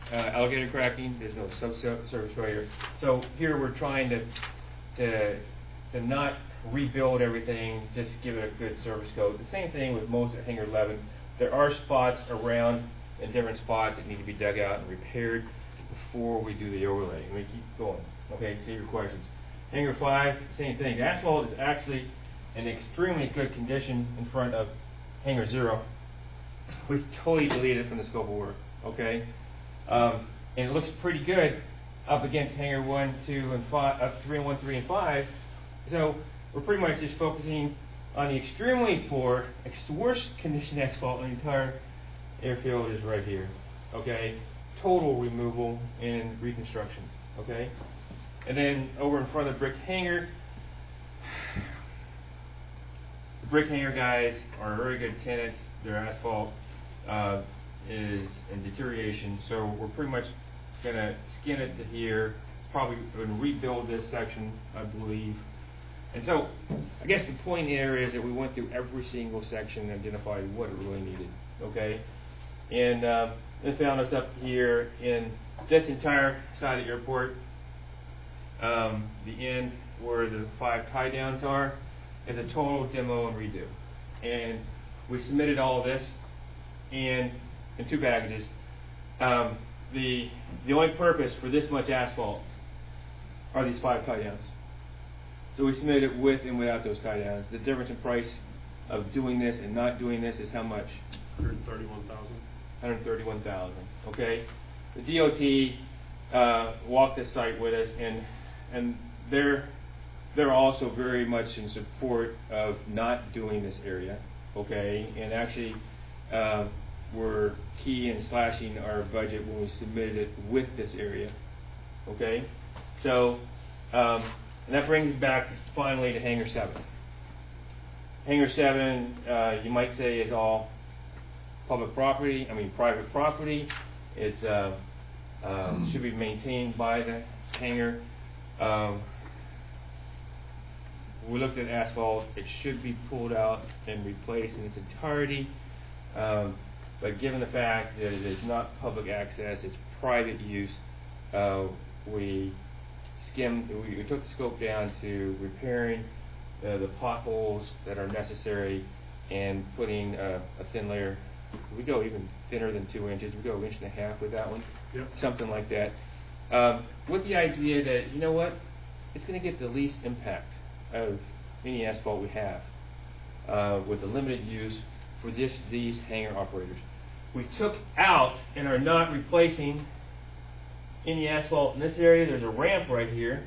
uh, alligator cracking, there's no subsurface failure. So here we're trying to, to, to not rebuild everything, just give it a good service code. The same thing with most of Hangar eleven. There are spots around in different spots that need to be dug out and repaired before we do the overlay. And we keep going. Okay, see your questions. Hangar five, same thing. The asphalt is actually in extremely good condition in front of Hangar zero. We've totally deleted it from the scope of work. Okay, um, and it looks pretty good up against Hangar one, two, and five, up three and one, three, and five. So we're pretty much just focusing on the extremely poor, ex- worst condition asphalt in the entire airfield is right here. Okay, total removal and reconstruction. Okay, and then over in front of the brick hangar, the brick hangar guys are very good tenants. Their asphalt uh, is in deterioration, so we're pretty much going to skin it to here. Probably going to rebuild this section, I believe. And so, I guess the point here is that we went through every single section and identified what it really needed. Okay, and uh, they found us up here in this entire side of the airport. Um, the end where the five tie downs are is a total demo and redo. And we submitted all of this and in two packages. Um, the the only purpose for this much asphalt are these five tie downs. So we submitted it with and without those tie downs. The difference in price of doing this and not doing this is how much? one hundred thirty-one thousand. one hundred thirty-one thousand. Okay. The D O T uh, walked the site with us, and and they're they're also very much in support of not doing this area. Okay, and actually uh, were key in slashing our budget when we submitted it with this area. Okay, so um, and that brings us back finally to Hangar seven. Hangar seven, uh, you might say, is all public property. I mean, private property. It uh, um, should be maintained by the hangar. Um, we looked at asphalt. It should be pulled out and replaced in its entirety. Um, but given the fact that it is not public access, it's private use, uh, we skimmed, we, we took the scope down to repairing uh, the potholes that are necessary and putting uh, a thin layer. We go even thinner than two inches. We go an inch and a half with that one, yep. Something like that. Um, with the idea that, you know what, it's going to get the least impact of any asphalt we have uh, with the limited use for this, these hangar operators. We took out and are not replacing any asphalt in this area. There's a ramp right here.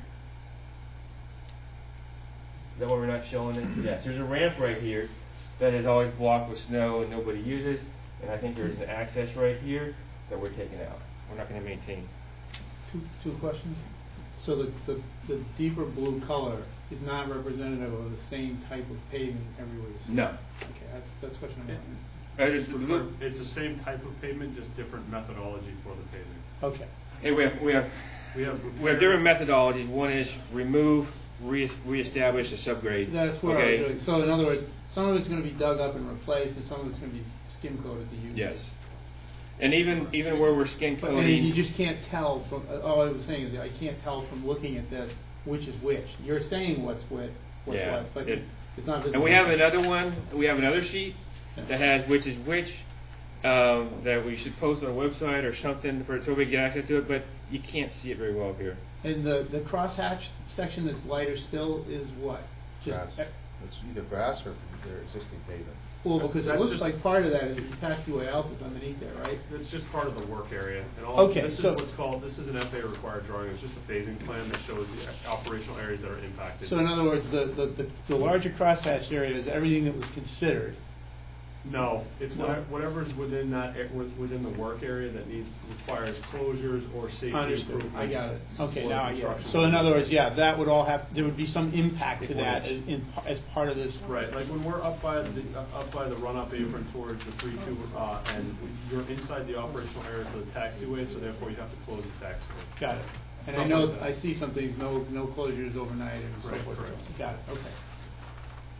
Is that why we're not showing it? Yes, there's a ramp right here that is always blocked with snow and nobody uses. And I think there's an access right here that we're taking out. We're not going to maintain. Two, two questions. So the, the, the deeper blue color is not representative of the same type of pavement everywhere you see. No. Okay, that's that's question number one. Uh, it's, the, it's the same type of pavement, just different methodology for the pavement. Okay. Hey, we have we have we have, we have different methodologies. One is remove, re reestablish a subgrade. That's what okay. I was doing. So in other words, some of it's going to be dug up and replaced, and some of it's going to be skim coated to use. Yes. And even even where we're skin But, coating, and you just can't tell from. Uh, all I was saying is that I can't tell from looking at this which is which. You're saying what's which, what's yeah, what, but it, it's not. And we have another one. We have another sheet yeah. that has which is which. Um, that we should post on our website or something for so we get access to it, but you can't see it very well here. And the the crosshatch section that's lighter still is what? Just grass. It's either grass or their existing pavement. Well, because That's it looks just, like part of that is the taxiway alphas underneath there, right? It's just part of the work area. And all okay, this so is what's called, this is an F A A required drawing. It's just a phasing plan that shows the operational areas that are impacted. So in other words, the, the, the, the larger crosshatch area is everything that was considered. No, it's no. whatever's within that within the work area that needs requires closures or safety Understood. improvements. I got it. Okay, now I get it. So in other words, yeah, that would all have there would be some impact to that as, in, as part of this. Right, like when we're up by the uh, up by the run-up apron towards the three two, uh, and you're inside the operational areas of the taxiway, so therefore you have to close the taxiway. Got it. And Stuff I know like I see some things, no no closures overnight and so right, forth. Correct. Got it. Okay.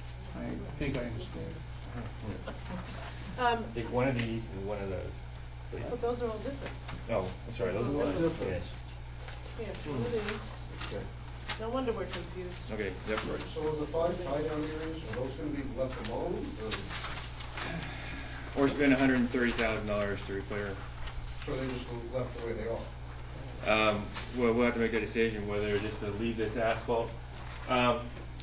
I think I understand. Um, Take one of these and one of those. please. Oh, those are all different. Oh, I'm sorry, those are Oh, the those ones. are Yes. Yeah, one of these. Okay. No wonder we're confused. Okay, yep, right. So are the five tie-down areas, are those gonna be left alone, or, Or spend a hundred and thirty thousand dollars to repair. so they just left the way they are? Um, well, we'll have to make a decision whether just to leave this asphalt. Um,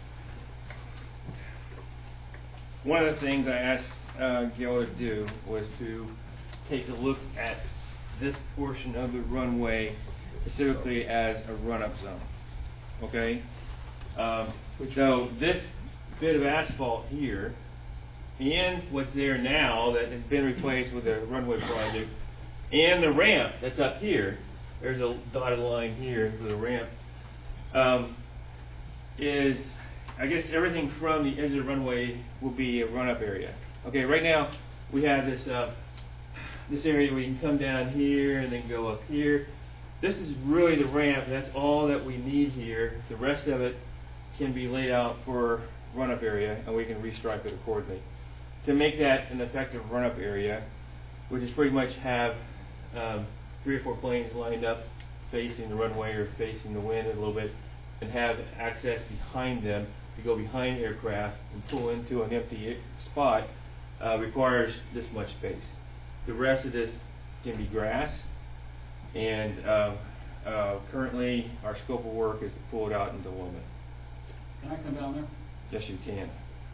one of the things I asked uh, Gil to do was to take a look at this portion of the runway specifically as a run-up zone. Okay? Um, so this bit of asphalt here and what's there now that has been replaced with the runway project and the ramp that's up here, there's a dotted line here for the ramp, um, is, I guess everything from the edge of the runway will be a run-up area. Okay, right now we have this uh, this area where you can come down here and then go up here. This is really the ramp, and that's all that we need here. The rest of it can be laid out for run-up area, and we can restripe it accordingly. To make that an effective run-up area, we just pretty much have um, three or four planes lined up facing the runway or facing the wind a little bit, and have access behind them to go behind aircraft and pull into an empty spot uh, requires this much space. The rest of this can be grass, and uh, uh, currently our scope of work is to pull it out into Wilmot. Can I come down there? Yes, you can.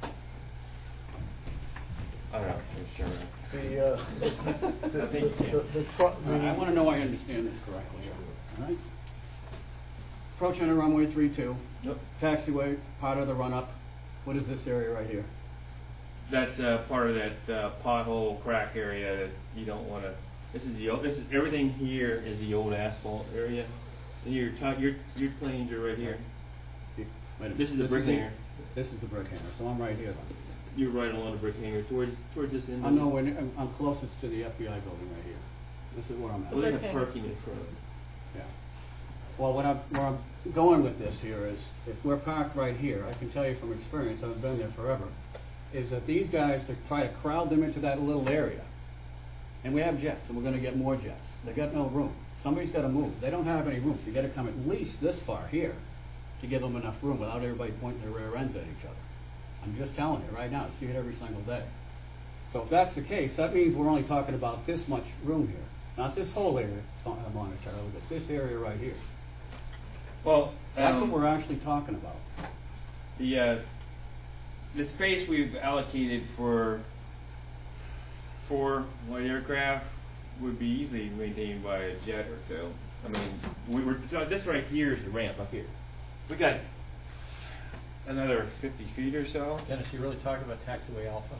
I don't know, Mister Chairman. The, uh, the, the, I think you can. the, the, pro- I want to know I understand this correctly. All right? Approaching the runway three two. Yep. Taxiway, part of the run-up. What is this area right here? That's uh, part of that uh, pothole crack area that you don't want to. This is the old. This is everything here is the old asphalt area. And your top, your your planes are right here. Wait a minute. This is the brick hanger. This is the brick hanger, so I'm right here then. You're right along the brick hanger towards towards this end. I'm nowhere near, I'm, I'm closest to the F B I building right here. This is where I'm at. Well, they have parking in front of it. Yeah. Well, what I'm, where I'm going with this here is, if we're parked right here, I can tell you from experience, I've been there forever, is that these guys, to try to crowd them into that little area, and we have jets, and we're going to get more jets. They got no room. Somebody's got to move. They don't have any room, so you got to come at least this far here to give them enough room without everybody pointing their rear ends at each other. I'm just telling you right now, I see it every single day. So if that's the case, that means we're only talking about this much room here. Not this whole area, uh, monetarily, but this area right here. Well, that's um, what we're actually talking about. The uh, the space we've allocated for four light aircraft would be easily maintained by a jet or two. I mean, we were so this right here is the ramp up here. We got another fifty feet or so. Dennis, you really talking about taxiway alpha?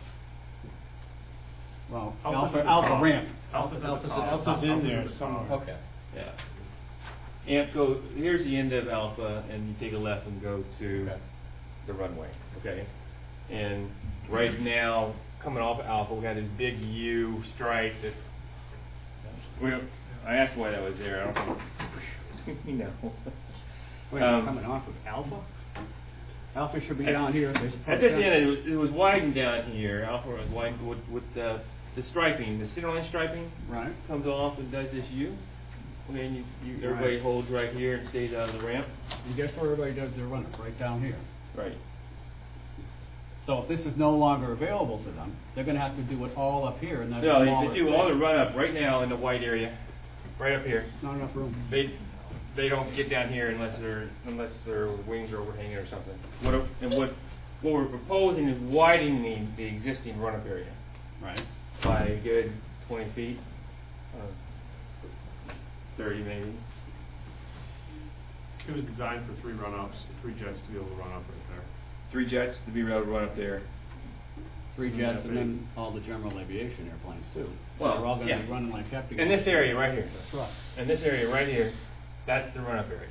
Well, Alpha's alpha, at the alpha top. ramp. Alpha's at the Alpha's, top. alpha's in Alpha's there at the somewhere. top. Okay. Yeah. Amp go here's the end of Alpha, and you take a left and go to Okay. the runway. Okay. And right now, coming off Alpha, we got this big U stripe that. We, I asked why that was there. I don't think you know. Wait, Um, coming off of Alpha? Alpha should be At- down here. At this end, it was, it was widened down here. Alpha was widened with, with the, the striping, the centerline striping. Right. Comes off and does this U. Okay, and you, you, everybody Right. holds right here and stays out of the ramp. And guess where everybody does their run-up? Right down here. Right. So if this is no longer available to them, they're going to have to do it all up here in that No, smaller they do all the space. run up right now in the white area, right up here. Not enough room. They they don't get down here unless their unless their wings are overhanging or something. What a- and what what we're proposing is widening the, the existing run up area. Right. By a good twenty feet, uh, thirty maybe. It was designed for three run-ups, three jets to be able to run up right there. Three jets to be able to run up there. Three And jets that and big. then all the general aviation airplanes too. Well, They're all going to yeah. be running like Heptagon. In this area right here. That's right. In this area right here, that's the run up area.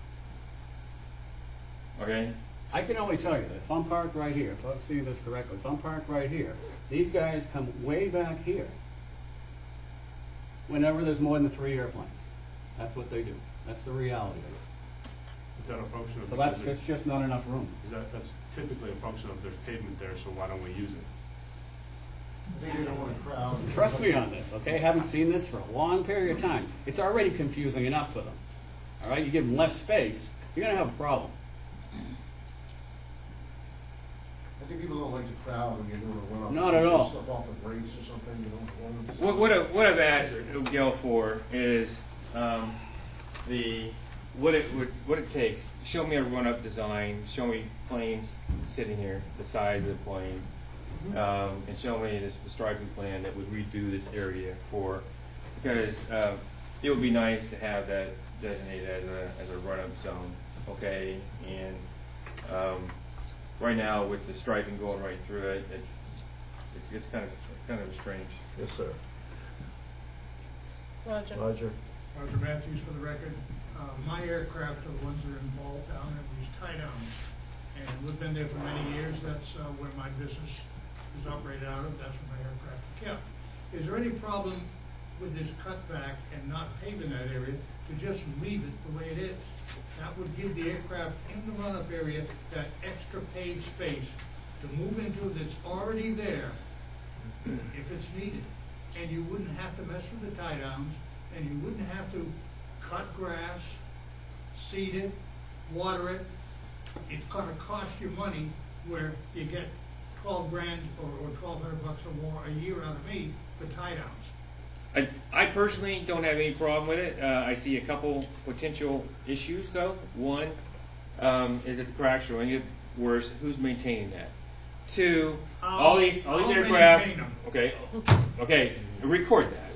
Okay? I can only tell you that if I'm parked right here, if I'm seeing this correctly, if I'm parked right here, these guys come way back here whenever there's more than three airplanes. That's what they do. That's the reality of it. Is that a function of? So that's, because that's just not enough room. Is that, that's typically a function of there's pavement there, so why don't we use it? I think they don't want a crowd. Trust me on this, okay? Haven't seen this for a long period of time. It's already confusing enough for them. All right, you give them less space, you're going to have a problem. I think people don't like the crowd when you're doing a run-up. Not at all. Stuff off the brakes or something, you don't want them to. What, what, I, what I've asked Gail for is um, the what it would what it takes. Show me a run-up design. Show me planes sitting here, the size of the planes, um, and show me this, the striping plan that would redo this area for. Because uh, it would be nice to have that designated as a as a run-up zone, okay? And um, right now, with the striping going right through it, it's it's, it's kind of kind of strange. Yes, sir. Roger. Roger. Roger Matthews for the record. Uh, my aircraft are the ones that are involved down in these tie-downs, and we've been there for many years. That's uh, where my business is operated out of. That's where my aircraft are kept. Is there any problem with this cutback and not paving that area to just leave it the way it is? That would give the aircraft in the run-up area that extra paved space to move into that's already there if it's needed. And you wouldn't have to mess with the tie-downs, and you wouldn't have to cut grass, seed it, water it. It's going to cost you money where you get twelve grand or, or twelve hundred bucks or more a year out of me for tie-downs. I, I personally don't have any problem with it. Uh, I see a couple potential issues, though. One um, is that the cracks are going to get worse. Who's maintaining that? Two, I'll, all these all these I'll aircraft. maintain them. Okay, okay, record that.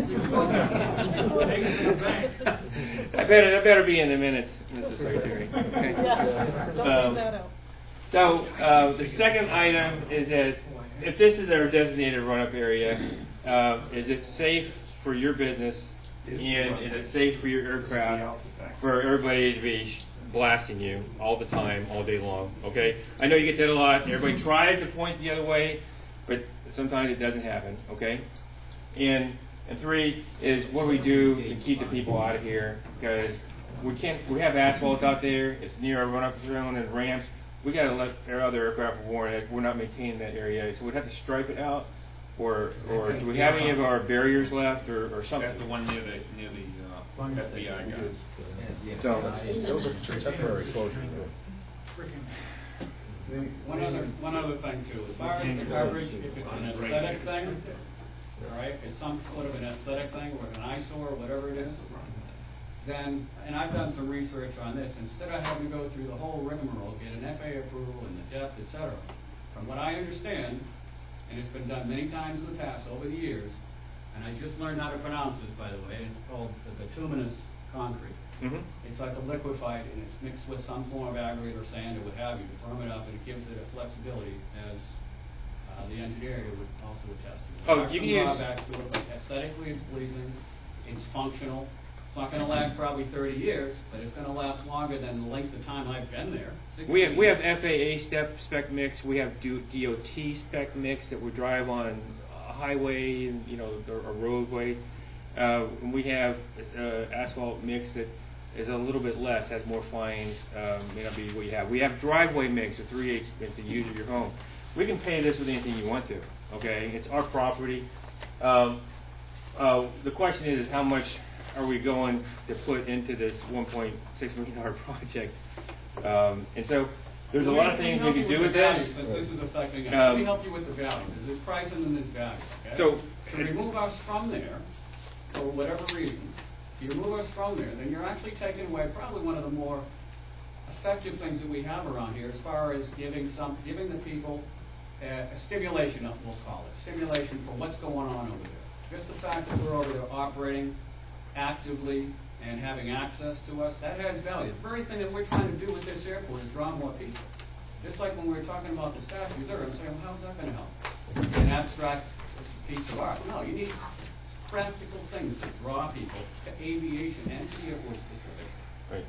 I better that better be in the minutes, Missus Secretary. Okay. Yeah, don't Um, leave that out. So uh, the second item is that if this is our designated run-up area, uh, is it safe for your business and is it safe for your aircraft for everybody to be blasting you all the time, all day long? Okay, I know you get that a lot. Everybody tries to point the other way, but sometimes it doesn't happen. Okay, and and three is what do we do to keep the people out of here? Because we can't. We have asphalt out there. It's near our run-up zone and ramps. We got to let our other aircraft warn that we're not maintaining that area, so we'd have to stripe it out, or or do we have any of our barriers left, or, or something? That's the one near the near the uh, F B I guys. So those are temporary closures. One other, one other thing too, as far as the coverage, if it's an aesthetic thing, all right, if it's some sort of an aesthetic thing, or an eyesore, or whatever it is, then, and I've done some research on this, instead of having to go through the whole rigmarole, get an F A A approval and the depth, et cetera, from what I understand, and it's been done many times in the past over the years, and I just learned how to pronounce this, by the way, it's called the bituminous concrete. Mm-hmm. It's like a liquefied, and it's mixed with some form of aggregate or sand or what have you to firm it up, and it gives it a flexibility as uh, the engineer would also attest to. There Oh, are you some can use- drawbacks to it, but aesthetically it's pleasing, it's functional. It's not going to last probably thirty years, but it's going to last longer than the length of time I've been there. We have, we have years. F A A step spec mix. We have D O T spec mix that would drive on a highway, and, you know, or a roadway. Uh, we have uh, asphalt mix that is a little bit less, has more fines. Um, may not be what you have. We have driveway mix, or three eighths mix to use at your home. We can pay this with anything you want to. Okay, it's our property. Um, uh, the question is, is how much are we going to put into this one point six million dollar project? Um, and so there's a We- lot of things we help can you do with the this. value, Since this is affecting us, Um, we help you with the value. There's this price and then there's value. Okay? So- to remove us from there, for whatever reason, if you remove us from there, then you're actually taking away probably one of the more effective things that we have around here, as far as giving some, giving the people uh, a stimulation, we'll call it, stimulation for what's going on over there. Just the fact that we're over there operating actively and having access to us, that has value. The very thing that we're trying to do with this airport is draw more people. Just like when we were talking about the staff reserve, I'm saying, well, how's that going to help? It's an abstract piece of art. No, you need practical things to draw people to aviation and to the airport specifically. Right.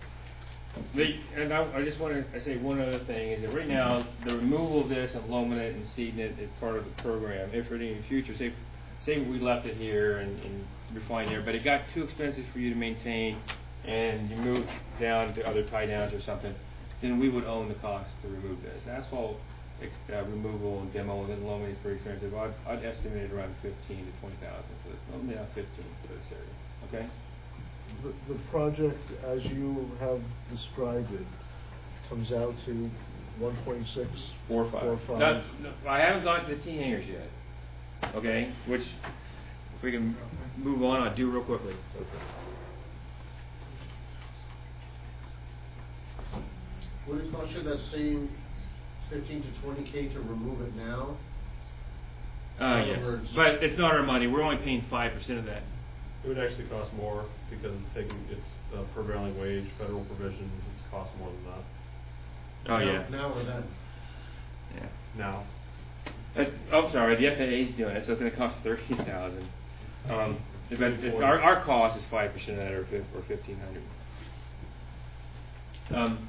The, and I, I just want to say one other thing is that right now the removal of this and loaming it and seeding it is part of the program. If for any future, say, say we left it here and, and refined there, but it got too expensive for you to maintain, and you moved down to other tie downs or something, then we would own the cost to remove this. Asphalt ex- uh, removal and demo, and then loaming is pretty expensive. I'd, I'd estimate it around fifteen to twenty thousand for this, well, maybe not fifteen for this area, okay? The, the project, as you have described it, comes out to one point six? Four or five. Four or five. No, no, I haven't got to the T hangers yet, okay? Which, if we can move on, I'll do real quickly. Would it cost you that same fifteen to twenty K to remove it now? Uh, In other yes, words- but it's not our money. We're only paying five percent of that. It would actually cost more because it's taking, it's uh, prevailing wage, federal provisions, it's cost more than that. Oh, Now- yeah. Now or then? Yeah. Now. Uh, oh, sorry, the F A A's doing it, so it's going to cost thirty thousand. Um, but it's, our our cost is five percent of that, or fif- or fifteen hundred. Um,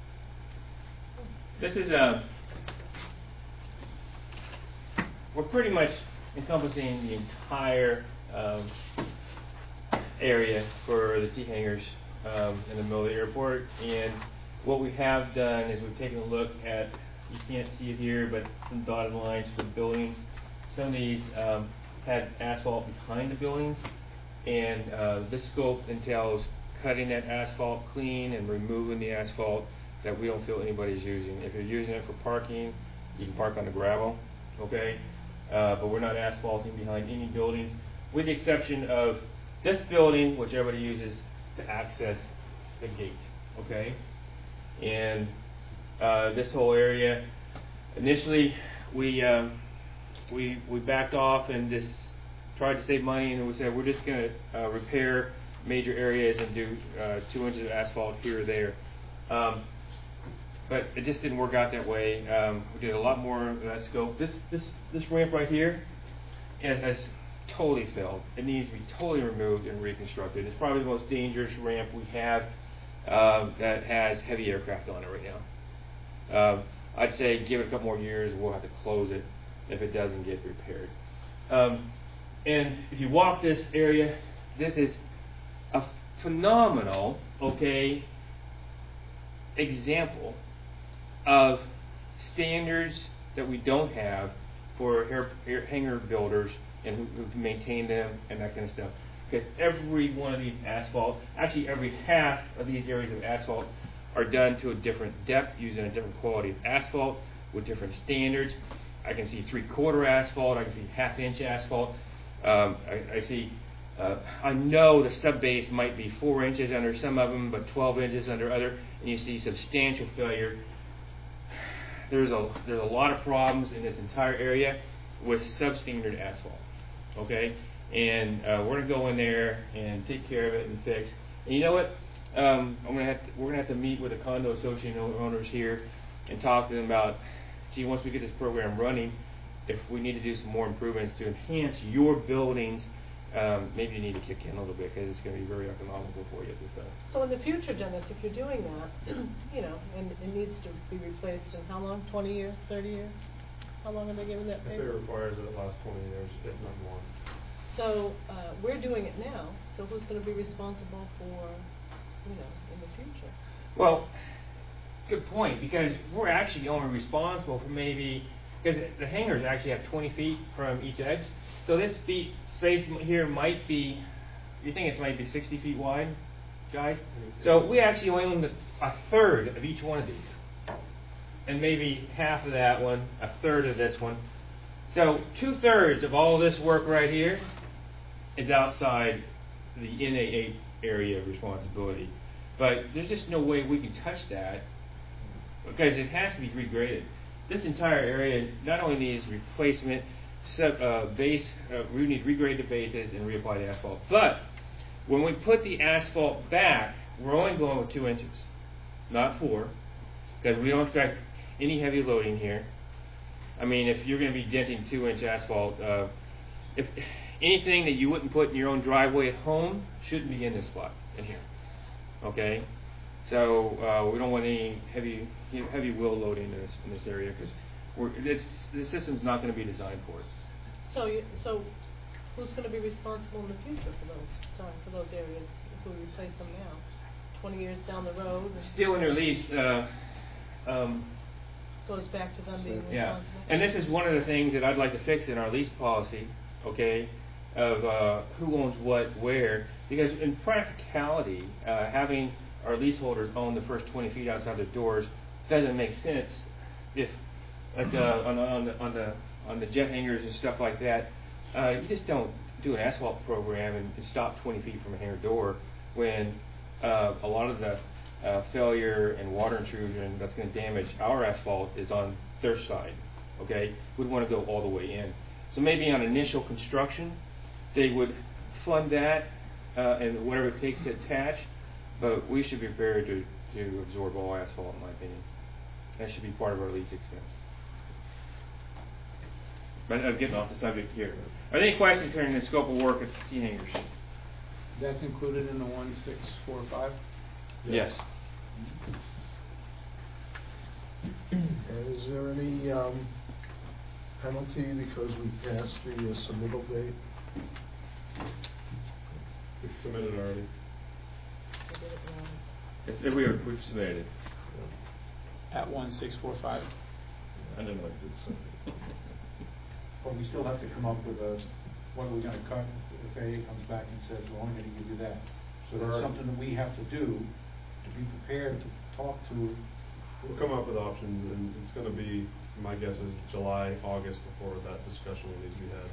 this is a. We're pretty much encompassing the entire um, area for the T hangars um, in the middle of the airport, and what we have done is we've taken a look at. You can't see it here, but some dotted lines for the buildings. Some of these um, had asphalt behind the buildings, and uh, this scope entails cutting that asphalt clean and removing the asphalt that we don't feel anybody's using. If you're using it for parking, you can park on the gravel, okay? Uh, but we're not asphalting behind any buildings, with the exception of this building, which everybody uses to access the gate, okay? And Uh, this whole area. Initially, we um, we we backed off and just tried to save money, and we said we're just going to uh, repair major areas and do uh, two inches of asphalt here or there. Um, but it just didn't work out that way. Um, we did a lot more of that scope. This this this ramp right here, it has totally failed. It needs to be totally removed and reconstructed. It's probably the most dangerous ramp we have uh, that has heavy aircraft on it right now. Um, I'd say give it a couple more years and we'll have to close it if it doesn't get repaired. Um, and if you walk this area, this is a phenomenal, okay, example of standards that we don't have for air, air hangar builders and who, who can maintain them and that kind of stuff. Because every one of these asphalt, actually every half of these areas of asphalt are done to a different depth, using a different quality of asphalt with different standards. I can see three-quarter asphalt. I can see half-inch asphalt. Um, I, I see. Uh, I know the sub-base might be four inches under some of them, but twelve inches under other, and you see substantial failure. There's a there's a lot of problems in this entire area with substandard asphalt. Okay, and uh, we're gonna go in there and take care of it and fix. And you know what? Um, I'm gonna have to, we're gonna have to meet with the condo association owners here and talk to them about, gee, once we get this program running, if we need to do some more improvements to enhance your buildings, um, maybe you need to kick in a little bit because it's going to be very economical for you at this time. So in the future, Dennis, if you're doing that, you know, and it needs to be replaced in how long? Twenty years, thirty years? How long are they giving that If it paper? requires it, it lasts twenty years, if not more. So uh, we're doing it now. So who's going to be responsible for, you know, in the future? Well, good point, because we're actually only responsible for maybe, because the hangars actually have twenty feet from each edge. So this feet space here might be, you think it might be sixty feet wide, guys? So we actually only own the, a third of each one of these. And maybe half of that one, a third of this one. So two-thirds of all this work right here is outside the N A eight area of responsibility. But there's just no way we can touch that because it has to be regraded. This entire area not only needs replacement, sub, uh, base, uh, we need to regrade the bases and reapply the asphalt. But when we put the asphalt back, we're only going with two inches, not four, because we don't expect any heavy loading here. I mean, if you're going to be denting two-inch asphalt, uh, if anything that you wouldn't put in your own driveway at home shouldn't be in this spot in here. Okay, so uh, we don't want any heavy you know, heavy wheel loading in this in this area because we're it's, the system's not going to be designed for it. So, you, so who's going to be responsible in the future for those? Sorry, for those areas if we replace them now, twenty years down the road? Still in their lease. Uh, um, goes back to them being Yeah, responsible. and this is one of the things that I'd like to fix in our lease policy, okay, of uh, who owns what where, because in practicality, uh, having our leaseholders own the first twenty feet outside the doors doesn't make sense if, like, uh, on, the, on, the, on, the, on the jet hangers and stuff like that, uh, you just don't do an asphalt program and, and stop twenty feet from a hangar door when uh, a lot of the uh, failure and water intrusion that's going to damage our asphalt is on their side, okay? We'd want to go all the way in. So maybe on initial construction, they would fund that uh, and whatever it takes to attach, but we should be prepared to, to absorb all asphalt, in my opinion. That should be part of our lease expense. But I'm getting off the subject here. Are there any questions concerning the scope of work at T hangers? That's included in the one six four five? Yes. And is there any um, penalty because we passed the uh, submittal date? It's submitted already. It's, we are, we've submitted it. At one six four five? I didn't like it. But we still have to come up with a, what are we gonna cut if A A comes back and says, we're only gonna give you that. So that's Right. something that we have to do to be prepared to talk to. We'll come up with options, and it's gonna be, my guess is July, August before that discussion will need to be had.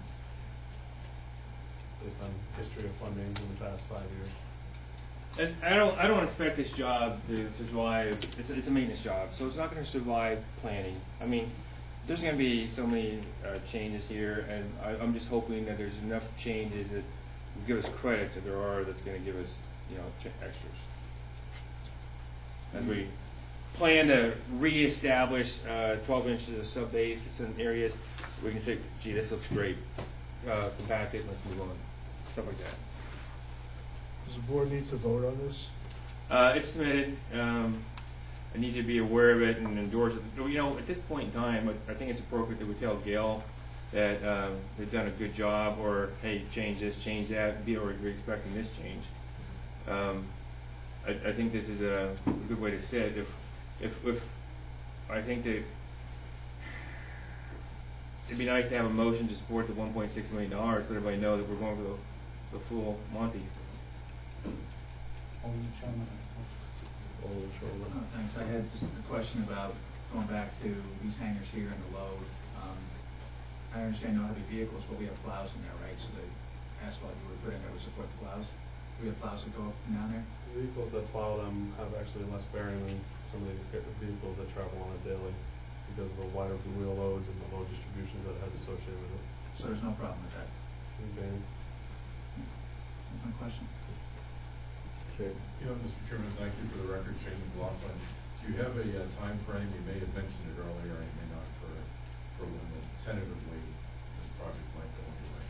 Based on history of funding in the past five years. And I don't, I don't expect this job to survive. It's a, it's a maintenance job, so it's not going to survive planning. I mean, there's going to be so many uh, changes here, and I, I'm just hoping that there's enough changes that will give us credit that there are that's going to give us, you know, ch- extras. As we plan to reestablish uh, twelve inches of sub base in some areas, we can say, gee, this looks great. Uh, compact it, let's move on. Stuff like that. Does the board need to vote on this? Uh, it's submitted. Um, I need to be aware of it and endorse it. You know, at this point in time, I think it's appropriate that we tell Gail that um, they've done a good job, or hey, change this, change that. Be we're expecting this change. Um, I, I think this is a, a good way to say it. If, if, if I think that it'd be nice to have a motion to support the one point six million dollars, so everybody know that we're going for the, the full Monty. Oh, thanks. I had just a question about going back to these hangars here and the load. Um, I understand no heavy vehicles, but we have plows in there, right? So the asphalt you would put in there would support the plows? We have plows that go up and down there? The vehicles that plow them have actually less bearing than some of the vehicles that travel on it daily because of the wider wheel loads and the load distributions that it has associated with it. So there's no problem with that? Okay. That's my question. Okay. You know, Mister Chairman, thank you for the record, Shane McLaughlin. Do you have a uh, time frame? You may have mentioned it earlier, and you may not, for, for when the, tentatively this project might go underway.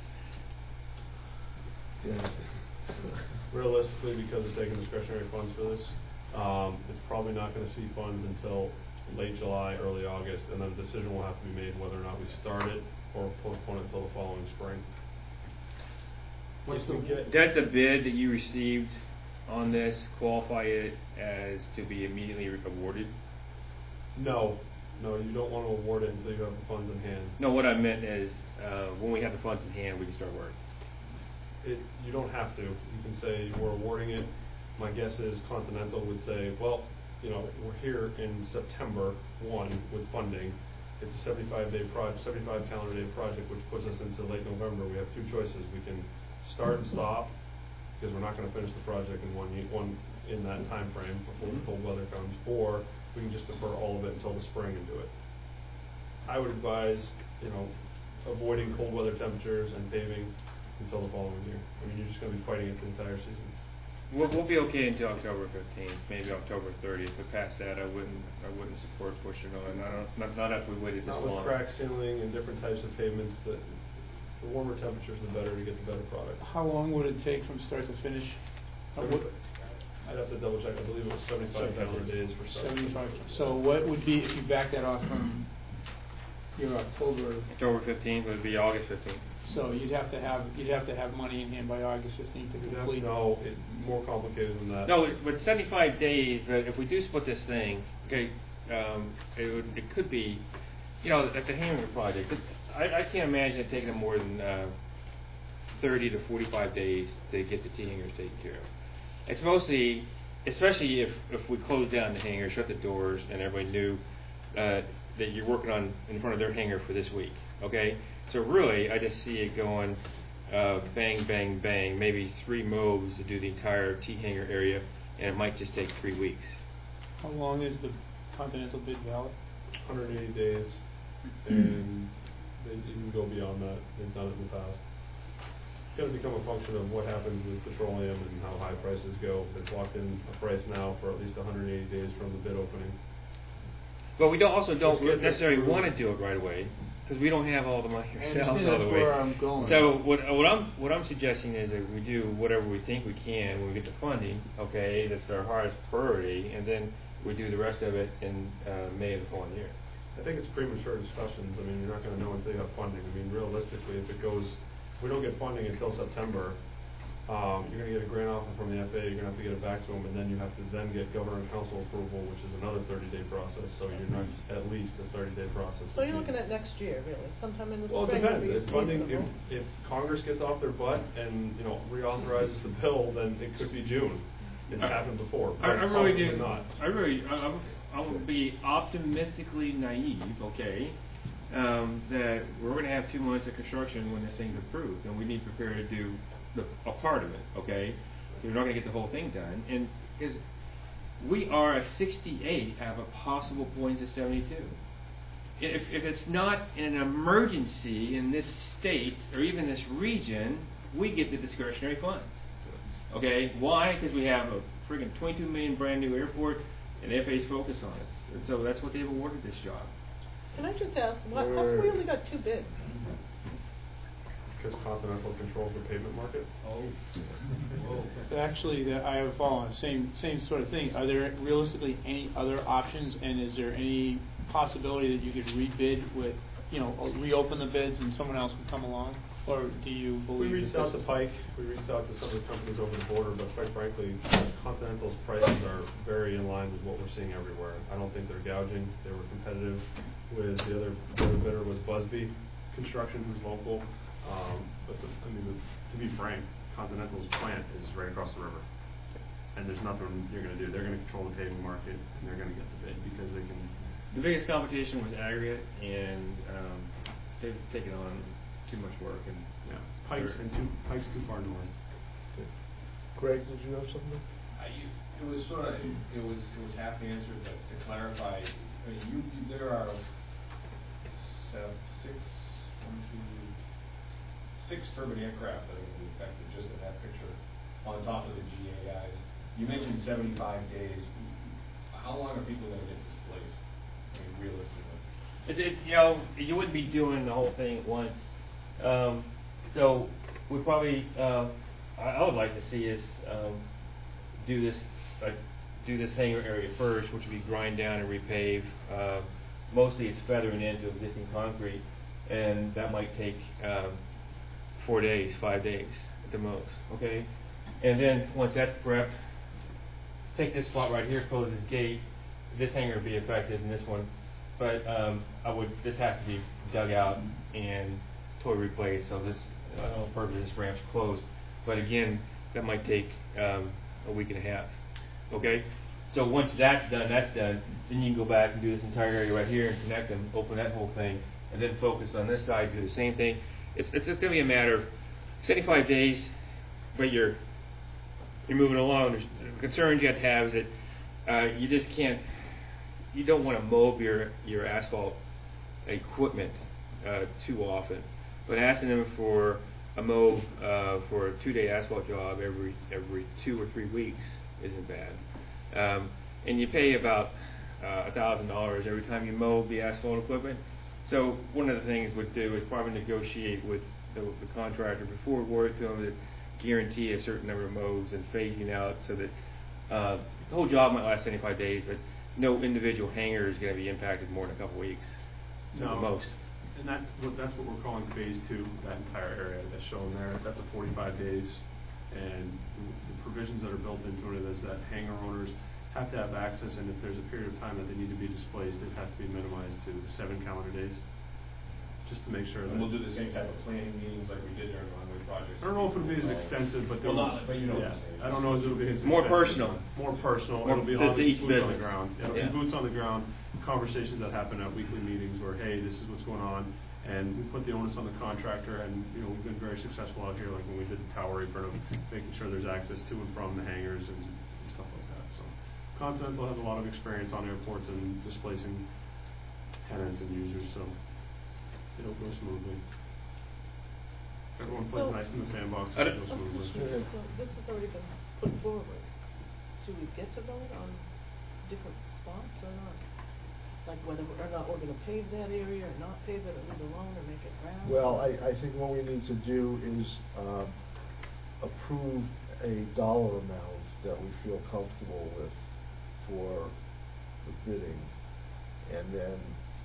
Yeah. Realistically, because we're taking discretionary funds for this, um, it's probably not going to see funds until late July, early August, and then a decision will have to be made whether or not we start it or postpone it until the following spring. If we get, does the bid that you received on this qualify it as to be immediately awarded? No, no, you don't want to award it until you have the funds in hand. No, what I meant is, uh, when we have the funds in hand, we can start work. It, you don't have to. You can say we're awarding it. My guess is Continental would say, well, you know, we're here in September one with funding. It's a seventy-five day project, seventy-five calendar day project, which puts us into late November. We have two choices. We can start and stop, because we're not going to finish the project in one one in that time frame before the cold weather comes, or we can just defer all of it until the spring and do it. I would advise, you know, avoiding cold weather temperatures and paving until the following year. I mean, you're just going to be fighting it the entire season. We'll, we'll be okay until October fifteenth, maybe October thirtieth. But past that, I wouldn't, I wouldn't support pushing on. I don't, not, not if we waited this Not long. with crack sealing and different types of pavements. That the warmer temperatures, the better to get the better product. How long would it take from start to finish? Uh, Seventy- what- I'd have to double check. I believe it was seventy-five calendar days for start. Seventy-five. So what would be, if you back that off from your October? October fifteenth would be August fifteenth. So you'd have to have, you'd have to have money in hand by August fifteenth to You'd have- complete. No, it, more complicated than that. No, but seventy-five days, but if we do split this thing, okay, um, it would, it could be, you know, at the hangar project, but I, I can't imagine it taking them more than uh, thirty to forty-five days to get the T hangars taken care of. It's mostly, especially if, if we close down the hangar, shut the doors, and everybody knew uh, that you're working on in front of their hangar for this week, okay? So really, I just see it going uh, bang, bang, bang, maybe three moves to do the entire T hangar area, and it might just take three weeks. How long is the Continental bid valid? one hundred eighty days, and they even go beyond that. They've done it in the past. It's going to become a function of what happens with petroleum and how high prices go. They've locked in a price now for at least one hundred eighty days from the bid opening. But we don't also don't Let's get this necessarily through. want to do it right away because we don't have all the money I ourselves understand all the that's way. where I'm going. So what what I'm what I'm suggesting is that we do whatever we think we can when we get the funding. Okay, that's our highest priority, and then we do the rest of it in uh, May of the following year. I think it's premature discussions. I mean, you're not going to know until you have funding. I mean, realistically, if it goes, if we don't get funding until September, um, you're going to get a grant offer from the F A A, you're going to have to get it back to them, and then you have to then get governor and council approval, which is another thirty-day process, so you're not at least a thirty-day process. So you're looking at next year, really, sometime in the Well, it spring. would depends. be If funding, if, reasonable. if Congress gets off their butt and, you know, reauthorizes the bill, then it could be June. It's happened before. I, I but really probably do. not. I really, I, I'm, I'm going to be optimistically naive, okay, um, that we're going to have two months of construction when this thing's approved, and we need to prepare to do the, a part of it, okay? We're not going to get the whole thing done, and because we are a sixty-eight out of a possible point to seventy-two. If, if it's not an emergency in this state or even this region, we get the discretionary funds. Okay, why? Because we have a friggin' twenty-two million brand new airport, and F A's focus on us, and so that's what they've awarded this job. Can I just ask, why, how come we only got two bids? Because Continental controls the pavement market. Oh. Actually, the- I have a follow-on, same, same sort of thing. Are there realistically any other options, and is there any possibility that you could rebid with, you know, or reopen the bids and someone else would come along? Or do you We believe reached that out to this is- Pike, we reached out to some of the companies over the border, but quite frankly, Continental's prices are very in line with what we're seeing everywhere. I don't think they're gouging. They were competitive with the other, the other bidder was Busby Construction, who's local. Um, but the, I mean, the, to be frank, Continental's plant is right across the river. And there's nothing you're going to do. They're going to control the paving market, and they're going to get the bid because they can. The biggest competition was aggregate, and um, they've taken on too much work. And yeah, Pike's and too Pike's too far north. Greg, did you have something? Uh, you, it was sort of, it was, it was half the answer, but to clarify, I mean, you, you there are seven, six, one, two, six turbine aircraft that are going to be affected just in that picture, on top of the G A Is. You mentioned seventy-five days. How long are people going to get displaced? I mean, realistically. It, it, you know, you wouldn't be doing the whole thing at once. Um, so we probably, uh, I, I would like to see us um, do this, like, do this hangar area first, which would be grind down and repave. Uh, mostly, it's feathering into existing concrete, and that might take um, four days, five days at the most. Okay, and then once that's prepped, let's take this spot right here, close this gate. This hangar would be affected, and this one. But um, I would. This has to be dug out and totally replaced. So this, uh, purpose this ramp's closed. But again, that might take um, a week and a half. Okay. So once that's done, that's done. Then you can go back and do this entire area right here and connect them, open that whole thing, and then focus on this side, do the same thing. It's it's just going to be a matter of seventy-five days, but you're you're moving along. There's, the concerns you have to have is that uh, you just can't. You don't want to mob your, your asphalt equipment uh, too often, but asking them for a mob uh, for a two-day asphalt job every every two or three weeks isn't bad. Um, and you pay about a uh, thousand dollars every time you mow the asphalt equipment. So one of the things we'd do is probably negotiate with the, the contractor before we award it to them to guarantee a certain number of mows and phasing out so that uh, the whole job might last seventy-five days, but no individual hangar is going to be impacted more than a couple weeks, No. at the most. And that's what that's what we're calling phase two. That entire area that's shown there. That's a forty-five days, and the provisions that are built into it is that hangar owners have to have access, and if there's a period of time that they need to be displaced, it has to be minimized to seven calendar days, just to make sure that. And we'll do the same type of planning meetings like we did during the runway project. I don't know if it'll be as extensive, but Well, they'll- not, but you know yeah, what I'm saying. I don't know if it'll be as More extensive. personal. More personal. More It'll be a to- lot of to each boots on the business. ground. It'll Yeah. be boots on the ground, conversations that happen at weekly meetings where, hey, this is what's going on, and we put the onus on the contractor, and, you know, we've been very successful out here, like when we did the tower apron, of making sure there's access to and from the hangars and, and stuff like that, so. Continental has a lot of experience on airports and displacing tenants and users, so it'll go smoothly. If everyone plays So- nice in the sandbox, I it'll don't- go smoothly. So this has already been put forward. Do we get to vote on different spots or not? Like whether or not we're gonna pave that area or not pave it, or leave it alone, or make it round? Well, I, I think what we need to do is, uh, approve a dollar amount that we feel comfortable with for the bidding. And then,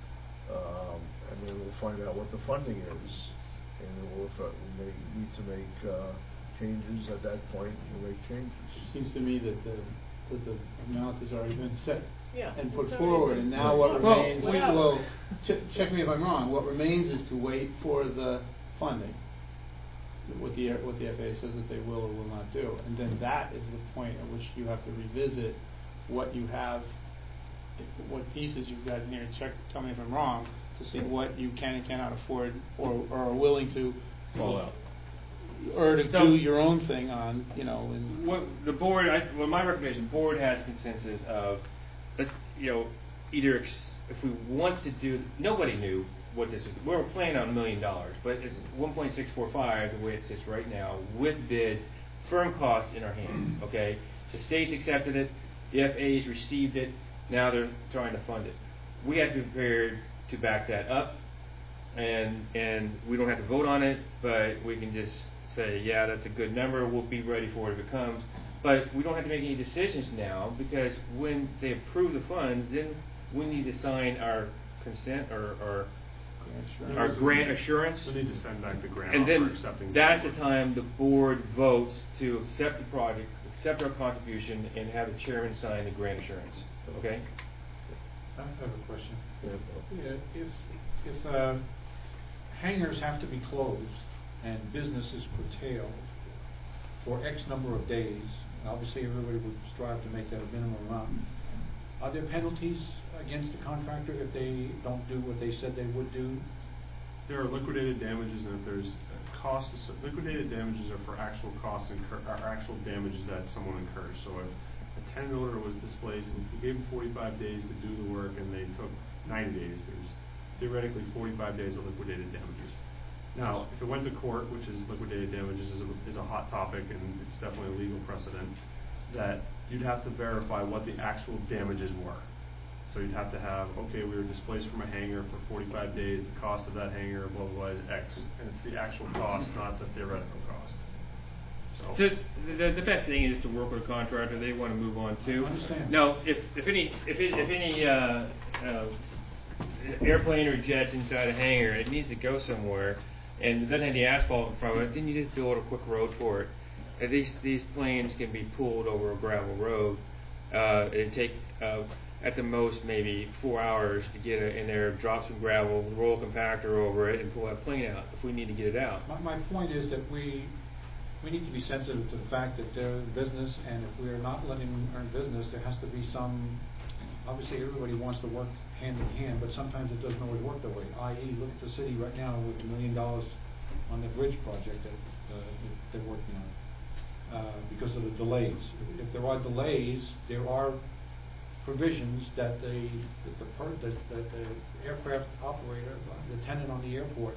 um, and then we'll find out what the funding is. And we'll, if, uh, we may need to make, uh, changes at that point, we'll make changes. It seems to me that the, that the amount has already been set Yeah, and it's put already forward, been- and now what Well, remains, whatever. well, che- check me if I'm wrong, what remains is to wait for the funding, what the, what the F A A says that they will or will not do, and then that is the point at which you have to revisit what you have, what pieces you've got in here, check, tell me if I'm wrong, to see what you can and cannot afford, or, or are willing to Fall out. or to So- do your own thing on, you know, and What the board, I, well, my recommendation, board has consensus of, let's, you know, either ex, if we want to do, nobody knew what this was. We were planning on a million dollars, but it's one point six four five the way it sits right now with bids, firm cost in our hands. Okay, the state's accepted it, the F A A's received it. Now they're trying to fund it. We have to be prepared to back that up, and and we don't have to vote on it, but we can just say, yeah, that's a good number, we'll be ready for it if it comes. But we don't have to make any decisions now, because when they approve the funds, then we need to sign our consent or, or our grant assurance. We need to send back the grant And offer then accepting. that's the time the board votes to accept the project, accept our contribution, and have the chairman sign the grant assurance. Okay? I have a question. Yeah. Yeah, if, if, uh, hangars have to be closed and business is curtailed for X number of days, obviously everybody would strive to make that a minimum amount. Are there penalties against the contractor if they don't do what they said they would do? There are liquidated damages, and if there's costs, liquidated damages are for actual costs incur, are actual damages that someone incurs. So if a tenant owner was displaced and we gave them forty-five days to do the work and they took ninety days, there's theoretically forty-five days of liquidated damages. Now, if it went to court, which is liquidated damages is a, is a hot topic, and it's definitely a legal precedent, that you'd have to verify what the actual damages were. So you'd have to have, okay, we were displaced from a hangar for forty-five days, the cost of that hangar, blah, blah, blah, is X, and it's the actual cost, not the theoretical cost. So. The, the the best thing is to work with a contractor they want to move on to. I understand. Now, if if any if it, if any uh, uh, airplane or jet inside a hangar, it needs to go somewhere, and doesn't have the asphalt in front of it, then you just build a quick road for it. Uh, these these planes can be pulled over a gravel road. Uh, it'd take uh, at the most maybe four hours to get it in there, drop some gravel, roll a compactor over it, and pull that plane out if we need to get it out. My, my point is that we, we need to be sensitive to the fact that they're in business, and if we're not letting them earn business, there has to be some, obviously everybody wants to work hand in hand, but sometimes it doesn't always work that way, that is, look at the city right now with a million dollars on the bridge project that, uh, that they're working on, uh, because of the delays. If, if there are delays, there are provisions that the, that the, per, that, that the aircraft operator, the tenant on the airport,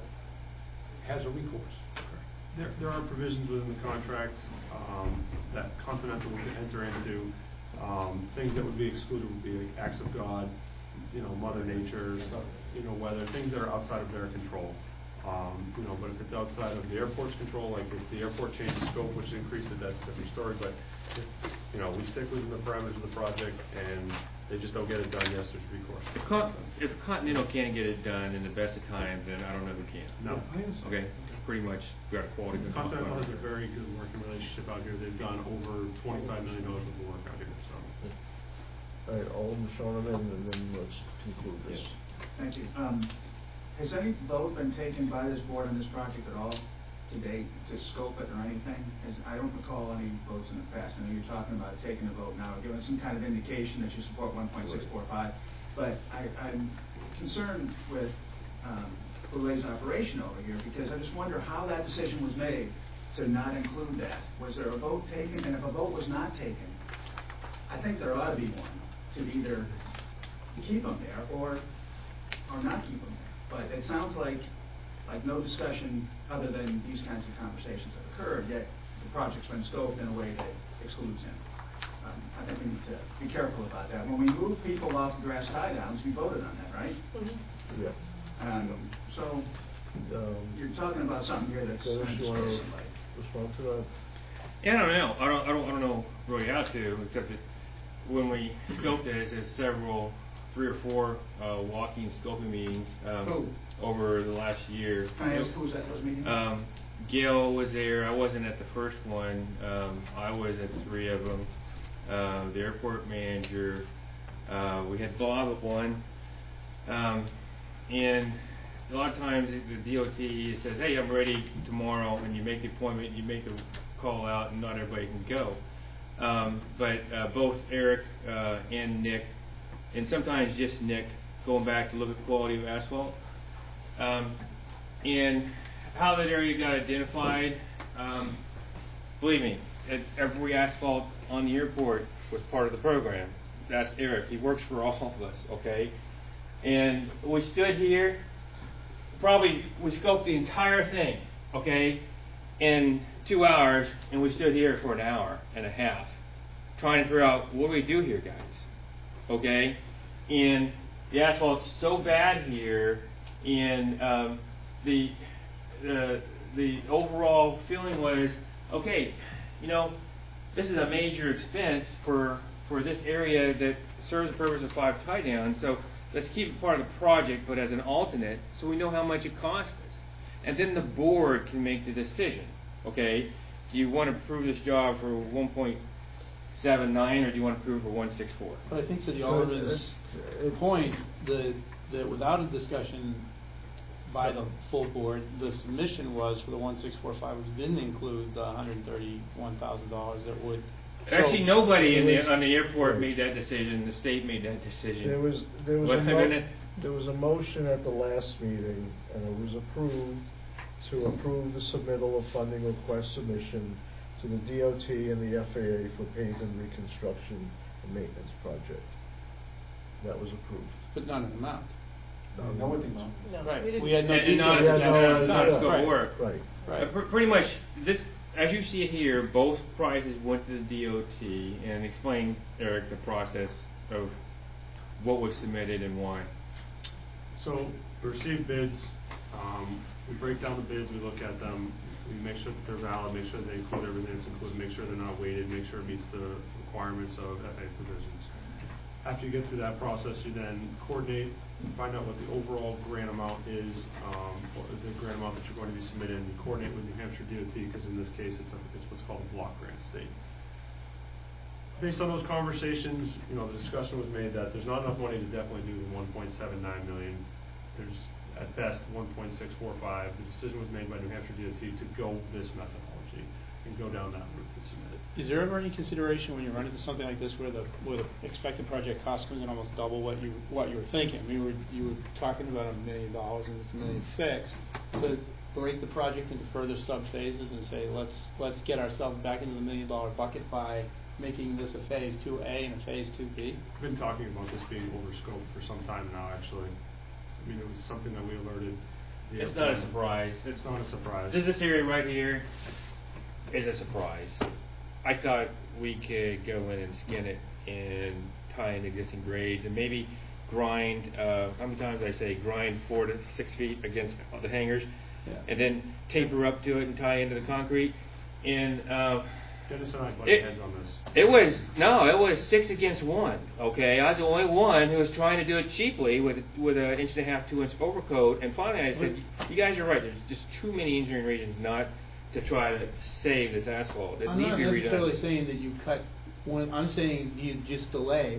has a recourse. There, there are provisions within the contract um, that Continental would enter into. Um, things that would be excluded would be like acts of God, you know, Mother Nature, stuff, you know, weather, things that are outside of their control. Um, you know, but if it's outside of the airport's control, like if the airport changes scope, which increases, that's a different story. But if, you know, we stick within the parameters of the project, and they just don't get it done, yes, there's recourse. If, Con- if Continental can't get it done in the best of time, then I don't know who can. No. Okay, pretty much got a quality control. Continental has a very good working relationship out here. They've done over twenty-five million dollars worth of work out here. So. All right, Alderman Shoneman, and then let's conclude this. Thank you. Um, has any vote been taken by this board on this project at all to date, to scope it or anything? As I don't recall any votes in the past. I know you're talking about taking a vote now, giving some kind of indication that you support one point six four five. But I, I'm concerned with um, Boulez's operation over here, because I just wonder how that decision was made to not include that. Was there a vote taken? And if a vote was not taken, I think there ought to be one to either keep them there or or not keep them there. But it sounds like like no discussion other than these kinds of conversations have occurred, yet the project's been scoped in a way that excludes him. Um, I think we need to be careful about that. When we move people off the grass tie downs, we voted on that, right? Mm-hmm. Yeah. Um, so um, you're talking about something here that's Dennis, you want to somebody. respond to that? Yeah, I don't know. I don't. I don't. I don't know really how to, except that when we scoped this, there's several, three or four uh, walking scoping meetings um, over the last year. Can I ask who was at those meetings? Um, Gail was there. I wasn't at the first one. Um, I was at three of them. Uh, the airport manager. Uh, we had Bob at one. Um, and a lot of times the D O T says, "Hey, I'm ready tomorrow," and you make the appointment, you make the call out, and not everybody can go. Um, but uh, both Eric uh, and Nick, and sometimes just Nick, going back to look at quality of asphalt. Um, and how that area got identified, um, believe me, every asphalt on the airport was part of the program. That's Eric. He works for all of us, okay? And we stood here, probably we scoped the entire thing, okay, in two hours, and we stood here for an hour and a half trying to figure out what do we do here, guys, okay? And the asphalt's so bad here, and um, the uh, the overall feeling was, okay, you know, this is a major expense for for this area that serves the purpose of five tie downs, so let's keep it part of the project, but as an alternate, so we know how much it costs us. And then the board can make the decision, okay? Do you want to approve this job for one point seven nine, or do you want to approve for one six four? But I think to the Alderman's point, the, that without a discussion by the full board, the submission was for the one six four five, which didn't include the one hundred thirty-one thousand dollars that would... Actually, so nobody in was, the, on the airport made that decision. The state made that decision. There was there was but, a I mo- mean, there was a motion at the last meeting, and it was approved to approve the submittal of funding request submission to the D O T and the F A A for pavement reconstruction and maintenance project. That was approved. But not an amount. No, no, with the amount. No, right. we didn't. We had no and, and not, details. and no, not, yeah, not scope of work. Right. Right. Uh, pr- pretty much, this, as you see it here, both prices went to the D O T and explained, Eric, the process of what was submitted and why. So we receive bids, um, we break down the bids, we look at them, we make sure that they're valid, make sure they include everything that's included, make sure they're not weighted, make sure it meets the requirements of F A A provisions. After you get through that process, you then coordinate, find out what the overall grant amount is, um, or the grant amount that you're going to be submitting, and you coordinate with New Hampshire D O T, because in this case it's, a, it's what's called a block grant state. Based on those conversations, you know, the discussion was made that there's not enough money to definitely do the one point seven nine million. There's at best one point six four five. The decision was made by New Hampshire D O T to go this methodology and go down that route to submit it. Is there ever any consideration when you run into something like this where the where the expected project cost comes in almost double what you what you were thinking? I mean, you were, you were talking about a million dollars and it's a million six, to break the project into further sub phases and say let's let's get ourselves back into the million dollar bucket by making this a phase two A and a phase two B? We've been talking about this being over scope for some time now, actually. I mean, it was something that we alerted. The It's not a surprise. It's not a surprise. This, this area right here is a surprise. I thought we could go in and skin it and tie in existing grades and maybe grind, uh, how many times did I say, grind four to six feet against the hangers, yeah. and then taper up to it and tie into the concrete. And uh, Dennis and I butted it, heads on this. It was, no, it was six against one, okay? I was the only one who was trying to do it cheaply with with an inch and a half, two inch overcoat. And finally I said, you guys are right, there's just too many engineering regions not to try to save this asphalt. It I'm needs not to be redone. necessarily saying that you cut one, I'm saying you just delay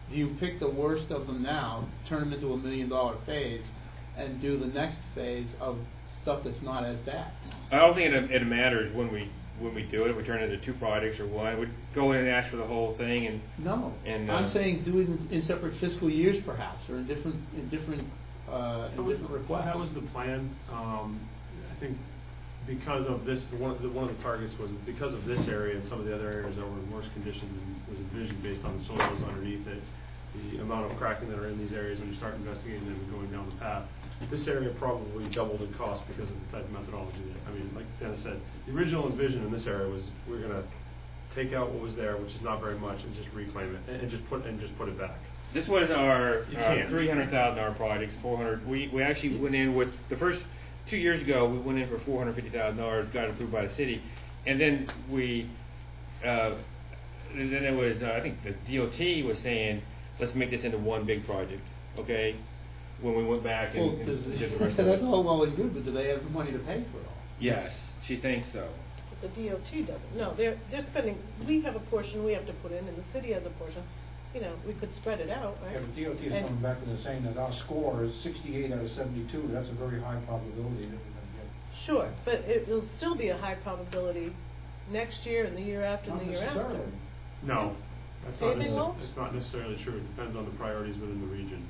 Do you pick the worst of them now, turn them into a million dollar phase, and do the next phase of stuff that's not as bad? I don't think it, it matters when we when we do it. If we turn it into two projects or one, we'd go in and ask for the whole thing. And no, and, I'm uh, saying do it in, in separate fiscal years, perhaps, or in different in different uh, in That was- different requests. That was the plan. Um, I think because of this, the one, of the, one of the targets was because of this area and some of the other areas that were in worse condition than was envisioned based on the soils underneath it, the amount of cracking that are in these areas when you start investigating them and going down the path. This area probably doubled in cost because of the type of methodology. That, I mean, like Dennis said, the original envision in this area was we're going to take out what was there, which is not very much, and just reclaim it and, and just put and just put it back. This was our You uh, can't. three hundred thousand dollar project. Four hundred. We we actually went in with the first two years ago. We went in for four hundred fifty thousand dollars. Got approved by the city, and then we. Uh, and then it was. Uh, I think the D O T was saying, let's make this into one big project. Okay. When we went back and, Well, and does- did the rest of that's it. all well and good, but do they have the money to pay for it all? Yes, she thinks so. But the D O T doesn't. No, they're, they're spending, we have a portion we have to put in, and the city has a portion. You know, we could spread it out, right? Yeah, but D O T is And- coming back and they're saying that our score is sixty-eight out of seventy-two. That's a very high probability that we're going to get. Sure, but it will still be a high probability next year and the year after and Not the year after. necessarily. No, that's not Anything necessarily, else? it's not necessarily true. It depends on the priorities within the region.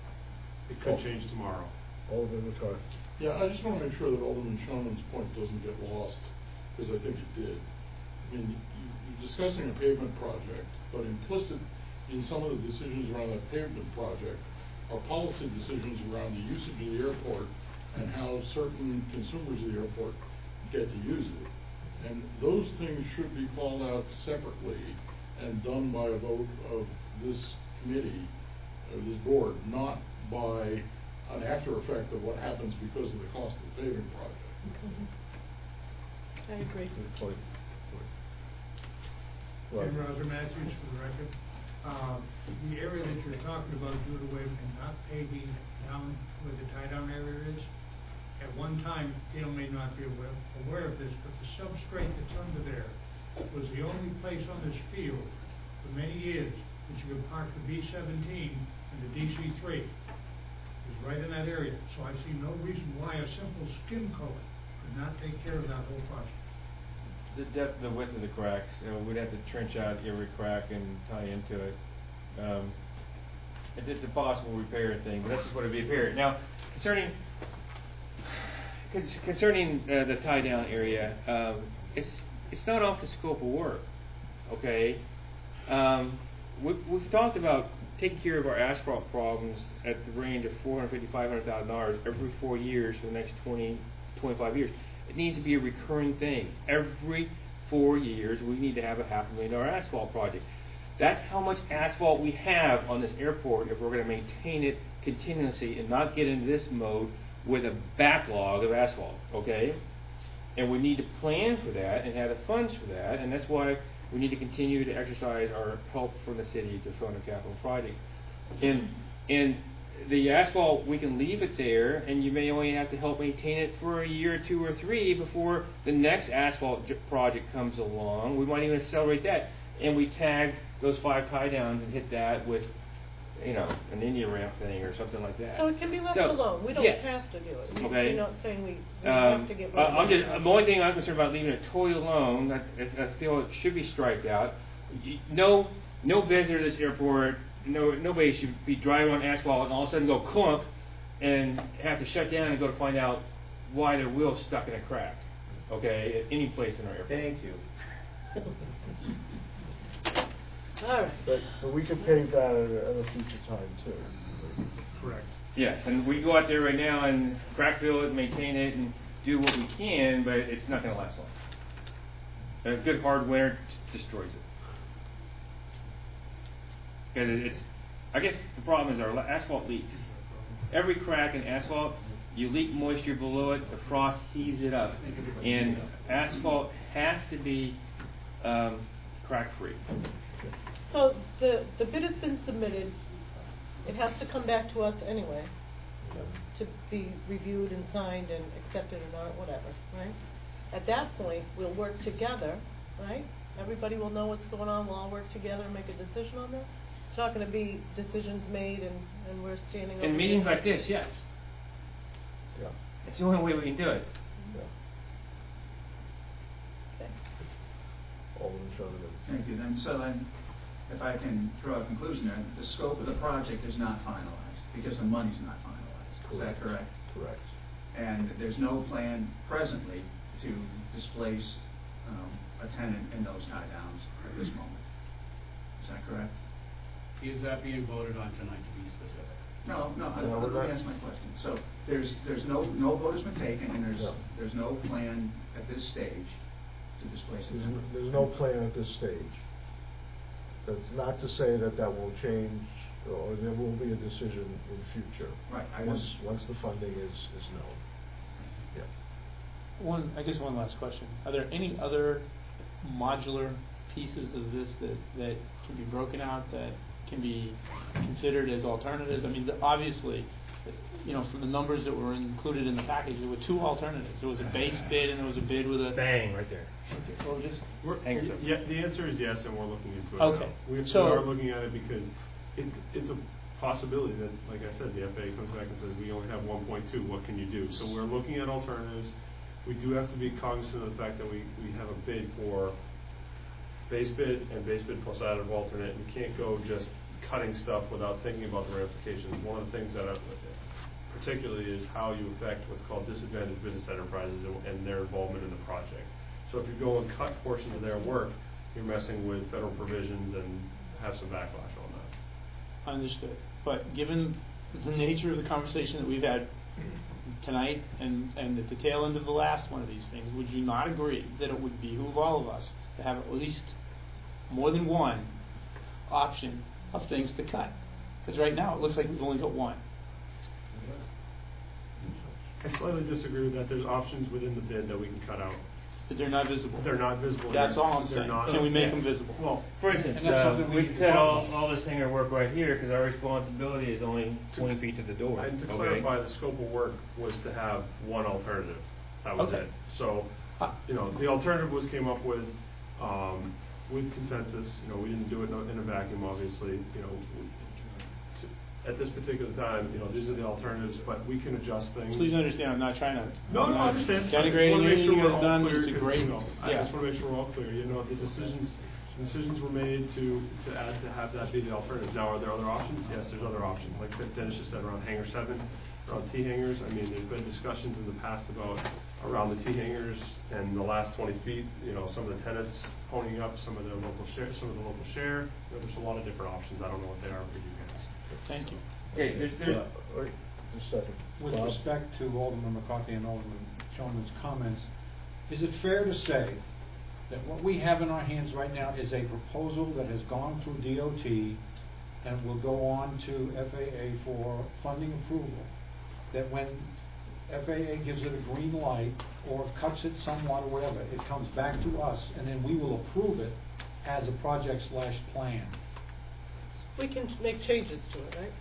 It could Oh. change tomorrow. Alderman McCarthy. Yeah, I just want to make sure that Alderman Schonman's point doesn't get lost, because I think it did. I mean, you, you're discussing a pavement project, but implicit in some of the decisions around that pavement project are policy decisions around the usage of the airport and how certain consumers of the airport get to use it. And those things should be called out separately and done by a vote of this committee, of this board, not by an after effect of what happens because of the cost of the paving project. I agree. Good point. And Roger Matthews for the record. Uh, the area that you're talking about doing away from not paving down where the tie-down area is, at one time, Gail may not be aware, aware of this, but the substrate that's under there was the only place on this field for many years that you could park the B seventeen and the D C three. It was right in that area, so I see no reason why a simple skim coat could not take care of that whole project. The depth, the width of the cracks, you know, we'd have to trench out every crack and tie into it. Um, it it's a possible repair thing, but that's just what it'd be repair. Now, concerning con- concerning uh, the tie down area, um, it's it's not off the scope of work. Okay, um, we, we've talked about taking care of our asphalt problems at the range of four hundred fifty, five hundred thousand dollars every four years for the next twenty, twenty-five years. It needs to be a recurring thing. Every four years, we need to have a half a million dollar asphalt project. That's how much asphalt we have on this airport if we're going to maintain it continuously and not get into this mode with a backlog of asphalt, okay? And we need to plan for that and have the funds for that, and that's why we need to continue to exercise our help from the city to fund our capital projects. And, and the asphalt, we can leave it there, and you may only have to help maintain it for a year or two or three before the next asphalt j- project comes along. We might even accelerate that, and we tag those five tie downs and hit that with, you know, an Indian ramp thing or something like that. So it can be left So, alone. We don't yes. have to do it. We- Okay. You're not saying we, we Um, have to get rid uh, of I'm it. just, the only thing I'm concerned about leaving it totally alone, that I, I feel it should be striped out. Y- No, no visitor to this airport, no, nobody should be driving on asphalt and all of a sudden go clump and have to shut down and go to find out why their wheel's stuck in a crack. Okay, at any place in our airport. Thank you. All right. But, but we could pave that at a, at a future time too. Correct. Yes, and we go out there right now and crack fill it, maintain it, and do what we can, but it's not going to last long. A good hard winter just destroys it. Because it's, I guess the problem is our asphalt leaks. Every crack in asphalt, you leak moisture below it, the frost heaves it up, and asphalt has to be um, crack-free. So the, the bid has been submitted. It has to come back to us anyway to be reviewed and signed and accepted or not, whatever, right? At that point, we'll work together, right? Everybody will know what's going on. We'll all work together and make a decision on that. it's not gonna be decisions made and, and we're standing over In here. meetings like this, yes. Yeah. It's the only way we can do it. Yeah. Okay. Alderman Shoneman. Thank you. Then, so then, if I can draw a conclusion there, the scope of the project is not finalized because the money's not finalized. Is that correct? Correct. And there's no plan presently to displace um, a tenant in those tie downs at this moment. Is that correct? Is that being voted on tonight, to be specific? No, no, I- No, let we're me not. ask my question. So there's, there's no, no vote has been taken, and there's, No. there's no plan at this stage to displace a There's, tenant? n- there's no plan at this stage. That's not to say that that won't change, or there will be a decision in future. Right, I Once, was- once the funding is, is known. Yeah. One, I guess one last question. Are there any other modular pieces of this that, that can be broken out, that can be considered as alternatives? I mean, the- obviously, you know, from the numbers that were included in the package, there were two alternatives. There was a base bid and there was a bid with a... Bang, right there. Okay, well, just... We're, Thank you. yeah, the answer is yes, and we're looking into it Okay. now. We, we So- are looking at it because it's, it's a possibility that, like I said, the F A A comes back and says, we only have one point two, what can you do? So we're looking at alternatives. We do have to be cognizant of the fact that we, we have a bid for base bid and base bid plus additive alternate. We can't go just cutting stuff without thinking about the ramifications. One of the things that I, particularly is how you affect what's called disadvantaged business enterprises and, and their involvement in the project. So if you go and cut portions of their work, you're messing with federal provisions and have some backlash on that. Understood. But given the nature of the conversation that we've had tonight and, and at the tail end of the last one of these things, would you not agree that it would behoove all of us to have at least more than one option of things to cut? Because right now it looks like we've only got one. I slightly disagree with that. There's options within the bid that we can cut out. But they're not visible. They're not visible. That's They're- all I'm they're saying. not- Can we make Yeah. them visible? Well, For instance, And that's uh, something we we need to cut talk all, about. all this hangar work right here because our responsibility is only twenty feet to the door. And to okay? clarify, the scope of work was to have one alternative. That was Okay. it. So, you know, the alternative was came up with, um, with consensus. You know, we didn't do it in a, in a vacuum, obviously. You know, we- to, at this particular time, you know, these are the alternatives, but we can adjust things. Please understand, I'm not trying to... No, I'm no, I not understand. I just Denigrating wanna make anything sure you we're guys all done. clear, It's a 'cause, great... you know, I yeah. just want to make sure we're all clear. You know, the decisions, decisions were made to, to add, to have that be the alternative. Now, are there other options? Yes, there's other options. Like Dennis just said, around hangar seven, around T hangars. I mean, there's been discussions in the past about around the T hangars and the last twenty feet, you know, some of the tenants owning up some of their local share, some of the local share. You know, there's a lot of different options. I don't know what they are for you guys. Thank you. Okay, there's, there's, Uh, wait, just a second. With Bob? respect to Alderman McCarthy and Alderman Shoneman's comments, is it fair to say that what we have in our hands right now is a proposal that has gone through D O T and will go on to F A A for funding approval, that when F A A gives it a green light or cuts it somewhat or whatever, it comes back to us and then we will approve it as a project slash plan? We can make changes to it, right?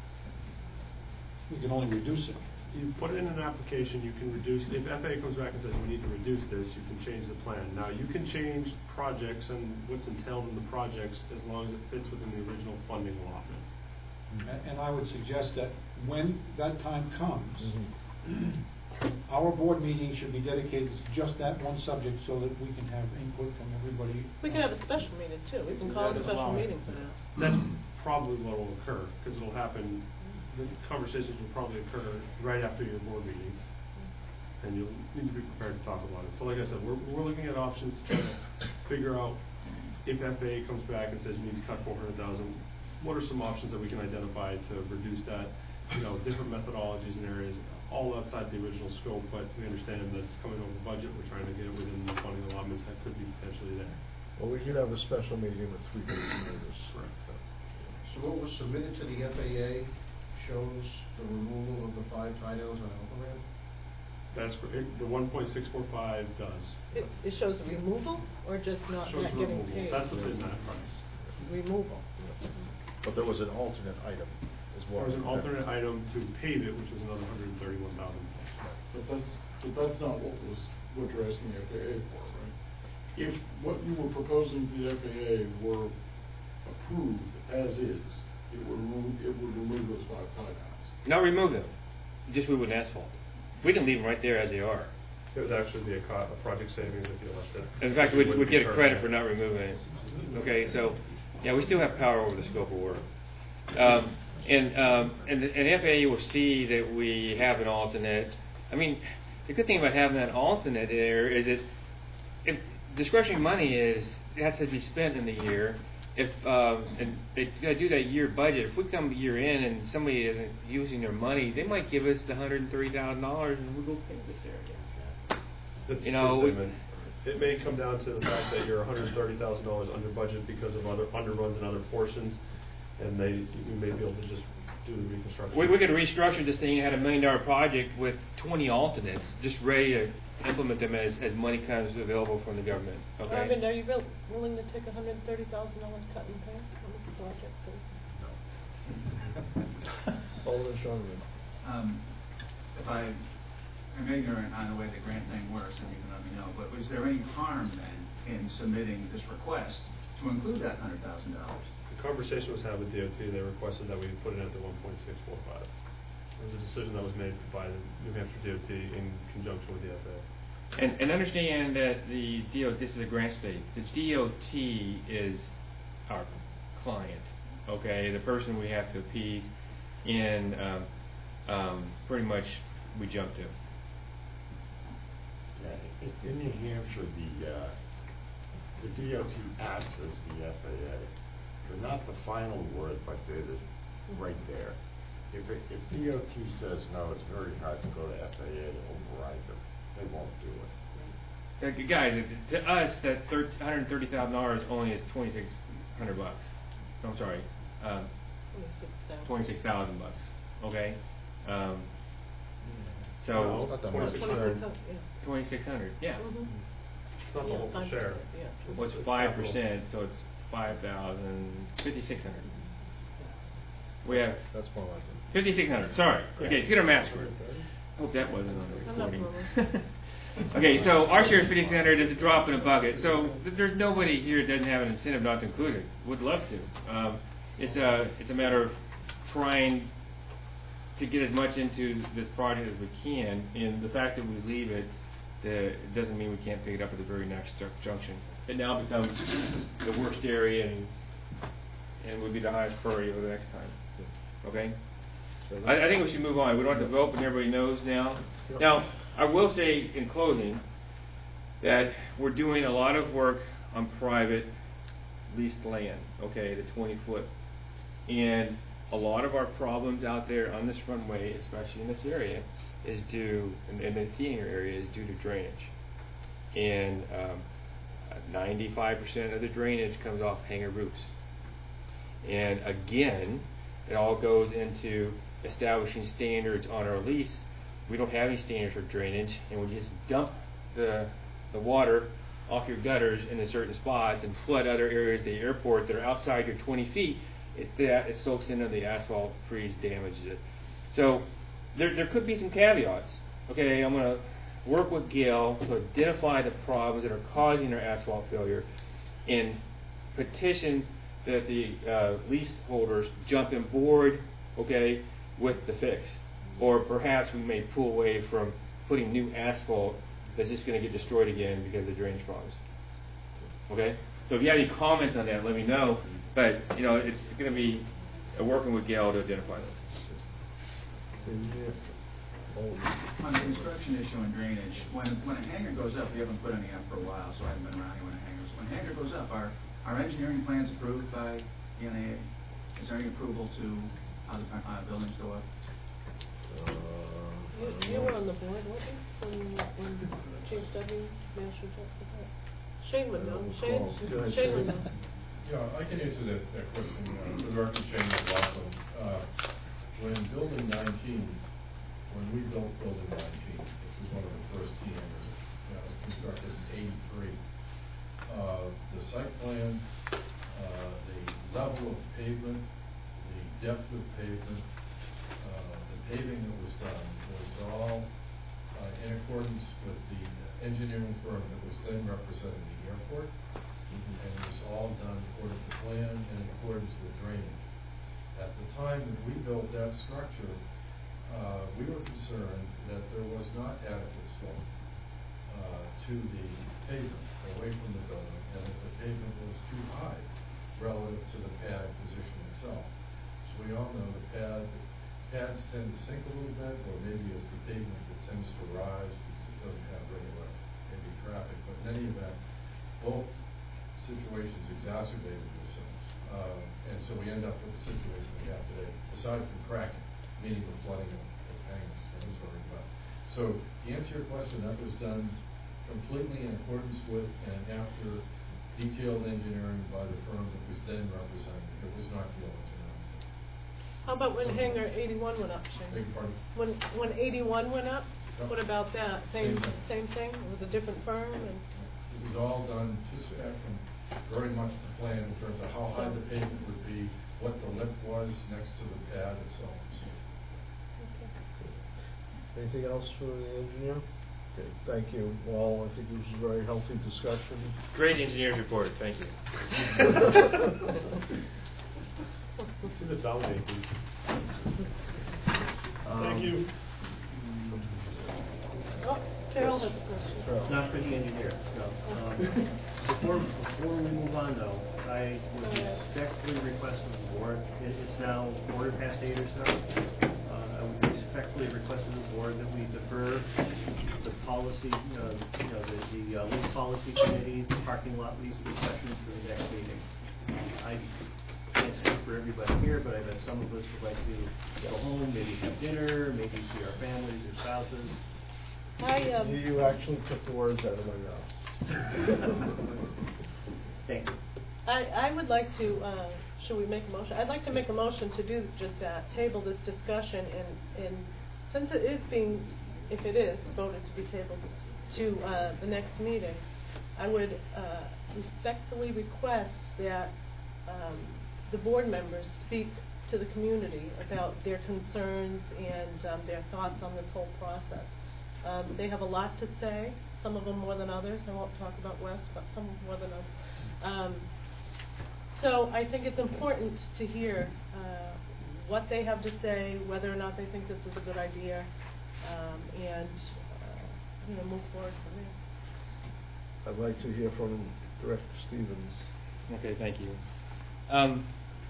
We can only reduce it. You put it in an application, you can reduce, if F A A comes back and says we need to reduce this, you can change the plan. Now, you can change projects and what's entailed in the projects as long as it fits within the original funding allotment. And- And I would suggest that when that time comes, Mm-hmm. our board meeting should be dedicated to just that one subject so that we can have input from everybody. We can have a special meeting too. We can call it a special meeting for that. That's probably what will occur, because it'll happen, the conversations will probably occur right after your board meeting. And you'll need to be prepared to talk about it. So like I said, we're, we're looking at options to try to figure out if F A A comes back and says you need to cut four hundred thousand, what are some options that we can identify to reduce that? You know, different methodologies and areas, all outside the original scope, but we understand that it's coming over budget. We're trying to get it within the funding allotments that could be potentially there. Well, we could have a special meeting with three days notice. Correct. So what was submitted to the F A A shows the removal of the five tie downs on Alpha Ramp? That's, cor- it- the one point six four five does. It, it shows the removal or just not Shows not the getting removal. paid? That's what's in that price. Removal. But there was an alternate item as well. There was an alternate item to pave it, which was another one hundred thirty-one thousand. But that's, but that's not what was, what you're asking the F A A for, right? If what you were proposing to the F A A were approved as is, it would remove, it would remove those five tie downs. Not remove them, just we wouldn't asphalt. We can leave them right there as they are. It would actually be a, co- a project savings if you left it. In fact, It we'd, wouldn't we'd be get a credit permanent. for not removing it. Okay, so, yeah, we still have power over the scope of work. Um, and, um, and, the- and F A A will see that we have an alternate. I mean, the good thing about having that alternate there is that if discretionary money is, it has to be spent in the year. If, um, and they gotta do that year budget, if we come year in and somebody isn't using their money, they might give us the hundred and thirty thousand dollars and we'll go pay this area. It's You know, true statement. It may come down to the fact that you're one hundred thirty thousand dollars under budget because of other underruns and other portions, and they, you may be able to just do the reconstruction. We, we could restructure this thing and had a million dollar project with twenty alternates, just ready to implement them as, as money comes available from the government, okay? Arvind, are you real, willing to take a hundred and thirty thousand dollar cut in pay on this project? Alderman Shoneman. Um, if I am ignorant on the way the grant thing works, then you can let me know, but was there any harm then in submitting this request to include that hundred thousand dollars? The conversation was had with D O T. They requested that we put it at the one point six four five. It was a decision that was made by the New Hampshire D O T in conjunction with the F A A. And, and understand that the D O T, this is a grant state, the D O T is our client, okay, the person we have to appease, and um, um, pretty much we jump to. Yeah, in, in New Hampshire, the, uh, the D O T acts as the F A A. They're not the final word, but they're the, right there. If, it, if D O T says no, it's very hard to go to F A A to override them. They won't do it. Uh, guys, to us, that one hundred thirty thousand dollars only is twenty-six hundred bucks. I'm sorry, um, twenty-six thousand bucks. Okay, um, so No, not that much. twenty-six hundred. Yeah. Mm-hmm. It's not the whole share. What's five percent? So it's five thousand, fifty-six hundred. We have That's more like it. fifty-six hundred. Sorry. Okay, let's get our math square. Hope that wasn't on the recording. Okay, so our share is fifty-six hundred. Is a drop in a bucket. So th- there's nobody here that doesn't have an incentive not to include it. Would love to. Um, it's a it's a matter of trying to get as much into this project as we can, and the fact that we leave it, the, it doesn't mean we can't pick it up at the very next ju- junction. It now becomes the worst area, and and would be the highest priority over the next time. Okay. I, I think we should move on. We don't have to vote, but everybody knows now. Now, I will say in closing that we're doing a lot of work on private leased land, okay, the twenty foot. And a lot of our problems out there on this runway, especially in this area, is due, in, in the theater area, is due to drainage. And um, ninety-five percent of the drainage comes off hangar roofs. And again, it all goes into establishing standards on our lease. We don't have any standards for drainage, and we just dump the the water off your gutters into certain spots and flood other areas of the airport that are outside your twenty feet. It, that, it soaks into the asphalt, freeze, damages it. So there there could be some caveats. Okay, I'm going to work with Gail to identify the problems that are causing our asphalt failure and petition that the uh, leaseholders jump on board, okay, with the fix. Or perhaps we may pull away from putting new asphalt that's just going to get destroyed again because of the drainage problems. Okay? So if you have any comments on that, let me know. But, you know, it's going to be uh, working with Gail to identify them. On the construction issue and drainage, when, when a hangar goes up, we haven't put any up for a while, so I haven't been around here when a hangar's, when a hangar goes up, are, are engineering plans approved by the N A A? Is there any approval to how the uh, buildings go up? Uh, You, you were on the board, weren't you, when, when Chief W. Master talked about that? Shane would know. Shane, Go ahead, Shane would Shane. know. Yeah, I can answer that, that question. Uh, for the record, Shane McLaughlin. Uh, when Building nineteen, when we built Building nineteen, which was one of the first T hangars, uh, was constructed in eighty-three, uh, the site plan, uh, the level of pavement, the depth of pavement, uh, the paving that was done was all uh, in accordance with the engineering firm that was then representing the airport. and it was all done according to plan and in accordance with drainage. At the time that we built that structure, uh, we were concerned that there was not adequate slope uh, to the pavement, away from the building, and that the pavement was too high relative to the pad position itself. So we all know the pad, pads tend to sink a little bit, or maybe it's the pavement that tends to rise because it doesn't have regular heavy traffic. But in any event, both situations exacerbated themselves. Uh, and so we end up with the situation we have today, aside from cracking, meaning the flooding of, of hangers that I was worried about. So to answer your question, that was done completely in accordance with and after detailed engineering by the firm that was then representing. It was not Gill Engineering. How about when hangar eighty-one went up, Shane? Beg your pardon? When, when eighty-one went up, Yep. what about that? Same, Same thing. same thing? It was a different firm and? It was all done just from very much to plan in terms of how high the pavement would be, what the lip was next to the pad itself. So, Anything else for the engineer? Okay, thank you. Well, I think this was a very healthy discussion. Great engineer's report, thank you. Let's see the dominate, please. Um, Thank you. Oh, Carol has a question. Not for the engineer, no. Um, Before, before we move on though, I would respectfully request of the board, it- it's now quarter past eight or so. Uh, I would respectfully request of the board that we defer the policy, uh, you know, the, the uh, lease policy committee, the parking lot lease discussion for the next meeting. I can't speak for everybody here, but I bet some of us would like to go home, maybe have dinner, maybe see our families or spouses. I, um, You you actually took the words out of my mouth. Thank you. I, I would like to, uh, should we make a motion? I'd like to make a motion to do just that, table this discussion, and, and since it is being, if it is voted to be tabled to uh, the next meeting, I would uh, respectfully request that um, the board members speak to the community about their concerns and um, their thoughts on this whole process. Um, they have a lot to say, some of them more than others. I won't talk about Wes, but some more than others. Um, so I think it's important to hear uh, what they have to say, whether or not they think this is a good idea, um, and uh, you know, move forward from there. I'd like to hear from Director Stevens. Okay, thank you. Um,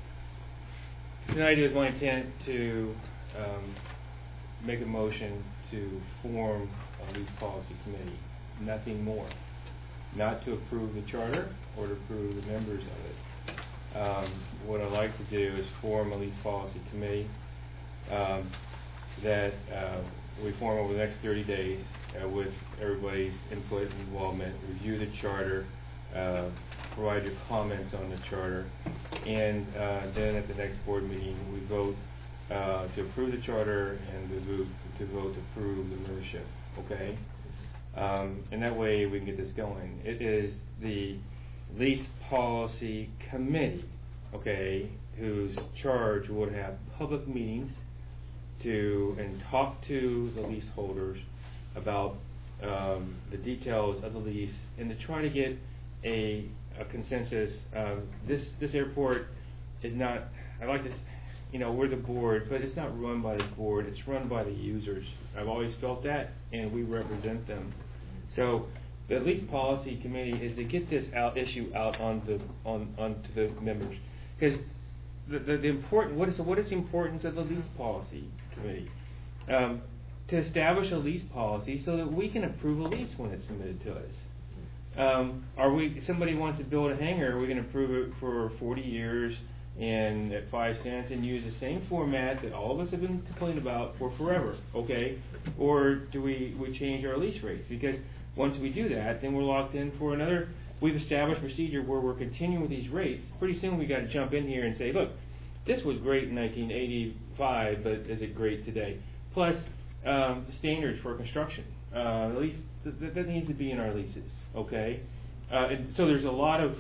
tonight it is my intent to um, make a motion to form a lease policy committee, nothing more. Not to approve the charter or to approve the members of it. Um, what I'd like to do is form a lease policy committee um, that uh, we form over the next thirty days uh, with everybody's input and involvement, review the charter, uh, provide your comments on the charter, and uh, then at the next board meeting we vote uh, to approve the charter and to vote to, vote to approve the membership. Okay? Um, and that way we can get this going. It is the lease policy committee, okay, whose charge would have public meetings to and talk to the leaseholders about um, the details of the lease and to try to get a, a consensus. Um, this this airport is not. I like this. You know, we're the board, but it's not run by the board. It's run by the users. I've always felt that, and we represent them. So the lease policy committee is to get this out issue out on the on onto the members, because the, the the important what is what is the importance of the lease policy committee? Um, to establish a lease policy so that we can approve a lease when it's submitted to us. Um, are we somebody wants to build a hangar? Are we going to approve it for forty years and at five cents and use the same format that all of us have been complaining about for forever? Okay, or do we we change our lease rates? Because once we do that, then we're locked in for another. We've established procedure where we're continuing with these rates. Pretty soon we got to jump in here and say, look, this was great in nineteen eighty-five, but is it great today? Plus, um, standards for construction. Uh, at least th- th- that needs to be in our leases. Okay, uh, and so there's a lot of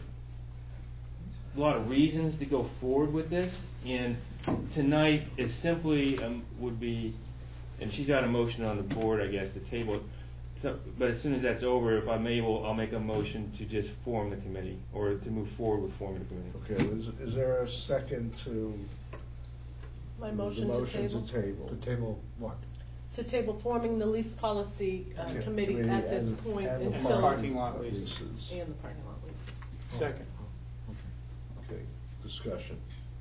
a lot of reasons to go forward with this. And tonight is simply um, would be, and she's got a motion on the board, I guess, to table it. so, but as soon as that's over, if I'm able, I'll make a motion to just form the committee, or to move forward with forming the committee. Okay, is, is there a second to? My the motion to motion table? to table? To table what? To table forming the lease policy uh, Okay. committee Committee at this and- point and the until. parking lot leases. leases. And the parking lot leases. Second. Okay, discussion.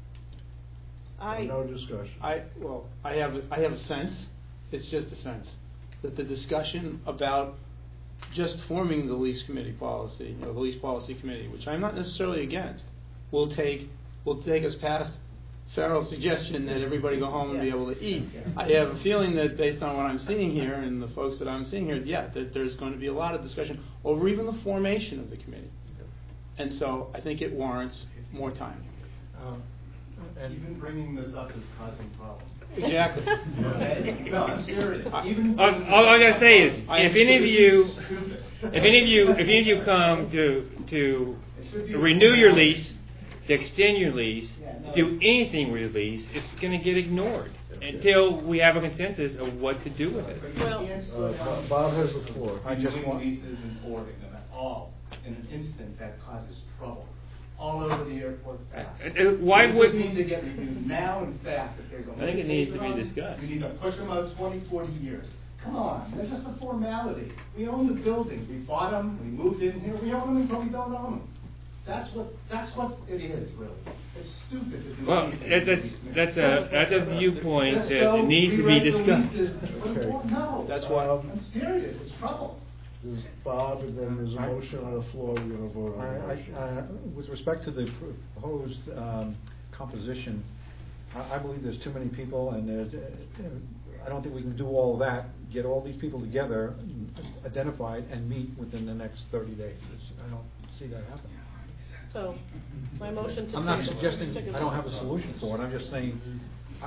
I. No discussion. I, well, I have, I have a sense, it's just a sense, that the discussion about just forming the lease committee policy, you know, the lease policy committee, which I'm not necessarily against, will take, will take us past Farrell's suggestion that everybody go home and be able to eat. I have a feeling that based on what I'm seeing here and the folks that I'm seeing here, yeah, that there's going to be a lot of discussion over even the formation of the committee. And so I think it warrants more time. Um, Even bringing this up is causing problems. Exactly. Okay? No, I'm serious. Even All, all I gotta say is, I if any of you, Stupid. if any of you, if any of you come to to renew your lease, to extend your lease, to do anything with your lease, it's going to get ignored until we have a consensus of what to do with it. Well, Uh, Bob has the floor. I just want leases and boarding them at all in an instant that causes trouble all over the airport fast. Uh, uh, why This would- needs to get reviewed now and fast if there's a. I think it needs to be discussed. We need to push them out twenty, forty years. Come on, they're just a formality. We own the buildings. We bought them. We moved in here. We own them until we don't own them. That's what, that's what it is, really. It's stupid to do Well, anything. that- that's that's a that's a viewpoint Just that go needs to be rewrite the discussed. leases. Okay. No. That's why. I'm serious. It's trouble. There's Bob, and then there's a motion on the floor, we're gonna vote on the I- motion. I- uh, With respect to the proposed um, composition, I I believe there's too many people, and there's, uh, I don't think we can do all that, get all these people together, identified, and meet within the next thirty days. It's- I don't see that happening. So, my motion to I'm not table. suggesting Let's take a I don't vote. have a solution for it, I'm just saying, I...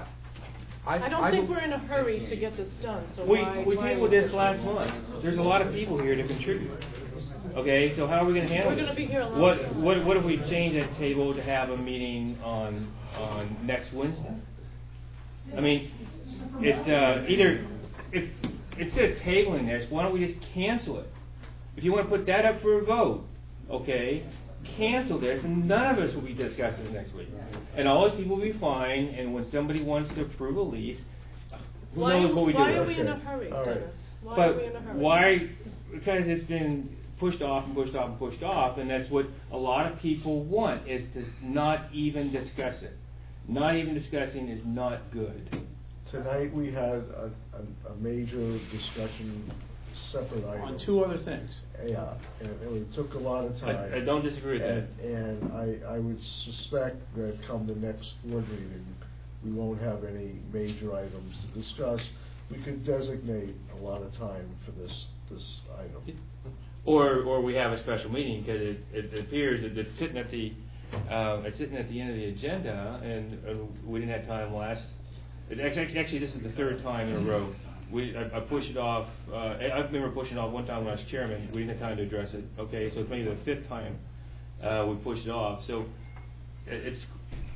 I don't think we're in a hurry to get this done, so We why? we why- tabled this last month. There's a lot of people here to contribute. Okay, so how are we going to handle We're this? gonna be here a long What time. what what if we change that table to have a meeting on on next Wednesday? I mean, it's uh, either if instead of tabling this, why don't we just cancel it? If you want to put that up for a vote, okay, cancel this, and none of us will be discussing this next week. And all those people will be fine. And when somebody wants to approve a lease, who Why- knows what we do? why are we in a Okay. hurry, All right. Dennis? Why but are we in a hurry? why? Because it's been pushed off and pushed off and pushed off, and that's what a lot of people want, is to not even discuss it. Not even discussing is not good. Tonight, we had a, a, a major discussion, separate item. On two other things. Yeah, and and it took a lot of I- time. I don't disagree with And- And I, I would suspect that come the next board meeting, we won't have any major items to discuss. We could designate a lot of time for this, this item. Or or we have a special meeting, because it, it appears that it's sitting at the uh, it's sitting at the end of the agenda, and uh, we didn't have time last. It, actually, actually, this is the third time in a row. We I, I pushed it off. Uh, I I remember pushing it off one time when I was chairman. We didn't have time to address it. Okay, so it's maybe the fifth time uh, we pushed it off. So it, it's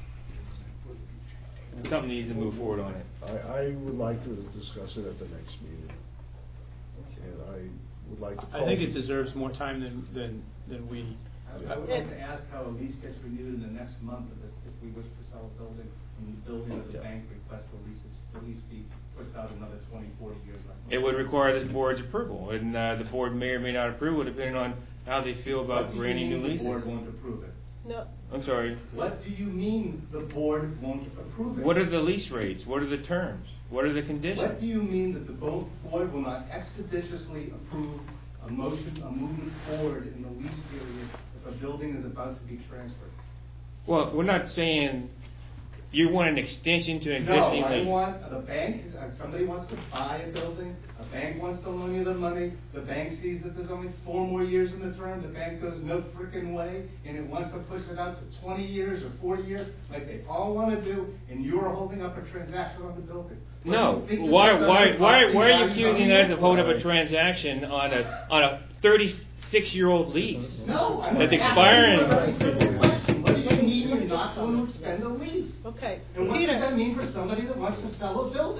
something needs to move forward on it. I, I would like to discuss it at the next meeting. And I would like to. I think it deserves more time than, than, than we. I would like to ask how a lease gets renewed in the next month if, this- if we wish to sell a building, and the building of the bank requests the leases, the lease be pushed out another twenty, forty years. It would require the board's approval, and uh, the board may or may not approve it, depending on how they feel about granting new leases. What do you mean the board won't approve it? No. I'm sorry. What do you mean the board won't approve it? What are the lease rates? What are the terms? What are the conditions? What do you mean that the bo- board will not expeditiously approve a motion, a movement forward in the lease period if a building is about to be transferred? Well, we're not saying you want an extension to an No, existing I lease. want, the bank, uh, somebody wants to buy a building, a bank wants to loan you the money, the bank sees that there's only four more years in the term, the bank goes no frickin' way, and it wants to push it out to twenty years or forty years, like they all want to do, and you're holding up a transaction on the building. What, No. do you think that Why? that's Why? under Why? property Why are you value accusing zoning? us of holding up a transaction on a on a thirty-six-year-old lease No, I'm that's asking expiring? you a very simple question. What do you mean you're not going to extend the lease? Okay. And what Peter. does that mean for somebody that wants to sell a building?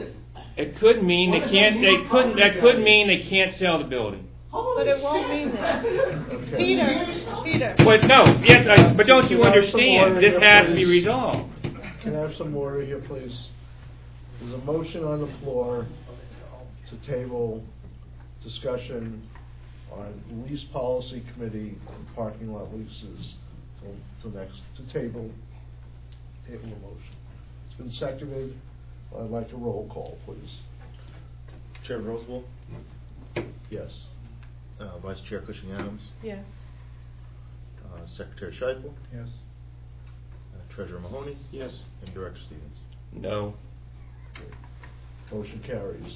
It could mean they can't, they couldn't, that could mean they can't sell the building. But it won't mean that. Okay. Peter, Peter. But no, yes, I, but don't you Can I have some order understand? This here, has to be please? resolved. Can I have some order here, please? There's a motion on the floor to table discussion on lease policy committee and parking lot leases till, till next, to table, table the motion. It's been seconded. I'd like a roll call, please. Chair Rosewell? Yes. Uh, Vice Chair Cushing Adams? Yes. Uh, Secretary Scheifel? Yes. Uh, Treasurer Mahoney? Yes. And Director Stevens? No. Motion carries.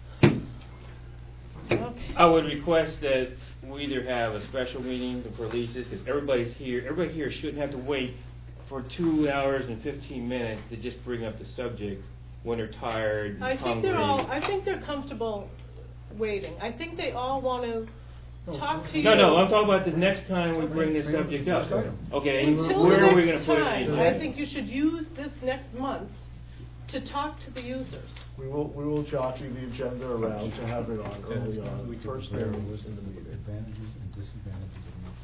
Okay. I would request that we either have a special meeting for leases, because everybody's here, everybody here shouldn't have to wait for two hours and fifteen minutes to just bring up the subject when they're tired and I think hungry. they're all, I think they're comfortable waiting. I think they all want to talk to you. No, no, I'm talking about the next time we bring this subject up. Okay, Until where the are we going next to put time, it? I think you should use this next month to talk to the users. We will, we will jockey the agenda around to have it on early on. The first day was in the meeting. Advantages and disadvantages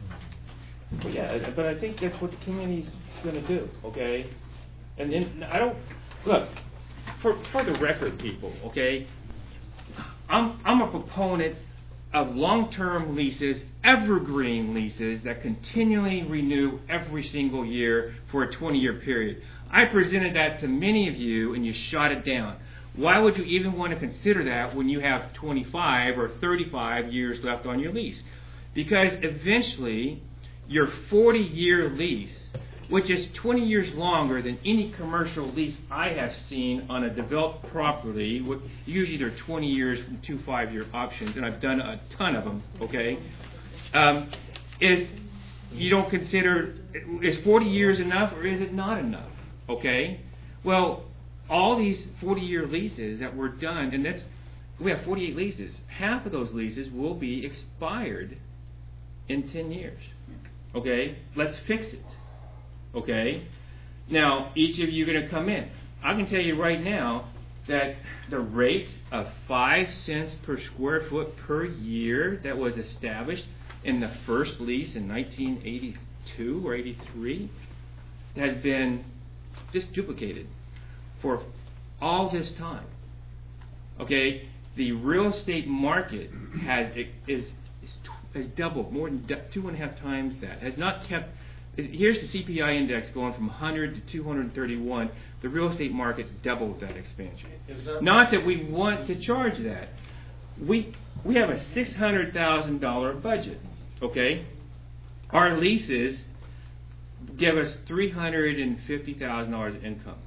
of Well, yeah, but I think that's what the committee's going to do, okay? And then, I don't, look, for, for the record, people, okay, I'm, I'm a proponent of long-term leases, evergreen leases that continually renew every single year for a twenty-year period. I presented that to many of you, and you shot it down. Why would you even want to consider that when you have twenty-five or thirty-five years left on your lease? Because eventually, your forty-year lease, which is twenty years longer than any commercial lease I have seen on a developed property, with, usually they're twenty years from two five-year options, and I've done a ton of them, okay, um, is you don't consider, is forty years enough or is it not enough, okay? Well, all these forty-year leases that were done, and that's, we have forty-eight leases, half of those leases will be expired in ten years, okay? Let's fix it. Okay? Now, each of you are going to come in. I can tell you right now that the rate of five cents per square foot per year that was established in the first lease in nineteen eighty-two or eighty-three has been just duplicated for all this time. Okay? The real estate market has is, is has doubled, more than two and a half times that. Has not kept. Here's the C P I index going from one hundred to two hundred thirty-one. The real estate market doubled that expansion. That Not that we want to charge that. We we have a six hundred thousand dollars budget, okay? Our leases give us three hundred fifty thousand dollars income.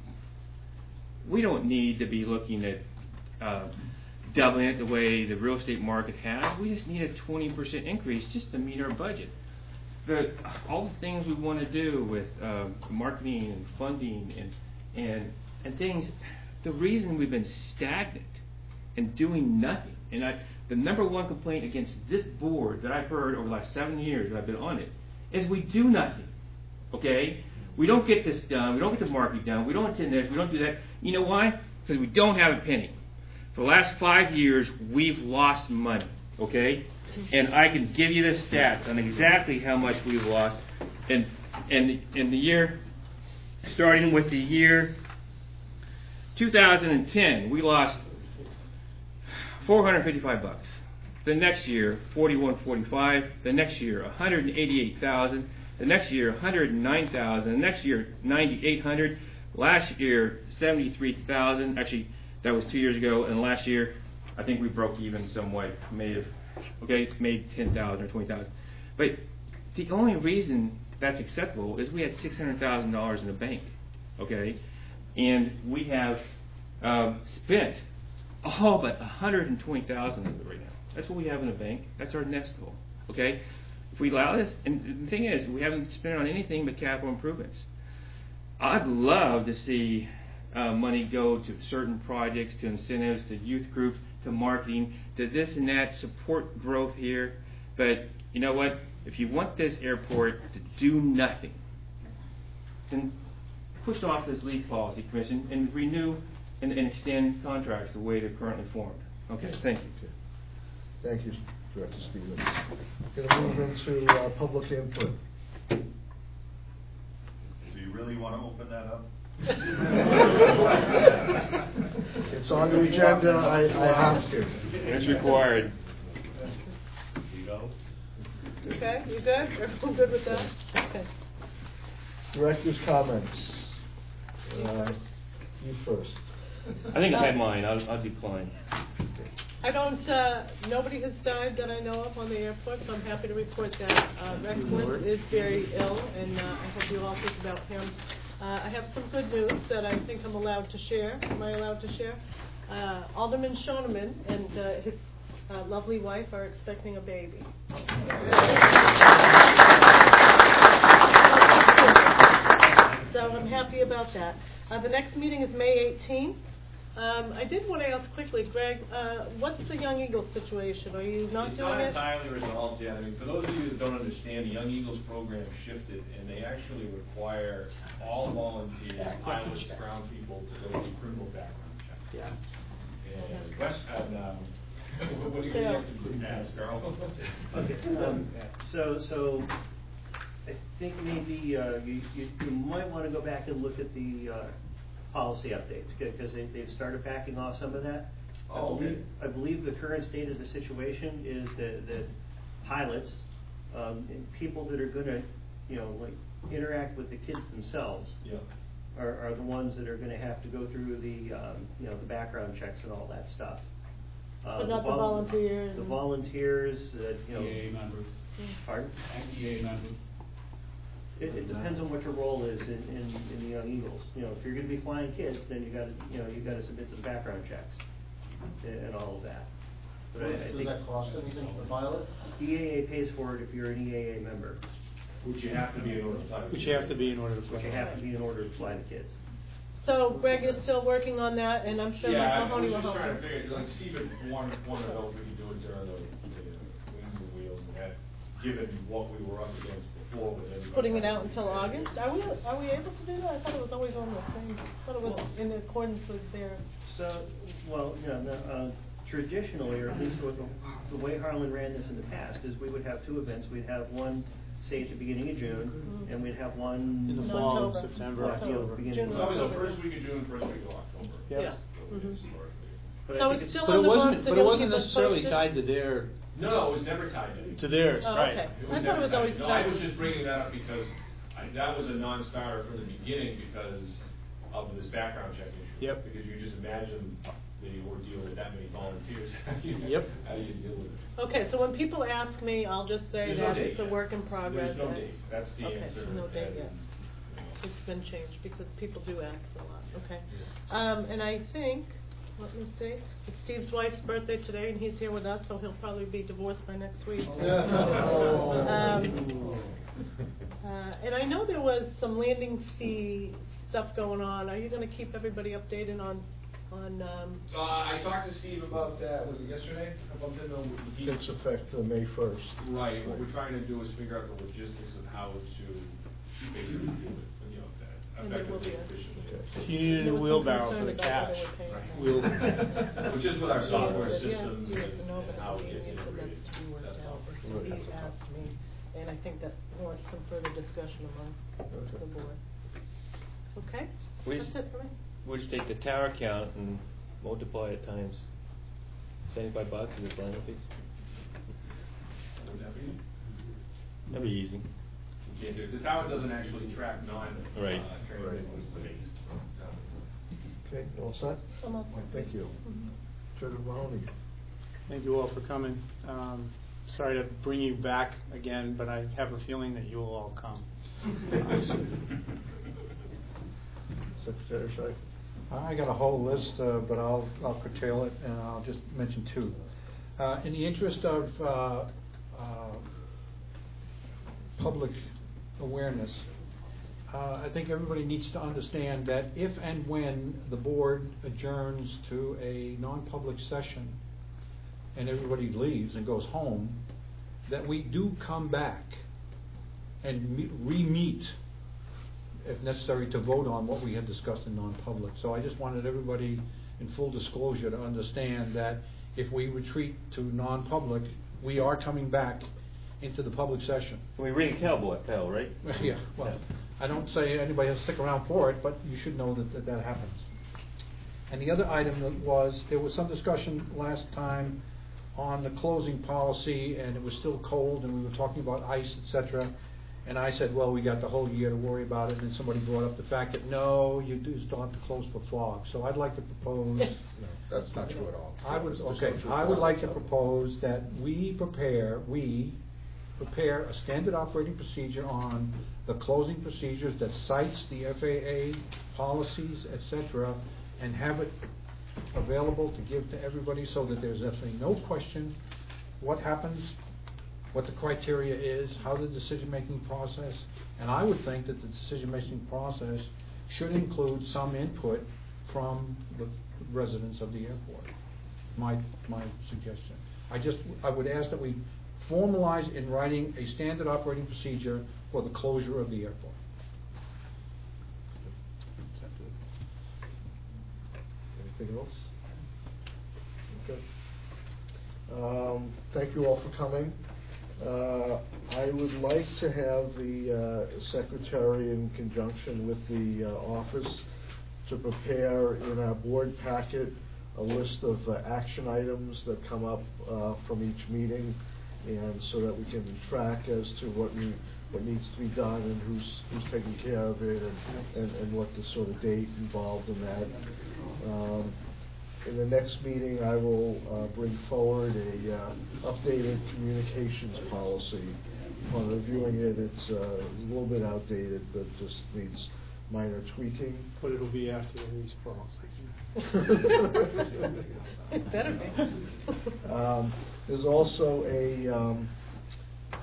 We don't need to be looking at uh, doubling it the way the real estate market has. We just need a twenty percent increase just to meet our budget. The, all the things we want to do with uh, marketing and funding and, and and things, the reason we've been stagnant and doing nothing, and I, the number one complaint against this board that I've heard over the last seven years that I've been on it, is we do nothing, okay? We don't get this done, we don't get the marketing done, we don't attend this, we don't do that. You know why? Because we don't have a penny. For the last five years, we've lost money, okay? And I can give you the stats on exactly how much we've lost. And in, in the year, starting with the year two thousand ten, we lost four hundred fifty-five bucks. The next year, forty-one forty-five. The next year, one hundred eighty-eight thousand. The next year, one hundred nine thousand. The next year, ninety-eight hundred. Last year, seventy-three thousand. Actually, that was two years ago. And last year, I think we broke even some way. May have Okay, it's made ten thousand or twenty thousand. But the only reason that's acceptable is we had six hundred thousand dollars in the bank. Okay, and we have uh, spent all but one hundred twenty thousand of it right now. That's what we have in the bank. That's our nest goal. Okay, if we allow this, and the thing is, we haven't spent on anything but capital improvements. I'd love to see uh, money go to certain projects, to incentives, to youth groups, to marketing, to this and that, support growth here. But you know what? If you want this airport to do nothing, then push off this lease policy commission and renew and, and extend contracts the way they're currently formed. Okay, thank you. Okay. Thank you, Director Stevens. Going to move into uh, public input. Do you really want to open that up? It's on the agenda, I, I have to. It's required. You go. Okay, you good? Everyone good with that? Okay. Director's comments. Uh, you first. I think I had mine. I'll, I'll decline. I don't, uh, nobody has died that I know of on the airport, so I'm happy to report that. Uh, Rex Woods is very ill, and uh, I hope you all think about him. Uh, I have some good news that I think I'm allowed to share. Am I allowed to share? Uh, Alderman Shoneman and uh, his uh, lovely wife are expecting a baby. So I'm happy about that. Uh, the next meeting is May eighteenth. Um, I did want to ask quickly, Greg, uh, what's the Young Eagles situation? Are you not It's doing not it? entirely resolved yet. I mean, for those of you that don't understand, the Young Eagles program shifted, and they actually require all volunteers, pilots, ground people, to go through criminal background checks. Yeah. And West, and, um, what do you Yeah. think to ask, Carl? Okay, um, so, so, I think maybe, uh, you, you, you might wanna go back and look at the, uh, policy updates, because they, they've started backing off some of that. I Oh, okay. believe, I believe the current state of the situation is that, that pilots, um, and people that are gonna, you know, like, interact with the kids themselves. Yeah. Are, are the ones that are gonna have to go through the, um, you know, the background checks and all that stuff. Uh, But not the vol- volunteers The and- volunteers, that, you know. E A members. Pardon? And E A members. It, it depends on what your role is in, in, in the Young Eagles. You know, if you're gonna be flying kids, then you gotta, you know, you gotta submit to the background checks and, and all of that. But I, I Does think that cost anything for the pilot? E A A pays for it if you're an E A A member. Which you have to be in order to fly. Which you have to be in order to fly. Which you have to be in order to fly the kids. So, Greg, you're still working on that, and I'm sure Yeah, Michael I Mahoney was will just help trying to you. figure, like Stephen wanted, wanted to know if we could do it during the, the wings and wheels, and that, given what we were up against before with everybody. Putting it out until August? Are we, are we able to do that? I thought it was always on the same, I thought it was in accordance with their... So, well, you know, the, uh, traditionally, or at least with the, the way Harlan ran this in the past, is we would have two events. We'd have one, say, at the beginning of June, Mhm. and we'd have one... In the In fall, October. September, Yeah, you know, October. beginning June of It's always the October. first week of June, first week of October. Yep. Yeah. Mhm. Historically. But I So think it's still But on it the books, wasn't, and but it you'll wasn't keep us necessarily posted? tied to their, No, it was never tied to. to theirs, Oh, right. okay. It I thought never it was tied. always No, tied. I was just bringing that up because I, that was a non-starter from the beginning because of this background check issue. Yep. Because you just imagine the ordeal with that many volunteers. Yep. How do you deal with it? Okay, so when people ask me, I'll just say There's no that date it's a yet. work in progress. There's no and- date. That's the okay, answer. no date and, yet. you know. It's been changed because people do ask a lot, okay? Um, and I think, let me see, it's Steve's wife's birthday today, and he's here with us, so he'll probably be divorced by next week. Um, uh, and I know there was some landing fee stuff going on. Are you gonna keep everybody updated on, on, um, Uh, I talked to Steve about that, was it yesterday? I bumped into him. He- Takes effect uh, May first. Right, what we're trying to do is figure out the logistics of how to basically do it, you know, that And there will be effectively, a- efficiently. You needed There a was some wheelbarrow concern for the about cash. whether we're paying Right. that. Wheel- Which is with our software Yeah, systems you have and to know and that how it it gets needs to integrated. be worked That's all. out. He asked me, and I think that warrants some further discussion among the board. Okay? We That's just- it for me. We'll just take the tower count and multiply it times seventy-five bucks as a landing fee. Would that be? That'd be easy. You can't do it. The tower doesn't actually track non, uh, Right. train Right. Okay, all set? I'm all set. Thank you. Treasurer Mahoney. Thank you all for coming. Um, sorry to bring you back again, but I have a feeling that you will all come. Secretary Scheich. I got a whole list, uh, but I'll, I'll curtail it and I'll just mention two. Uh, in the interest of uh, uh, public awareness, uh, I think everybody needs to understand that if and when the board adjourns to a non-public session and everybody leaves and goes home, that we do come back and meet, re-meet if necessary, to vote on what we had discussed in non-public. So I just wanted everybody in full disclosure to understand that if we retreat to non-public, we are coming back into the public session. We ring a cowboy bell, right? Yeah, well, I don't say anybody has to stick around for it, but you should know that that, that happens. And the other item that was, there was some discussion last time on the closing policy, and it was still cold, and we were talking about ice, et cetera. And I said, well, we got the whole year to worry about it, and then somebody brought up the fact that, no, you do still have to close for fog. So I'd like to propose... No, that's not true at all. I would, It's okay, not true I for would all. like to propose that we prepare, we prepare a standard operating procedure on the closing procedures that cites the F A A policies, et cetera, and have it available to give to everybody so that there's absolutely no question what happens, what the criteria is, how the decision-making process, and I would think that the decision-making process should include some input from the residents of the airport. My, my suggestion. I just, I would ask that we formalize in writing a standard operating procedure for the closure of the airport. Anything else? Okay. Um, thank you all for coming. Uh, I would like to have the uh, secretary, in conjunction with the uh, office, to prepare in our board packet a list of uh, action items that come up uh, from each meeting, and so that we can track as to what we, what needs to be done and who's who's taking care of it, and, and, and what the sort of date involved in that. Um, in the next meeting, I will uh, bring forward a uh, updated communications policy. Upon reviewing it, it's uh, a little bit outdated, but just needs minor tweaking. But it'll be after the lease policy. It better be. Um, there's also a, um, uh,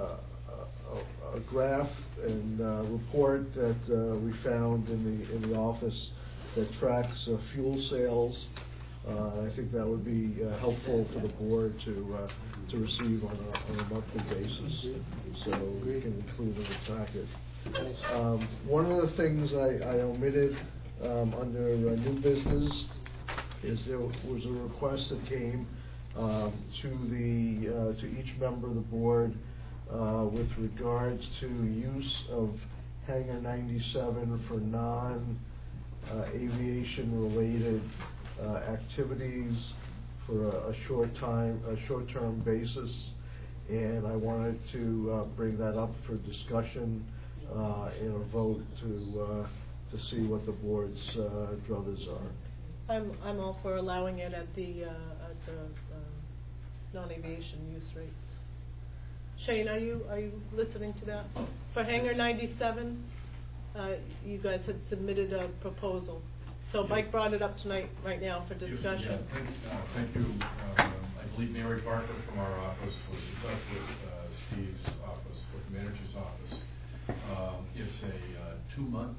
a, a graph and uh, report that uh, we found in the in the office that tracks uh, fuel sales. Uh, I think that would be uh, helpful for the board to uh, to receive on a, on a monthly basis, so we can include in the packet. Um, one of the things I, I omitted um, under uh, new business is there was a request that came um, to the uh, to each member of the board uh, with regards to use of Hangar ninety-seven for non uh, aviation related uh, activities for a, a short time, a short-term basis, and I wanted to uh, bring that up for discussion uh, in a vote to uh, to see what the board's uh, druthers are. I'm, I'm all for allowing it at the, uh, at the, um, non-aviation use rates. Shane, are you, are you listening to that? For Hangar ninety-seven, uh, you guys had submitted a proposal. So Mike brought it up tonight, right now, for discussion. Yeah, thank, uh, thank you. Um, I believe Mary Parker from our office was in touch with uh, Steve's office, with the manager's office. Um, it's a uh, two-month.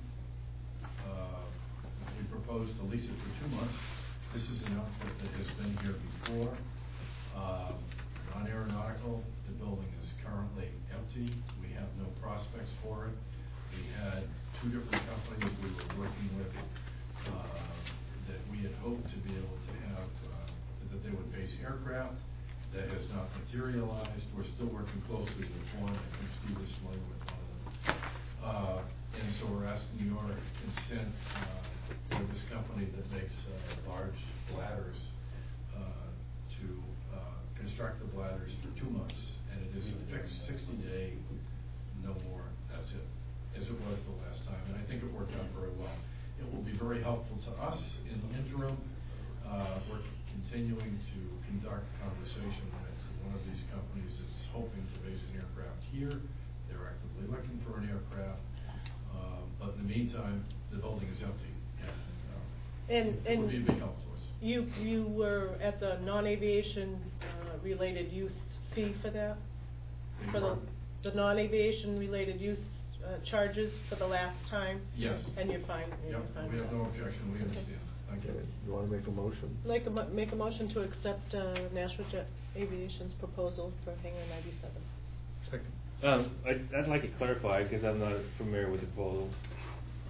Uh, we proposed to lease it for two months. This is an outfit that has been here before. Um, non-aeronautical. The building is currently empty. We have no prospects for it. We had two different companies we were working with uh, that we had hoped to be able to have, uh, that they would base aircraft. That has not materialized. We're still working closely with one. I think Steve is familiar with one of them. Uh, and so we're asking your consent uh, for this company that makes uh, large bladders uh, to uh, construct the bladders for two months. And it is a fixed sixty day, no more. That's it, as it was the last time. And I think it worked out very well. It will be very helpful to us in the interim. Uh, we're continuing to conduct conversation with one of these companies that's hoping to base an aircraft here. They're actively looking for an aircraft. Uh, but in the meantime, the building is empty. And, uh, And, it and would be a big help to us. you, you were at the non-aviation uh, related use fee for that? Beg For the, pardon? the non-aviation related use uh, charges for the last time? Yes. And you're fine? you're Yep, fine we with have that. no objection. We understand. Thank you. Okay. You want to make a motion? Make a, mo- make a motion to accept uh, National Jet Aviation's proposal for Hangar ninety-seven. Second. Um, I'd, I'd like to clarify, because I'm not familiar with the proposal.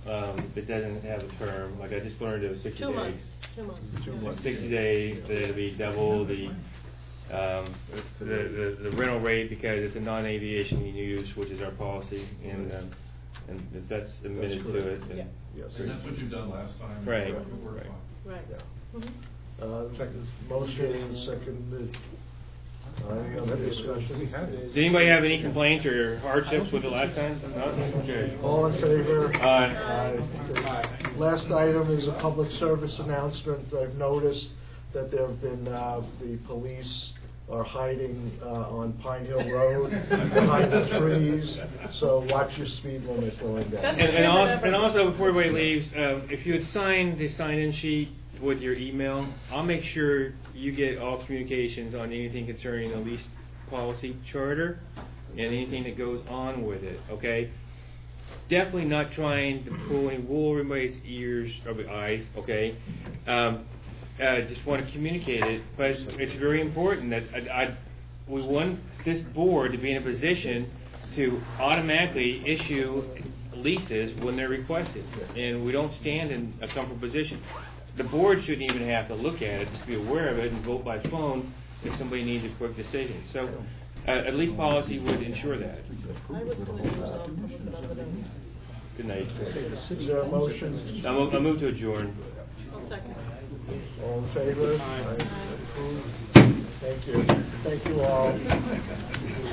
um, that doesn't have a term, like I just learned it was sixty Two days. months, two months. Two yeah. months. Sixty days, that it'll be double the, um, the, the, the rental rate because it's a non-aviation use, which is our policy, and, um, and if that's admitted to it. correct. then- Yes. And that's what you've done last time. Right, It worked right. fine. Right. Yeah. Mhm. Uh, motion and second, uh, any other discussion? Does anybody have any complaints or hardships with it last time? No? Okay. All in favor? Aye. Aye. Last item is a public service announcement. I've noticed that there have been, uh, the police are hiding, uh, on Pine Hill Road behind the trees, so watch your speed limit going down. And, and, also, and also, before everybody leaves, um, if you had signed the sign-in sheet with your email, I'll make sure you get all communications on anything concerning the lease policy charter and anything that goes on with it, okay? Definitely not trying to pull any wool over anybody's ears or eyes, okay? Um, uh, just want to communicate it, but it's very important that I, I, we want this board to be in a position to automatically issue leases when they're requested, and we don't stand in a comfortable position. The board shouldn't even have to look at it, just be aware of it and vote by phone if somebody needs a quick decision. So, uh, at least policy would ensure that. I was going to do that, but then- Good night. Is there a motion? I move, I move to adjourn. I'll second. All in favor? Aye. Approved. Thank you. Thank you all.